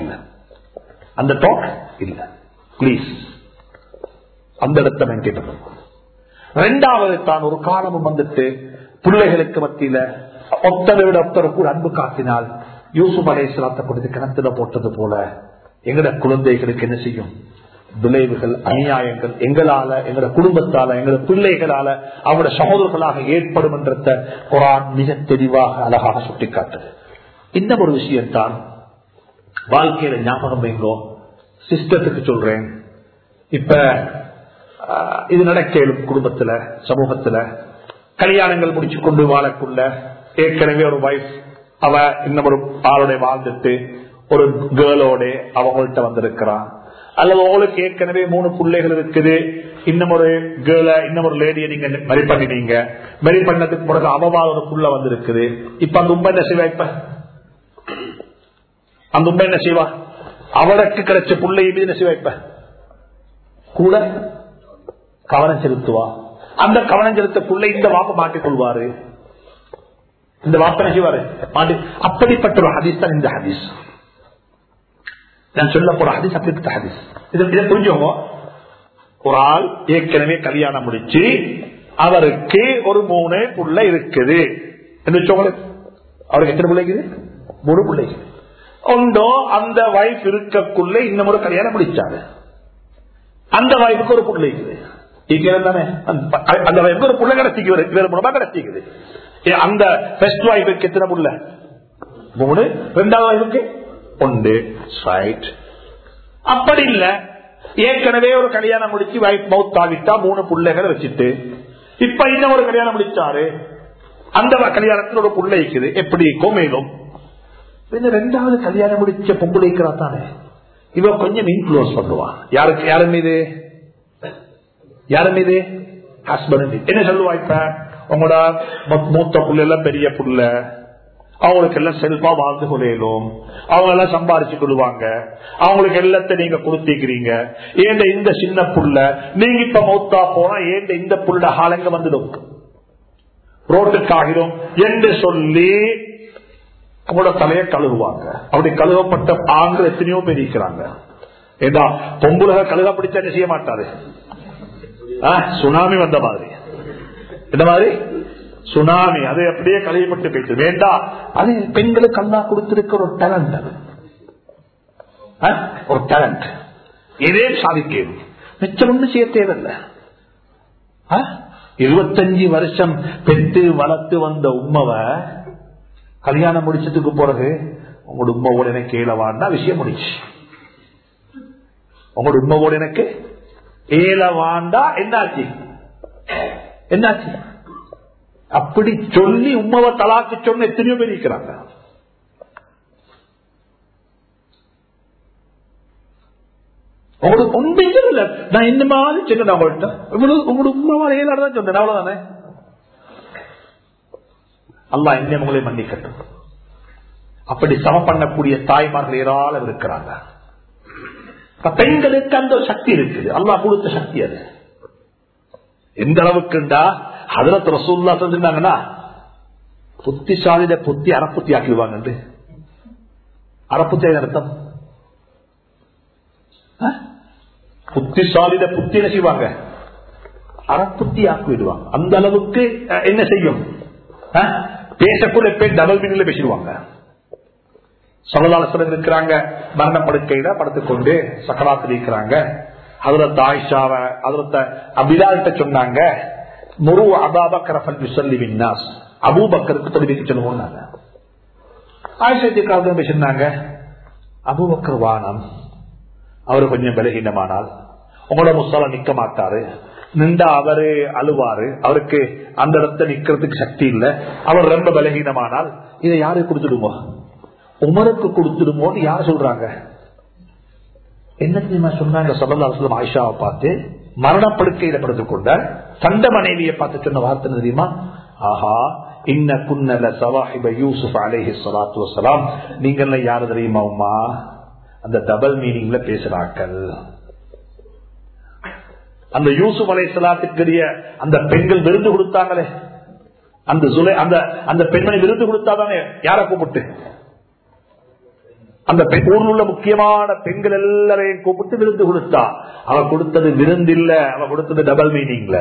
இல்ல, பிளீஸ் அந்த இடத்தை மெயின்டைன் பண்ணணும். 2வது தான் ஒரு காலமும் வந்துட்டு பிள்ளைகளுக்கு மத்தியில ஒத்தரை விட ஒத்தருக்கு ஒரு அன்பு காட்டினால், யூசுப் அலைஹிஸ்ஸலாத்தை கொடுத்து கிணத்துல போட்டது போல எங்கட குழந்தைகளுக்கு என்ன செய்யும் விளைவுகள், அநியாயங்கள் எங்களால, எங்களோட குடும்பத்தால, எங்களோட பிள்ளைகளால, அவங்களோட சகோதரர்களாக ஏற்படும் என்ற குர்ஆன் மிக தெளிவாக அழகாக சுட்டிக்காட்டுது. இன்னும் ஒரு விஷயத்தான் வாழ்க்கையில ஞாபகம் வைங்கோ, சிஸ்டத்துக்கு சொல்றேன். இப்ப இது நடக்கலும் குடும்பத்துல, சமூகத்துல கல்யாணங்கள் முடிச்சு கொண்டு வாழக்குள்ள ஏற்கனவே ஒரு வைஃப் அவ இன்னும் ஒரு ஆளுடைய வாழ்ந்துட்டு ஒரு கேர்ளோட அவங்கள்ட்ட வந்திருக்கிறான், அல்லது உங்களுக்கு ஏற்கனவே 3 பிள்ளைகள் இருக்குது, இன்னும் ஒரு கேர்ள இன்னும் ஒரு லேடியை நீங்க மெரி பண்ணினீங்க, மெரி பண்ணதுக்கு பிறகு அவவா ஒரு புள்ள வந்திருக்குது. இப்ப அந்த உண்மை என்ன செய்வா, இப்ப அந்த உண்மை என்ன செய்வா, அவளுக்கு கிடைச்ச பிள்ளையை என்ன செய்வா, இப்ப கூட கவனம் செலுத்துவா. அந்த கவனம் செலுத்த பிள்ளை இந்த வாப்ப மாட்டிக் கொள்வாரு, இந்த வாப்பனை செய்வாரு. அப்படிப்பட்ட ஒரு ஹதீஸ் தான் இந்த ஹதீஸ். நான் சொல்ல போற ஹதீஸ் அப்படிப்பட்ட ஹதீஸ். இதை புரிஞ்சவங்க, ஒரு ஆள் ஏற்கனவே கல்யாணம் முடிச்சு அவருக்கு ஒரு 3 புள்ள இருக்குது என்று சொல்ல, அவருக்கு எத்தனை பிள்ளைக்குது? 3 பிள்ளைக்கு. ஒன்றோ அந்த வைஃப் இருக்கக்குள்ள இன்னும் ஒரு கல்யாணம் முடிச்சாரு, அந்த வைஃபுக்கு ஒரு புள்ள இருக்குது. தானே அந்த வைஃபுக்கு ஒரு புள்ள கிடைச்சிக்குது, வேறு மூலமா கிடைச்சிக்குது. அந்த ஃபர்ஸ்ட் வைஃபுக்கு எத்தனை புள்ள? 3, 2வது வைஃபுக்கு 1. ரைட். அப்படி இல்ல, ஏற்கனவே ஒரு கல்யாணம் முடிச்சு வைஃப் மவுத் ஆகிட்டா 3 பிள்ளைகளை வச்சுட்டு இப்ப இன்னும் ஒரு கல்யாணம் முடிச்சாரு, அந்த கல்யாணத்தில் ஒரு புள்ள இருக்குது, எப்படி கோமேலும் 2வது கல்யாணம் முடிச்ச பொம்பளை இருக்கிறா தானே, இவன் கொஞ்சம் இன்ஃபுளுன்ஸ் பண்ணுவான். யாரு மீது ஹஸ்பண்ட். என்ன சொல்லுவா, இப்ப உங்களோட மூத்த புள்ள எல்லாம் பெரிய புள்ள, அவங்களுக்கு எல்லாம் செல்ஃபா வாழ்ந்து கொள்ளும், அவங்க எல்லாம் சம்பாரிச்சு கொள்வாங்க, அவங்களுக்கு எல்லாத்தையும் நீங்க கொடுத்திருக்கிறீங்க, ஏண்ட இந்த சின்ன புள்ள நீங்க இப்ப மௌத்தா போனா ஏண்ட இந்த புள்ள ஹாலங்க வந்துடும், ரோட்டுக்காகிடும் என்று சொல்லி அவங்களோட தலையை கழுவுவாங்க. அப்படி கழுவப்பட்ட ஆண்கள் எத்தனையோ பேர் இருக்கிறாங்க. ஏதா பொம்புலக கழுக பிடிச்சா என்ன செய்ய மாட்டாரு, சுனாமி வந்த மாதிரி, இந்த மாதிரி சுனாமி அது அப்படியே கழுவப்பட்டு போயிட்டு வேண்டாம். அது பெண்களுக்கு அல்லா கொடுத்திருக்கிற ஒரு டேலண்ட், ஒரு டேலண்ட். இதே சாதிக்க மிச்சம் ஒண்ணு செய்ய தேவையில்லை. 25 வருஷம் பெற்று வளர்த்து வந்த உண்மவை கல்யாணம் முடிச்சதுக்கு பிறகு உங்களோட உண்மையோட எனக்கு ஏலவாண்டா விஷயம் முடிச்சு, உங்களோட உண்மையோட எனக்கு ஏலவாண்டா என்னாச்சு, அப்படி சொல்லி உண்மையை தலாக்கு சொன்ன எத்தனையோ பேர் இருக்கிறாங்க. உங்களுக்கு ஒன்றும் இல்ல, நான் இந்த மாதிரி சொன்னேன் அவங்கள்ட்ட, உங்களோட உண்மை ஏலாதான் சொன்னேன், அவ்வளவுதானே. அல்லாஹ் இன்னும் உங்களை மன்னிக்கட்டும். அப்படி சம பண்ணக்கூடிய தாய்மார்கள் ஏராளம் இருக்கிறாங்க. பெண்களுக்கு அந்த சக்தி இருக்குது, அல்லாஹ் கொடுத்த சக்தி. அது எந்த அளவுக்குண்டா ஹஜ்ரத் ரசூலுல்லாஹ் சொன்னாங்கன்னா, புத்திசாலிட புத்தி அறப்புத்தி ஆக்கிடுவாங்க. அறப்புத்தி அர்த்தம் புத்திசாலிட புத்தி என்ன செய்வாங்க, அறப்புத்தி ஆக்கிடுவாங்க. அந்த அளவுக்கு என்ன செய்யும், பேசக்கூடிய பேர் டபுள் மீனிங்ல பேசிடுவாங்க. சல்லல்லாஹு இருக்கிறாங்க, மரணப்படுக்கையில படுத்துக்கொண்டு சக்கராத்தில் இருக்கிறாங்க. ஹஜ்ரத் ஆயிஷாவை ஹஜ்ரத் பிலால்ட்ட சொன்னாங்க, முரு அபூபக்கர் ஃபல்யுஸல்லி பின்னாஸ், அபூபக்கருக்கு தொழுகைக்கு சொல்லுவாங்க. ஆயிஷா பேசினாங்க, அபூபக்கர் வானம், அவரு கொஞ்சம் பலகீனமானால் உங்களோட முஸ்ஸால நிக்க மாட்டாரு, நின்றா அவரு அழுவாரு, அவருக்கு அந்த இடத்துல நிக்கிறதுக்கு சக்தி இல்ல, அவர் ரொம்ப பலகீனமானால் இதை யாருக்கு கொடுத்துடுமோ, உமருக்கு கொடுத்துடுமோன்னு யார் சொல்றாங்க. என்ன தெரியுமா சொன்னாங்க ஸல்லல்லாஹு அலைஹி வஸல்லம் ஆயிஷாவை பார்த்து, மரணப்படுக்கையில படுத்துக் கொண்ட சண்ட மனைவியை பார்த்து சொன்ன வார்த்தை தெரியுமா, ஆஹா இன்ன குன்னல சவாஹிப யூசுப் அலைஹி ஸலாத்து வஸலாம், நீங்க யாரு தெரியுமா உமா, அந்த டபுள் மீனிங்ல பேசுறாக்கள். அந்த யூசுப் அலைஹிஸ்ஸலாத்துக்குரிய அந்த பெண்கள் விருந்து கொடுத்தாங்களே, அந்த பெண்மணி விருந்து கொடுத்தாதானே, யாரை கூப்பிட்டு, அந்த ஊரில் உள்ள முக்கியமான பெண்கள் எல்லாரையும் கூப்பிட்டு விருந்து கொடுத்தா. அவ கொடுத்தது விருந்து இல்ல, அவ கொடுத்தது டபுள் மீனிங்ல,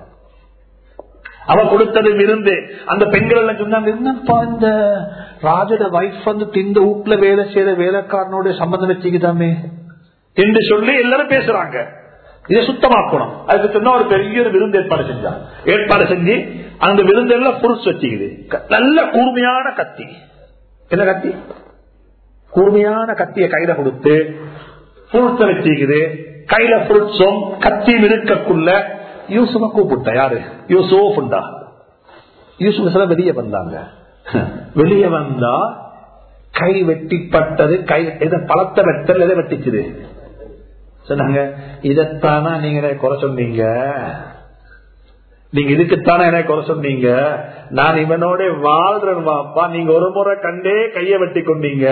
அவ கொடுத்தது விருந்து. அந்த பெண்கள் எல்லாம் சொன்னாங்க, என்னப்பா இந்த ராஜோட வைஃப் வந்து இந்த வீட்டுல வேலை செய்யற வேலைக்காரனோட சம்பந்தம் வச்சுக்கிட்டாமே என்று சொல்லி எல்லாரும் பேசுறாங்க. இதை சுத்தமாக்கணும், அதுக்கு சொன்னா ஒரு பெரிய விருந்து ஏற்பாடு செஞ்சு அந்த விருந்து எல்லாம் புருஷ் வச்சுக்குது. நல்ல கூர்மையான கத்தி, என்ன கத்தி, கூர்மையான கத்திய கையில கொடுத்து புருஷ வச்சுக்குது. கையில புருஷம் கத்தி இருக்கக்குள்ள யூசுஃப கூப்பிட்டா, யாரு யூசுஃப்டா, யூசுஃப் வெளியே வந்தாங்க. வெளியே வந்தா கை வெட்டிப்பட்டது, கை பழத்தை வெட்டல் எதை வெட்டிச்சுது சொன்னாங்க. இதத்தானா நீங்க குறை சொன்னீங்க, நீங்க இதுக்குத்தானே எனக்கு குறை சொன்னீங்க, நான் இவனோட வாழ்றேன் வாப்பா, நீங்க ஒரு முறை கண்டே கைய வெட்டி கொண்டீங்க.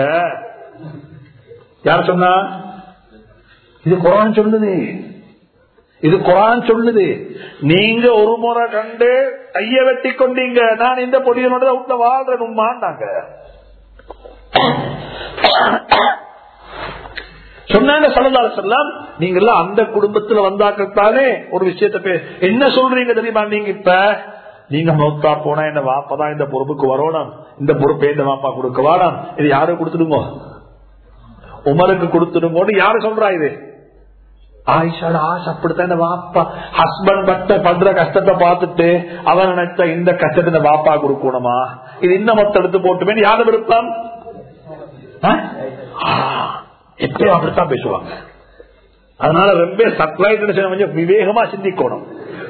யார் சொன்னா, இது குர்ஆன் சொல்லுது, இது குர்ஆன் சொல்லுது, நீங்க ஒரு முறை கண்டு கைய வெட்டி கொண்டீங்க, நான் இந்த பொடியனோட வீட்டுல வாழ்றேன் உம்மாண்டாங்க சொன்னாங்க ஸல்லல்லாஹு அலைஹி வஸல்லம். நீங்க எல்லாம் அந்த குடும்பத்துல வந்தாக்கத்தானே ஒரு விஷயத்த என்ன சொல்றீங்க தெரியுமா, நீங்க இப்ப நீங்க மௌத்தா போனா என்ன வாப்பதான் இந்த பொறுப்புக்கு வரணும், இந்த பொறுப்பை இந்த வாப்பா கொடுக்க வாடம், இது யாரும் கொடுத்துடுங்க, உமருக்கு கொடுத்துடுங்கன்னு யாரு சொல்றா. இது ஆயிஷாட ஆசை அப்படித்தான். இந்த வாப்பா ஹஸ்பண்ட் படுற கஷ்டத்தை பார்த்துட்டு அவன் நினைச்சா இந்த கஷ்டத்தை இந்த வாப்பா கொடுக்கணுமா, இது இன்னும் மொத்த எடுத்து போட்டுமே யாரு விருப்பம், எப்பயும் அப்படித்தான் பேசுவாங்க. அதனால ரொம்ப சப்ளைட் கொஞ்சம் விவேகமா சிந்திக்கணும்,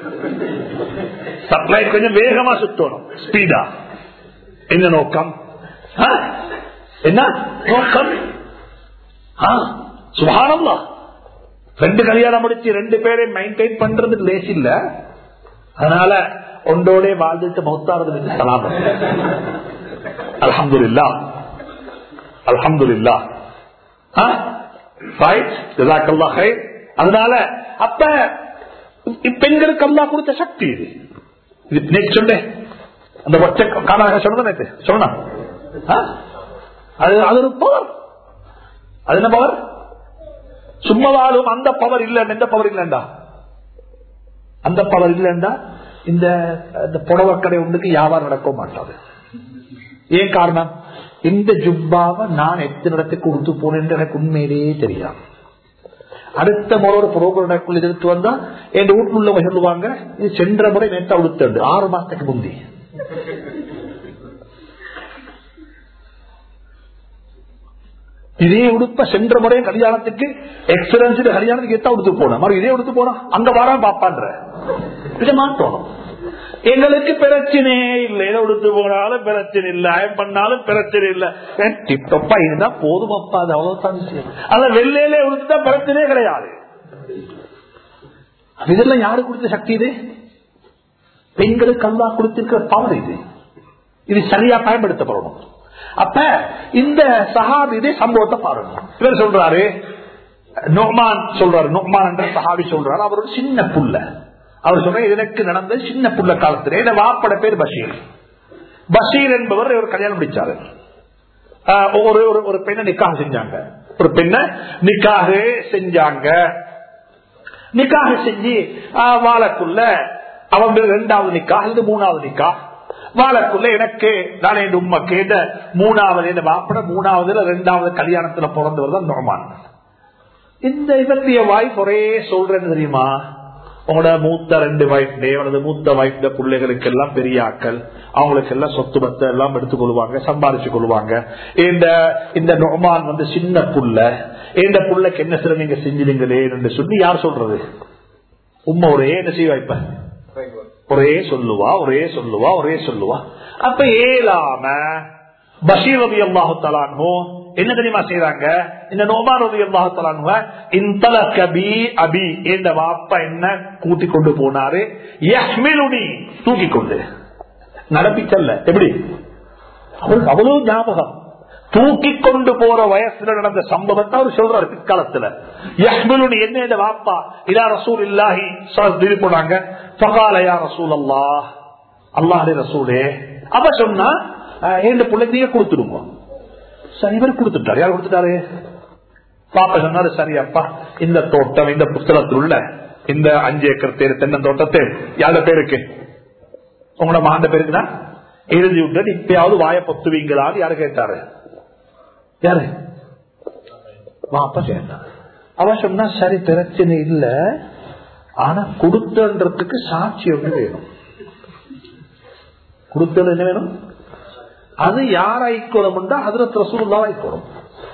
சப்ளைட் கொஞ்சம் வேகமா சுத்தணும், ஸ்பீடா. என்ன நோக்கம்? என்ன நோக்கம்? சுப்ஹானல்லாஹ், 2 கல்யாணம் முடிச்சு 2 பேரை மெயின்டைன் பண்றது லேஸ் இல்ல. அதனால ஒன்றோட வாழ்ந்துட்டு மௌத்தாரது சலாம். அல்ஹம்துலில்லாஹ், அல்ஹம்துலில்லாஹ். அதனால அப்ப பெண்களுக்கு அல்லாஹ் கொடுத்த சக்தி இது. சொன்னேன் அந்த ஒற்றை காணாக சொன்னது சொன்னா அது ஒரு பவர். அது என்ன பவர்? சும்மாவாலும் அந்த பவர் இல்ல. எந்த பவர் இல்லண்டா? அந்த பவர் இல்லண்டா இந்த புடவை கடை ஒன்றுக்கு வியாபாரம் நடக்க மாட்டாது. ஏன் காரணம்? இந்த ஜுப்பாவை நான் எத்தனை இடத்துக்கு கொடுத்து போனேன் எனக்கு உண்மையிலேயே தெரியாது. அடுத்த முறை ஒரு புரோகிராம் எடுத்து வந்தா என் வீட்டுல உள்ளவங்க சொல்லுவாங்க, இது சென்ற முறை நேற்றா உடுத்தது 6 மாசத்துக்கு முந்தி. இதே உடுப்ப சென்ற முறை கல்யாணத்துக்கு எக்ஸலன்ஸ் கல்யாணத்துக்கு எத்தா உடுத்து போன மாதிரி இதே உடுத்து போனா அங்க வர பாப்பான்ற இதை மாற்றணும். எங்களுக்கு பிரச்சனையே இல்லை, எதை உடுத்து போனாலும் பிரச்சனை இல்லை, அயம் பண்ணாலும் பிரச்சனை இல்லை, டிப்டப்பா இருந்தா போதும் அப்பா, அது அவ்வளவுதான். அத வெள்ளையிலே உடுத்துட்டா பிரச்சனையே கிடையாது. இதெல்லாம் யாரு கொடுத்த சக்தி? இது பெண்களுக்கு அல்லாஹ் கொடுத்திருக்கிற பவர். இது சரியா பயன்படுத்தப்படணும். அப்ப இந்த சஹாபி இதே சம்பவத்தை பாருங்க. இவர் சொல்றாரு, நுஅமான் சொல்றாரு, நுஅமான் என்ற சஹாபி சொல்றாரு, அவர் ஒரு சின்ன புள்ள. அவர் சொல்ற எனக்கு நடந்த சின்ன புள்ள காலத்திலே இந்த வாப்பட பேர் பஷீர். பஷீர் என்பவர் ஒரு கல்யாணம் முடிச்சாரு. ஒரு பெண்ணை நிக்காக செஞ்சாங்க. ஒரு பெண்ணை நிக்காக செஞ்சாங்க. நிக்காக செஞ்சு வாழக்குள்ள அவங்க 2வது நிக்கா அல்லது 3வது நிக்கா வாழக்குள்ள எனக்கு நான் என் உண்மைக்கு 3வது வாப்பட 3வது 2வது கல்யாணத்துல பிறந்தவர் தான் நுஅமான். இந்த இவருடைய வாய்ப்பு ஒரே சொல்றேன்னு தெரியுமா? உங்களோட மூத்த 2 வைஃப் அல்லது மூத்த வைஃப் பிள்ளைகளுக்கு எல்லாம் பெரிய ஆக்கள், அவங்களுக்கு எல்லாம் சொத்து பத்தை எல்லாம் எடுத்துக் கொள்வாங்க, சம்பாதிச்சு கொள்வாங்க. இந்த நுஅமான் சின்ன புள்ள, இந்த புள்ளைக்கு என்ன சில நீங்க செஞ்சிருங்களே என்று சொல்லி யார் சொல்றது? உம்மா ஒரே என்ன செய்ய வைப்ப? ஒரே சொல்லுவா, ஒரே சொல்லுவா, ஒரே சொல்லுவா. அப்ப ஏலாம பஷீர் ரலியல்லாஹு தஆலா அன்ஹு என்ன தெரியுமா செய்றாங்க? இந்த நுஅமான் ரலியல்லாஹு தஆலா அன்ஹு இன்தலக பி அபி, இந்த வாப்பா என்ன கூட்டி கொண்டு போனாரு, யஹ்மிலுனி தூக்கி கொண்டு நடப்பிச்சல்ல. எப்படி அவ்வளவு ஞாபகம், தூக்கி கொண்டு போற வயசுல நடந்த சம்பவத்தை அவர் சொல்றாரு பிற்காலத்துல. யஹ்மிலுனி என்ன இந்த வாப்பா இலா ரசூலில்லாஹி ஸல்லல்லாஹு போனாங்க. ஃபகால யா ரசூலல்லாஹ், அல்லாஹ்வுடைய ரசூலே. அப்ப சொன்னா எந்த பிள்ளைங்க கொடுத்துடுங்க. சரி, இவர் கொடுத்துட்டாரு. யார் கொடுத்துட்டாரு? பாப்பா சொன்னாரு, சரி அப்பா இந்த தோட்டம் இந்த புத்தகத்தில் உள்ள இந்த 5 ஏக்கர் தேர் தென்னந்தோட்டத்தை யார பேருக்கு? உங்களோட மகன் பேருக்குதான் எழுதி விட்டு இப்பயாவது வாய பொத்துவீங்களான்னு யாரு கேட்டாரு? யாரு? வாப்பா கேட்டாரு. அவன் சொன்னா சரி பிரச்சனை இல்ல, ஆனா கொடுத்தன்றதுக்கு சாட்சி ஒன்று வேணும். கொடுத்தது என்ன வேணும்? அது யார் ஐக்கோலம் ஹஜ்ரத் ரசூலுல்லாஹ் ஐக்கோலம்.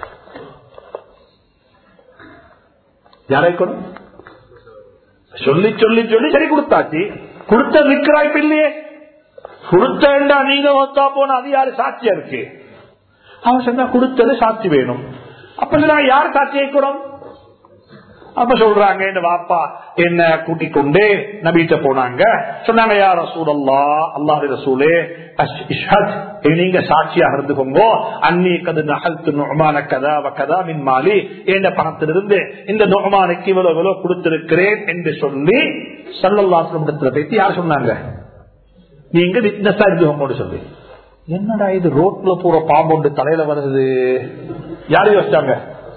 யார் ஐக்கோலம்? சொல்லி சொல்லி சொல்லி சரி கொடுத்தாச்சு. கொடுத்த விக்ராய்ப்பு இல்லையே. கொடுத்தா நீங்க ஒத்தா போன அது யாரு சாட்சியா இருக்கு? அவன் சொன்னா கொடுத்தது சாட்சி வேணும். அப்ப நான் யார் சாட்சி ஐக்கோலம்? அப்ப சொல்றாங்க, இந்த வாப்பா என்ன கூட்டிக் கொண்டு நபிட்ட போனாங்க. சொன்னாங்க, யா ரசூலல்லாஹ், அல்லாஹ்வுடைய ரசூலே, இஷ்ஹத், நீங்க சாட்சியாக இருந்துக்கோங்க. அன்னி கது நஹல்து நுஅமான கதா வ கதா மின் மாலி, இந்த பணத்திலிருந்து இந்த நுஅமானுக்கு இவ்வளவு இவ்வளவு கொடுத்திருக்கிறேன் என்று சொல்லி ஸல்லல்லாஹு அலைஹி வஸல்லம் பேசி யார் சொன்னாங்க? நீங்க விட்னஸா இருந்துக்கோங்க சொல்லி. என்னடா இது ரோட்ல போற பாம்பு தலையில வருது, யாரு யோசிச்சாங்க?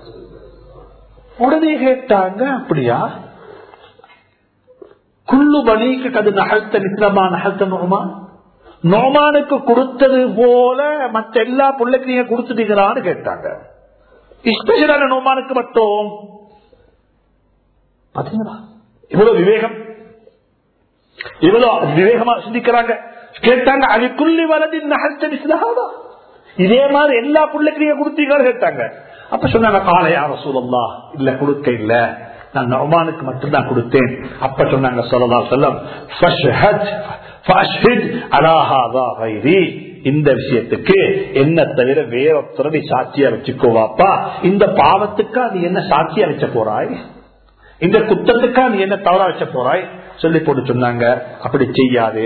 உடனே கேட்டாங்க, அப்படியா? குல்லு பனிக்கு கது நகழ்த்த நித்ரமா நகழ்த்த நோமான், நோமானுக்கு கொடுத்தது போல மற்ற எல்லா பிள்ளைக்கு நீங்க கொடுத்துட்டீங்களான்னு கேட்டாங்க. ஸ்பெஷலான நோமானுக்கு மட்டும் பாத்தீங்களா இவ்வளவு விவேகம், இவ்வளவு விவேகமா சிந்திக்கிறாங்க. கேட்டாங்க, அது குல்லி வலதின் நகழ்த்த நித்ரஹாதா, இதே மாதிரி எல்லா பிள்ளைக்கு நீங்க கொடுத்தீங்கன்னு கேட்டாங்க. அப்ப சொன்னாங்க காலையா ரசூலுல்லாஹ், இல்ல கொடுக்க இல்ல, நான் நுஅமானுக்கு மட்டும்தான் கொடுத்தேன். அப்ப சொன்னாங்க ஸல்லல்லாஹு அலைஹி வஸல்லம் ஃபஷ்ஹித் அலா ஹாதா கைரி, இந்த விஷயத்துக்கு என்ன தவிர வேறொருத்தரை சாட்சியா வச்சுக்கோவாப்பா. இந்த பாவத்துக்கா நீ என்ன சாட்சியா வச்ச போறாய், இந்த குற்றத்துக்கா நீ என்ன தவறா வச்ச போறாய் சொல்லி போட்டு சொன்னாங்க. அப்படி செய்யாது.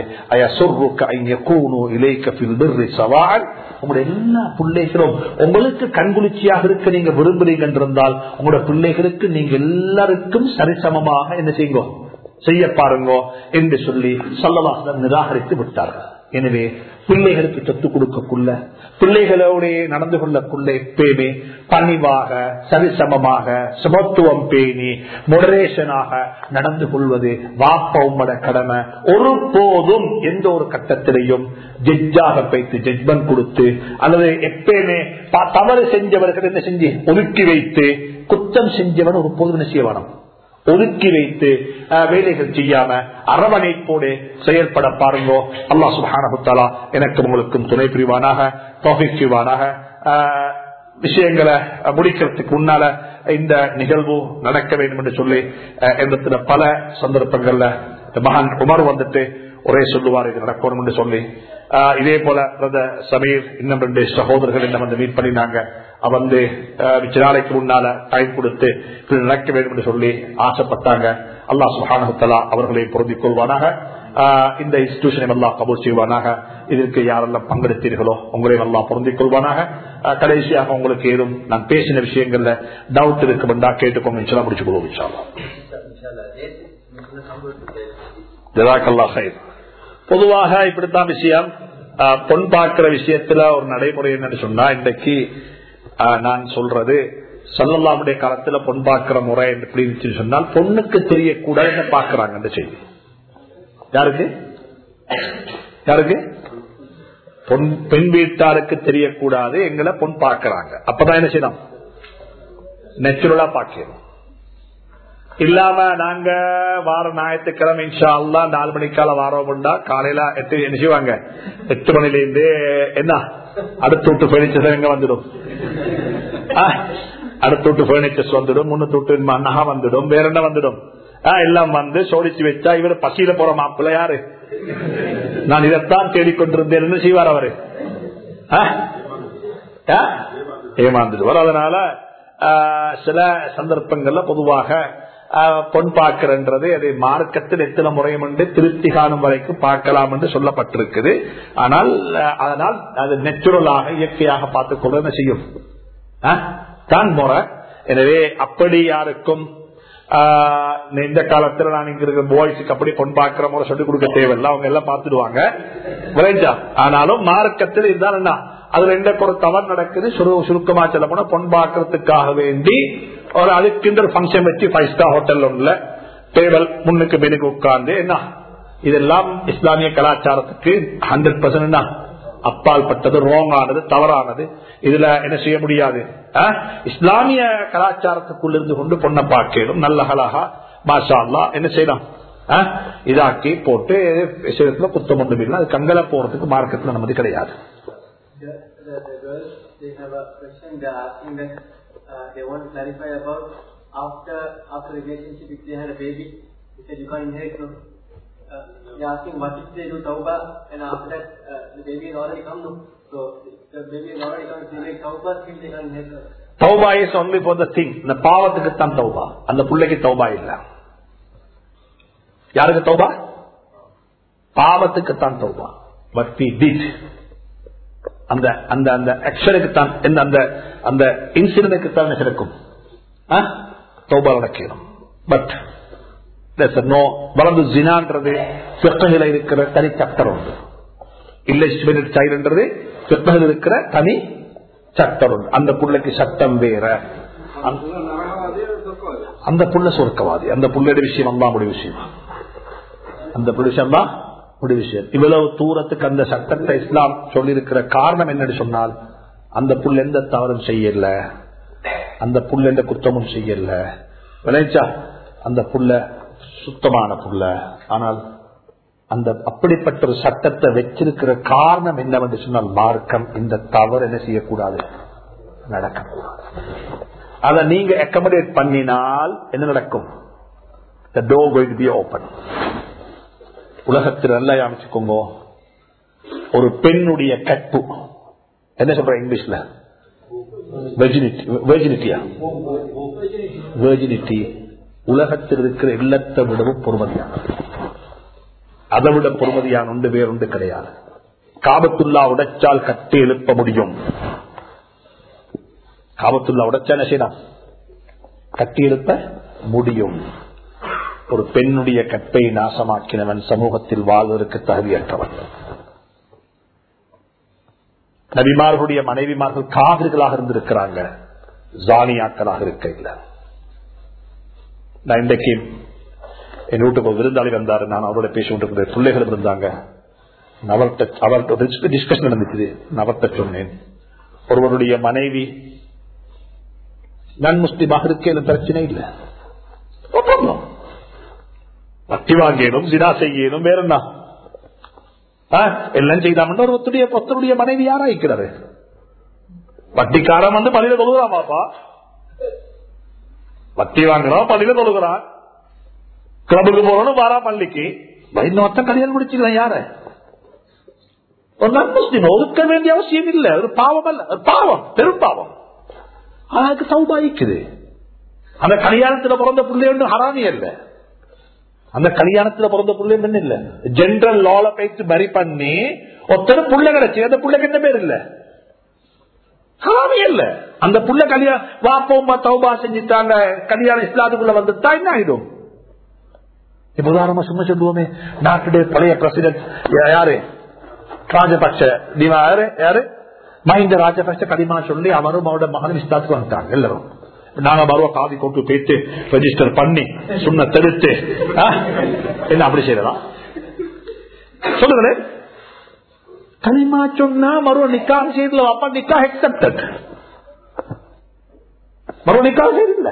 உங்களுடைய எல்லா பிள்ளைகளும் உங்களுக்கு கண்குளிர்ச்சியாக இருக்க நீங்க விரும்புறீங்க என்றிருந்தால் உங்களோட பிள்ளைகளுக்கு நீங்க எல்லாருக்கும் சரிசமமாக என்ன செய்யுங்க, செய்ய பாருங்க என்று சொல்லி ஸல்லல்லாஹு அலைஹி வஸல்லம் நிராகரித்து விட்டார்கள். எனவே பிள்ளைகளுக்கு சொத்து கொடுக்கக்குள்ள, பிள்ளைகளோட நடந்து கொள்ளக்குள்ள எப்பயுமே பணிவாக, சரிசமமாக, சமத்துவம் பேணி, மொடரேஷனாக நடந்து கொள்வது வாப்பா உம்மட கடமை. ஒரு போதும் எந்த ஒரு கட்டத்திலையும் ஜட்ஜாக வைத்து ஜட்மெண்ட் கொடுத்து அல்லது எப்பயுமே தவறு செஞ்சவர்கள் என்ன செஞ்சு ஒதுக்கி வைத்து குற்றம் செஞ்சவன் ஒரு போதும் என்ன செய்ய வேணும், ஒதுக்கி வைத்து வேலைகள் செய்யாம அரவணைப்போடு செயல்பட பாருங்க. அல்லாஹ் சுப்ஹானஹு வ தஆலா எனக்கு உங்களுக்கும் துணை புரிவானாக, தௌஃபீக் செய்வானாக. விஷயங்களை முடிக்கிறதுக்கு முன்னால இந்த நிகழ்வு நடக்க வேண்டும் என்று சொல்லி எந்த பல சந்தர்ப்பங்கள்ல மகான் உமர் வந்துட்டு ஒரே சொல்லுவார், இது நடக்கணும் என்று சொல்லி. இதே போல பிரதர் சமீர் இன்னும் 2 சகோதரர்கள் என்ன வந்து மீட் பண்ணினாங்க. வந்து மிச்ச நாளைக்கு முன்னால டைம் கொடுத்து நடக்க வேண்டும் என்று சொல்லி ஆசைப்பட்டாங்க. அல்லாஹ் சுப்ஹானஹு வ தஆலா அவர்களை பொருந்திக் கொள்வானாக. இந்த இன்ஸ்டிடியூஷனை அல்லாஹ் கபூல் செய்வானாக. இதற்கு யாரெல்லாம் பங்கெடுத்தீர்களோ உங்களையும் அல்லாஹ் பொருந்திக் கொள்வானாக. கடைசியாக உங்களுக்கு ஏதும் நான் பேசின விஷயங்கள்ல டவுட் இருக்கு வேண்டா கேட்டுக்கோங்க. இன்ஷா அல்லாஹ் முடிச்சு கொள்வோம். இன்ஷா அல்லாஹ். ஜஸாக்கல்லாஹ் கைர். பொதுவாக இப்படித்தான் விஷயம். பொன் பார்க்கிற விஷயத்துல ஒரு நடைமுறை என்னன்னு சொன்னா, இன்றைக்கு நான் சொல்றது ஸல்லல்லாஹுடைய காலத்துல பொன் பார்க்கிற முறை எப்படி சொன்னால், பொண்ணுக்கு தெரியக்கூடாது என்ன பார்க்கிறாங்க அந்த செய்தி. யாருக்கு யாருக்கு பெண் வீட்டாருக்கு தெரியக்கூடாது எங்களை பொன் பார்க்கிறாங்க. அப்பதான் என்ன செய்யணும், நேச்சுரலா பார்க்கணும். இல்லாம நாங்க வார ஞாயிற்றுக்கிழமை இன்ஷா அல்லாஹ் 4 மணிக்கால வாரோம்டா காலையில 8 என்ன செய்வாங்க, 8 மணில இருந்து என்ன அடுத்த வீட்டு பர்னிச்சர்ஸ் எங்க வந்துடும், அடுத்த வீட்டு பர்னிச்சர்ஸ் வந்துடும், முன்னூத்தி வீட்டு நகை வந்துடும், வேற என்ன வந்துடும், எல்லாம் வந்து சோடிச்சு வச்சா இவரு பசியில போற மாப்பிள்ள யாரு, நான் இதைத்தான் தேடிக்கொண்டிருந்தேன் என்ன செய்வார் அவரு, ஏமாந்துடுவார். அதனால சில சந்தர்ப்பங்கள்ல பொதுவாக பொன் பார்க்கிறது அது மார்க்கத்தில் எத்தனை முறையும் என்று திருப்தி காணும் வரைக்கும் பார்க்கலாம் என்று சொல்லப்பட்டிருக்குது. ஆனால் அதனால் அது நேச்சுரலாக இயற்கையாக பார்த்துக் கொள்ள என்ன செய்யும் தான் முறை. எனவே அப்படி யாருக்கும் இந்த காலத்துல நான் இங்க இருக்கிற பாய்ஸுக்கு அப்படி பொன் பார்க்கிற முறை சொல்லிக் கொடுக்க தேவையில்லை, அவங்க எல்லாம் பார்த்துடுவாங்க. ஆனாலும் மார்க்கத்தில் இதுதான் என்ன, அதுல எந்த ஒரு தவறு நடக்குது. சுருக்கமா சொல்ல போனா பொன் பார்க்கறதுக்காக வேண்டி ஒரு அதுக்கின்ற பங்கன் வச்சு 5 ஸ்டார் ஹோட்டல் ஒன்றுல டேபிள் முன்னுக்கு பெண்ணுக்கு உட்கார்ந்து என்ன, இதெல்லாம் இஸ்லாமிய கலாச்சாரத்துக்கு 100% அப்பால் பட்டது, ரோங்கானது, தவறானது. இதுல என்ன செய்ய முடியாது. இஸ்லாமிய கலாச்சாரத்துக்குள் இருந்து கொண்டு பொண்ணை பார்க்கணும், நல்ல அழகா மாஷா அல்லாஹ் என்ன செய்யலாம் இதாக்கி போட்டு விஷயத்துல குத்தம் ஒன்றும் இல்லை. அது கண்களை போறதுக்கு மார்க்கத்துல நமது கிடையாது. They want to clarify about after relationship, if they had a baby, they said you can't inherit. No, they're asking what if they do tawbah and after that the baby is already come. No, so the baby is already come. They make tawbah, still they can't inherit. Tawbah is only for the thing. இந்த பாவத்துக்கு தான் தௌபா, அந்த புள்ளைக்கு தௌபா இல்ல. யாருக்கு தௌபா? பாவத்துக்கு தான் தௌபா. What we did, அந்த அந்த அந்த ஆக்ஷனுக்கு தான், அந்த அந்த இன்சிடென்ட்க்கு தான் நடக்கும் தௌபா நடக்கணும். பட் நோ வலது ஜினான்றது ஃபிக்ஹ்ல இருக்கிற தனி சாப்டர் உண்டு, இல்லிஜிட்டிமேட் சைல்ட்ன்றது ஃபிக்ஹ்ல இருக்கிற தனி சாப்டர் உண்டு. அந்த புள்ளைக்கு சட்டம் வேற, அந்த புள்ள சொர்க்கவாதி, அந்த புள்ளையோட விஷயம் அல்லாஹ் முடிவு விஷயம், அந்த புள்ள விஷயம் தான் முடிவு விஷயம். இவ்வளவு தூரத்துக்கு அந்த சட்டத்தை இஸ்லாம் சொல்லி இருக்கிற காரணம் என்னன்னு சொன்னால், அந்த புள்ள எந்த தவறும் செய்யல, அந்த புள்ள எந்த குற்றமும் செய்யல, விளைச்சா அந்த புள்ள சுத்தமான புள்ள. ஆனால் அந்த அப்படிப்பட்ட ஒரு சட்டத்தை வச்சிருக்கிற காரணம் என்னவென்று சொன்னால் மார்க்கம் இந்த தவறு என்ன செய்யக்கூடாது, நடக்கக்கூடாது. அதை நீங்க அக்கமடேட் பண்ணினால் என்ன நடக்கும்? The door going to be open. உலகத்தில் நல்லா அமைச்சுக்கோங்க, ஒரு பெண்ணுடைய கற்பு என்ன சொல்ற இங்கிலீஷ்ல வெர்ஜினிட்டி உலகத்தில் இருக்கிற இல்லத்தை விடவும் பொறுமதியானது. அதை விட பொறுமதியான ஒன்று வேறொன்று கிடையாது. காபத்துல்லா உடைச்சால் கட்டி எழுப்ப முடியும். காபத்துல்லா உடைச்சா என்ன செய்யலாம்? கட்டி எழுப்ப முடியும். ஒரு பெண்ணுடைய கற்பை நாசமாக்கினவன் சமூகத்தில் வாழ்வதற்கு தகுதியற்றவன். நபிமார்களுடைய மனைவிமார்கள் காவிர்களாக இருந்திருக்கிறாங்க, ஜானியாக்களாக இருக்க இல்லை. நான் இன்றைக்கு என் வீட்டுக்கு ஒரு விருந்தாளி வந்தாரு, நான் அவரோட பேசிட்டு பிள்ளைகள் இருந்தாங்க. அவர்கிட்ட டிஸ்கஷன் நடந்துச்சு. அவர்கிட்ட சொன்னேன், ஒருவருடைய மனைவி நான் முஸ்லிமாக இருக்க பிரச்சனை இல்லை, வட்டி வாங்கணும், ஜினா செய்யணும், வேற என்ன எல்லாம் செய்தாம ஒருத்தருடைய மனைவி யாராய்க்கிறாரு? வட்டிக்காரன் வந்து பள்ளியில தொழுகிறான், பாப்பா வட்டி வாங்குறான், பள்ளியில தொழுகிறான், கிளப்புக்கு போறோம் வாரா பள்ளிக்கு, இன்னொருத்தன் கல்யாணம் முடிச்சுக்கலாம். யார? ஒரு நன்முஸ்லிம் ஒதுக்க வேண்டிய அவசியம் இல்லை. ஒரு பாவம் அல்ல, ஒரு பாவம், பெரும் பாவம். அதுக்கு சௌபாயிக்குது. அந்த கல்யாணத்துல பிறந்த பிள்ளை ஒன்று ஹராமி அல்ல. அந்த கல்யாணத்துல பிறந்த பிள்ளை என்ன இல்ல, ஜெனரல் லால பேச்சு மரி பண்ணி ஒருத்தர் புள்ள கிடைச்சு, அந்த புள்ளைக்கு என்ன பேர் இல்ல, ஹராமி இல்ல. அந்த புள்ள கல்யாணம் வாப்போமா தௌபா செஞ்சுட்டாங்க, கல்யாணம் இஸ்லாத்துக்குள்ள வந்துட்டா என்ன ஆயிடும்? இப்ப உதாரணமா சும்மா சொல்லுவோமே, நாட்டுடைய பழைய பிரசிடென்ட் யாரு, ராஜபக்ஷ, யாரு மஹிந்த ராஜபக்ஷ கடிமா சொல்லி அவரும் அவரோட மகனும் இஸ்லாத்துக்கு வந்துட்டாங்க. எல்லாரும் நாங்க மறுவ காதி கொண்டு போயிட்டு ரெஜிஸ்டர் பண்ணி சுண்ண தெடுத்து என்ன அப்படி செய்யலாம் சொல்லுங்களேன். கனிமா சொன்னா மறுவ நிக்காக செய்யல, அப்பா நிக்கா அக்செப்டட், மறுவ நிக்காக செய்யல.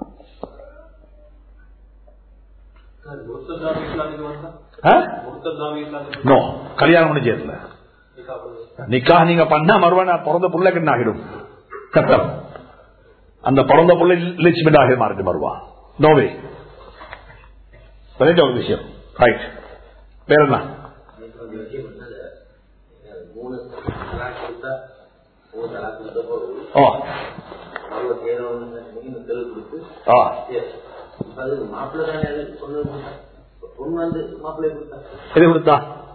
கல்யாணம் பண்ணி செய்யல, நிக்காக நீங்க பண்ணா மறுவ பிறந்த புள்ள என்ன ஆகிடும், கட்டம். அந்த பிறந்த புள்ள லிச்மெண்டாக மாறிட்டு வருவா. நோவே ஒரு விஷயம். ரைட், வேற என்ன? எது கொடுத்தா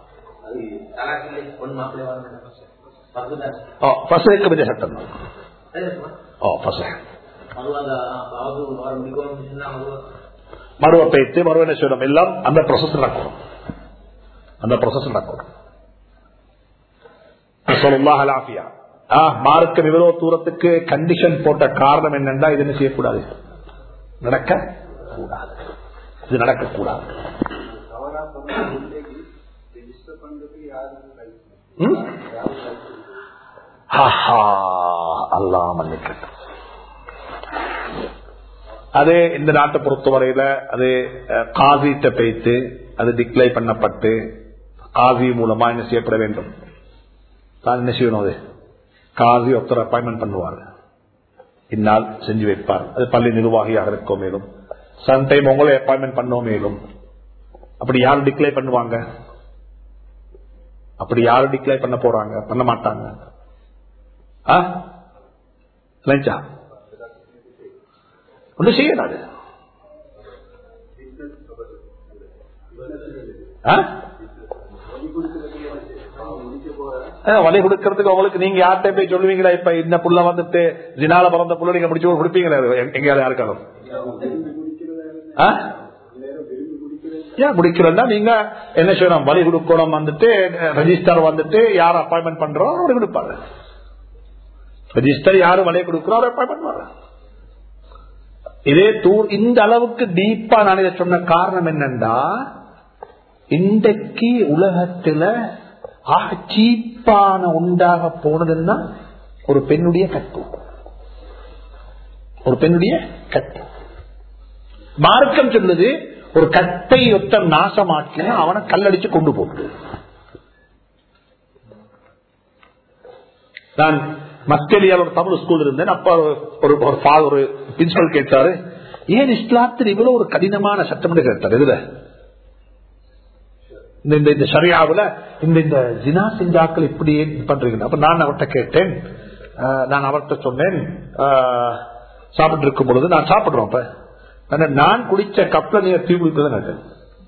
சட்டம் மறுவ பேச்சு மறுவ என்ன செய்யணும், எல்லாம் அந்த ப்ராசஸ் நடக்கும். அந்த ப்ராசஸ் நடக்கும். மார்க்க விவரோ தூரத்துக்கு கண்டிஷன் போட்ட காரணம் என்னன்னா, இது என்ன செய்யக்கூடாது, நடக்க கூடாது, இது நடக்கக்கூடாது. அல்லாஹ் மன்னிக்கட்டும். அது இந்த நாட்டை பொறுத்தவரையில அது காசிட்ட பேச்சு, அது டிக்ளை பண்ணப்பட்டு காசி மூலமா என்ன செய்யப்பட வேண்டும், தான் என்ன செய்யணும், அது காசி ஒருத்தர் அப்பாயின்மெண்ட் பண்ணுவார், இந்நாள் செஞ்சு வைப்பார். அது பள்ளி நிர்வாகியாக இருக்கோ மேலும் சம்டைம் உங்களை அப்பாயின்மெண்ட் பண்ணோ மேலும். அப்படி யாரும் டிக்ளை பண்ணுவாங்க? அப்படி யாரும் டிக்ளை பண்ண போறாங்க? பண்ண மாட்டாங்க. ஒன்று செய்யறாரு. வழி கொடுக்கறதுக்கு உங்களுக்கு நீங்க யார்கிட்ட போய் சொல்லுவீங்களா? இப்ப இந்த புள்ள வந்துட்டு ஜினால பிறந்த புள்ள நீங்க முடிச்சு கொடுப்பீங்களா எங்கேயாவது யாருக்காலும்? முடிக்கிறதா நீங்க என்ன செய்யணும், வழி கொடுக்கணும். வந்துட்டு ரெஜிஸ்டர் வந்துட்டு யார் அப்பாயின்மெண்ட் பண்றோம் அவரு கொடுப்பாரு. ரெஜிஸ்டர் யாரு வழி கொடுக்கிறோம் அவர் அப்பாயின்மெண்ட் பண்ணுவாங்க. இதே இந்த அளவுக்கு டீப்பா நான் இதை சொன்ன காரணம் என்னன்னா, இன்றைக்கு உலகத்துல சீப்பான உண்டாக போனதுன்னா ஒரு பெண்ணுடைய கற்பு. ஒரு பெண்ணுடைய கற்பு. மார்க்கம் சொல்லுது, ஒரு கட்டை ஒத்த நாசமாக்கினா அவனை கல்லடிச்சு கொண்டு போகுது. நான் மஸ்கெலியால் ஒரு தமிழ் ஸ்கூல் இருந்தேன். அப்ப ஒரு பிரின்சிபல் கேட்டாரு, ஏன் இஸ்லாத்தில் இவ்வளவு ஒரு கடினமான சட்டம் கேட்டார். இதுல இந்த ஷரியாவுல இந்த ஜினா செஞ்சாக்கள் இப்படி பண்றீங்க. அப்ப நான் அவர்கிட்ட கேட்டேன், நான் அவர்கிட்ட சொன்னேன், சாப்பிட்டு இருக்கும் பொழுது நான் சாப்பிடுறோம். அப்ப நான் குடிச்ச கப்ல நீங்க தீ குடிப்பதான் கேட்டேன்.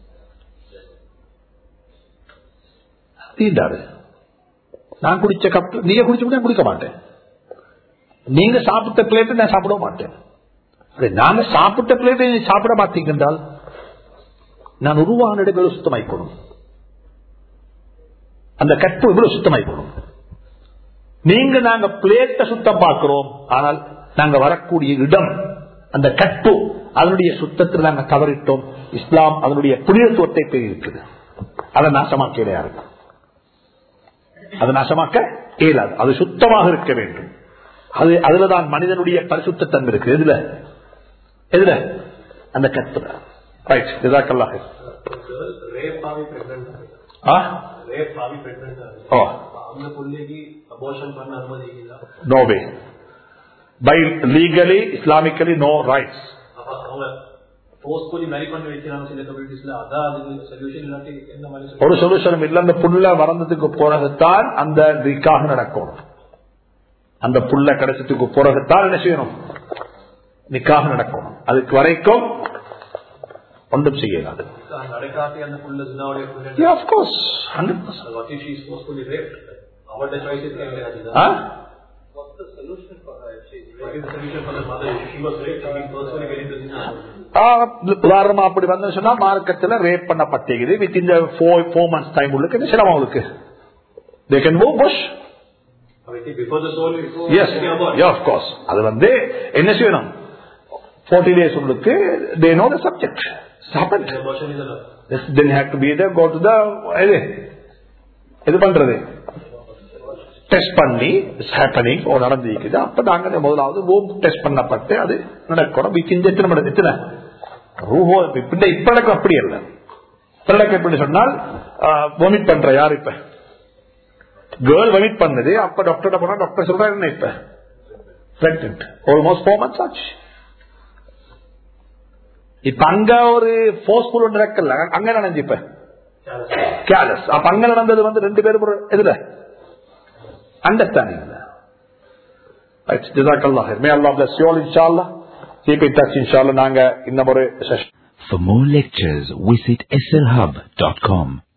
நான் குடிச்ச கப் நீங்க குடிச்சு குடிக்க மாட்டேன். நீங்க சாப்பிட்ட பிளேட் நான் சாப்பிட மாட்டேன். நாங்க சாப்பிட்ட பிளேட் சாப்பிட மாட்டீங்க என்றால் நான் உருவான இடங்களும் சுத்தமாய்க்கணும். அந்த கற்பு இவ்வளவு சுத்தமாய்க்கணும். நீங்க நாங்க பிளேட்டை சுத்தம் பார்க்கிறோம், ஆனால் நாங்க வரக்கூடிய இடம் அந்த கற்பு அதனுடைய சுத்தத்தில் நாங்க தவறிட்டோம். இஸ்லாம் அதனுடைய புனிதத்துவத்தை பெற்றிருக்குது. அதை நாசமாக்க இடையாது, அதை நாசமாக்க இயலாது. அது சுத்தமாக இருக்க வேண்டும். அதுலதான் மனிதனுடைய பரிசுத்த தன்மை இருக்கு. எதுல அந்த கற்பு. ரைட், ஜஸாக்கல்லாஹ். No way. By legally, Islamically, no rights. ஒரு சொல்யூஷனும் இல்ல. அந்த புள்ள வளர்ந்ததுக்கு பிறகுத்தான் அந்த நிக்காஹ் நடக்கும். அந்த புள்ள கிடைச்சதுக்கு பிறகுத்தான் என்ன செய்யணும், நிக்காஹ் நடக்கும். அதுக்கு வரைக்கும் ஒன்றும் செய்யலாது. Of course, 100%. What if she is forcefully raped? Our choice is what's the solution for her? What is the solution for the mother? If she was raped, she is forcefully getting to zina. உதாரணமா அப்படி வந்து சொன்னா மார்க்கத்தில் rape பண்ணப்பட்டது with இந்த 4 months time உள்ளுக்கு என்ன செய்யலாம் அவங்களுக்கு? They can move bush. Before the soul is yes, yeah, of course. அது வந்து என்ன செய்யணும், 40 days உள்ளுக்கு they know the subject. Happened. Then have to be there, go to the இது பண்றது டெஸ்ட் பண்ணி ஹேப்பனிங் நடந்திருக்குது. அப்ப நாங்க முதலாவது ரூம் டெஸ்ட் பண்ணப்பட்டு அது நடக்கணும். எத்தனை ரூஹோ இப்ப நடக்கும் அப்படி அல்ல. எப்படி சொன்னால் வொமிட் பண்ற யார், இப்ப கேர்ள் வொமிட் பண்ணது. அப்ப டாக்டர் போனா டாக்டர் சொல்றாரு என்ன, இப்ப பிரெக்னன்ட் ஆல்மோஸ்ட் 4 months ஆச்சு. இப்ப அங்க ஒரு போர்ஸ்ஃபுல் ஒன்று நடக்கல, அங்க நடந்து இப்ப கேர்லெஸ். அப்ப அங்க நடந்தது வந்து 2 பேரும் எதுல அண்டர்ஸ்டாண்டிங். ஜஸாக்கல்லாஹ். மே அல்லாஹ் bless you all inshallah. Keep in touch inshallah. நாங்க இன்னொரு For more lectures visit slhub.com.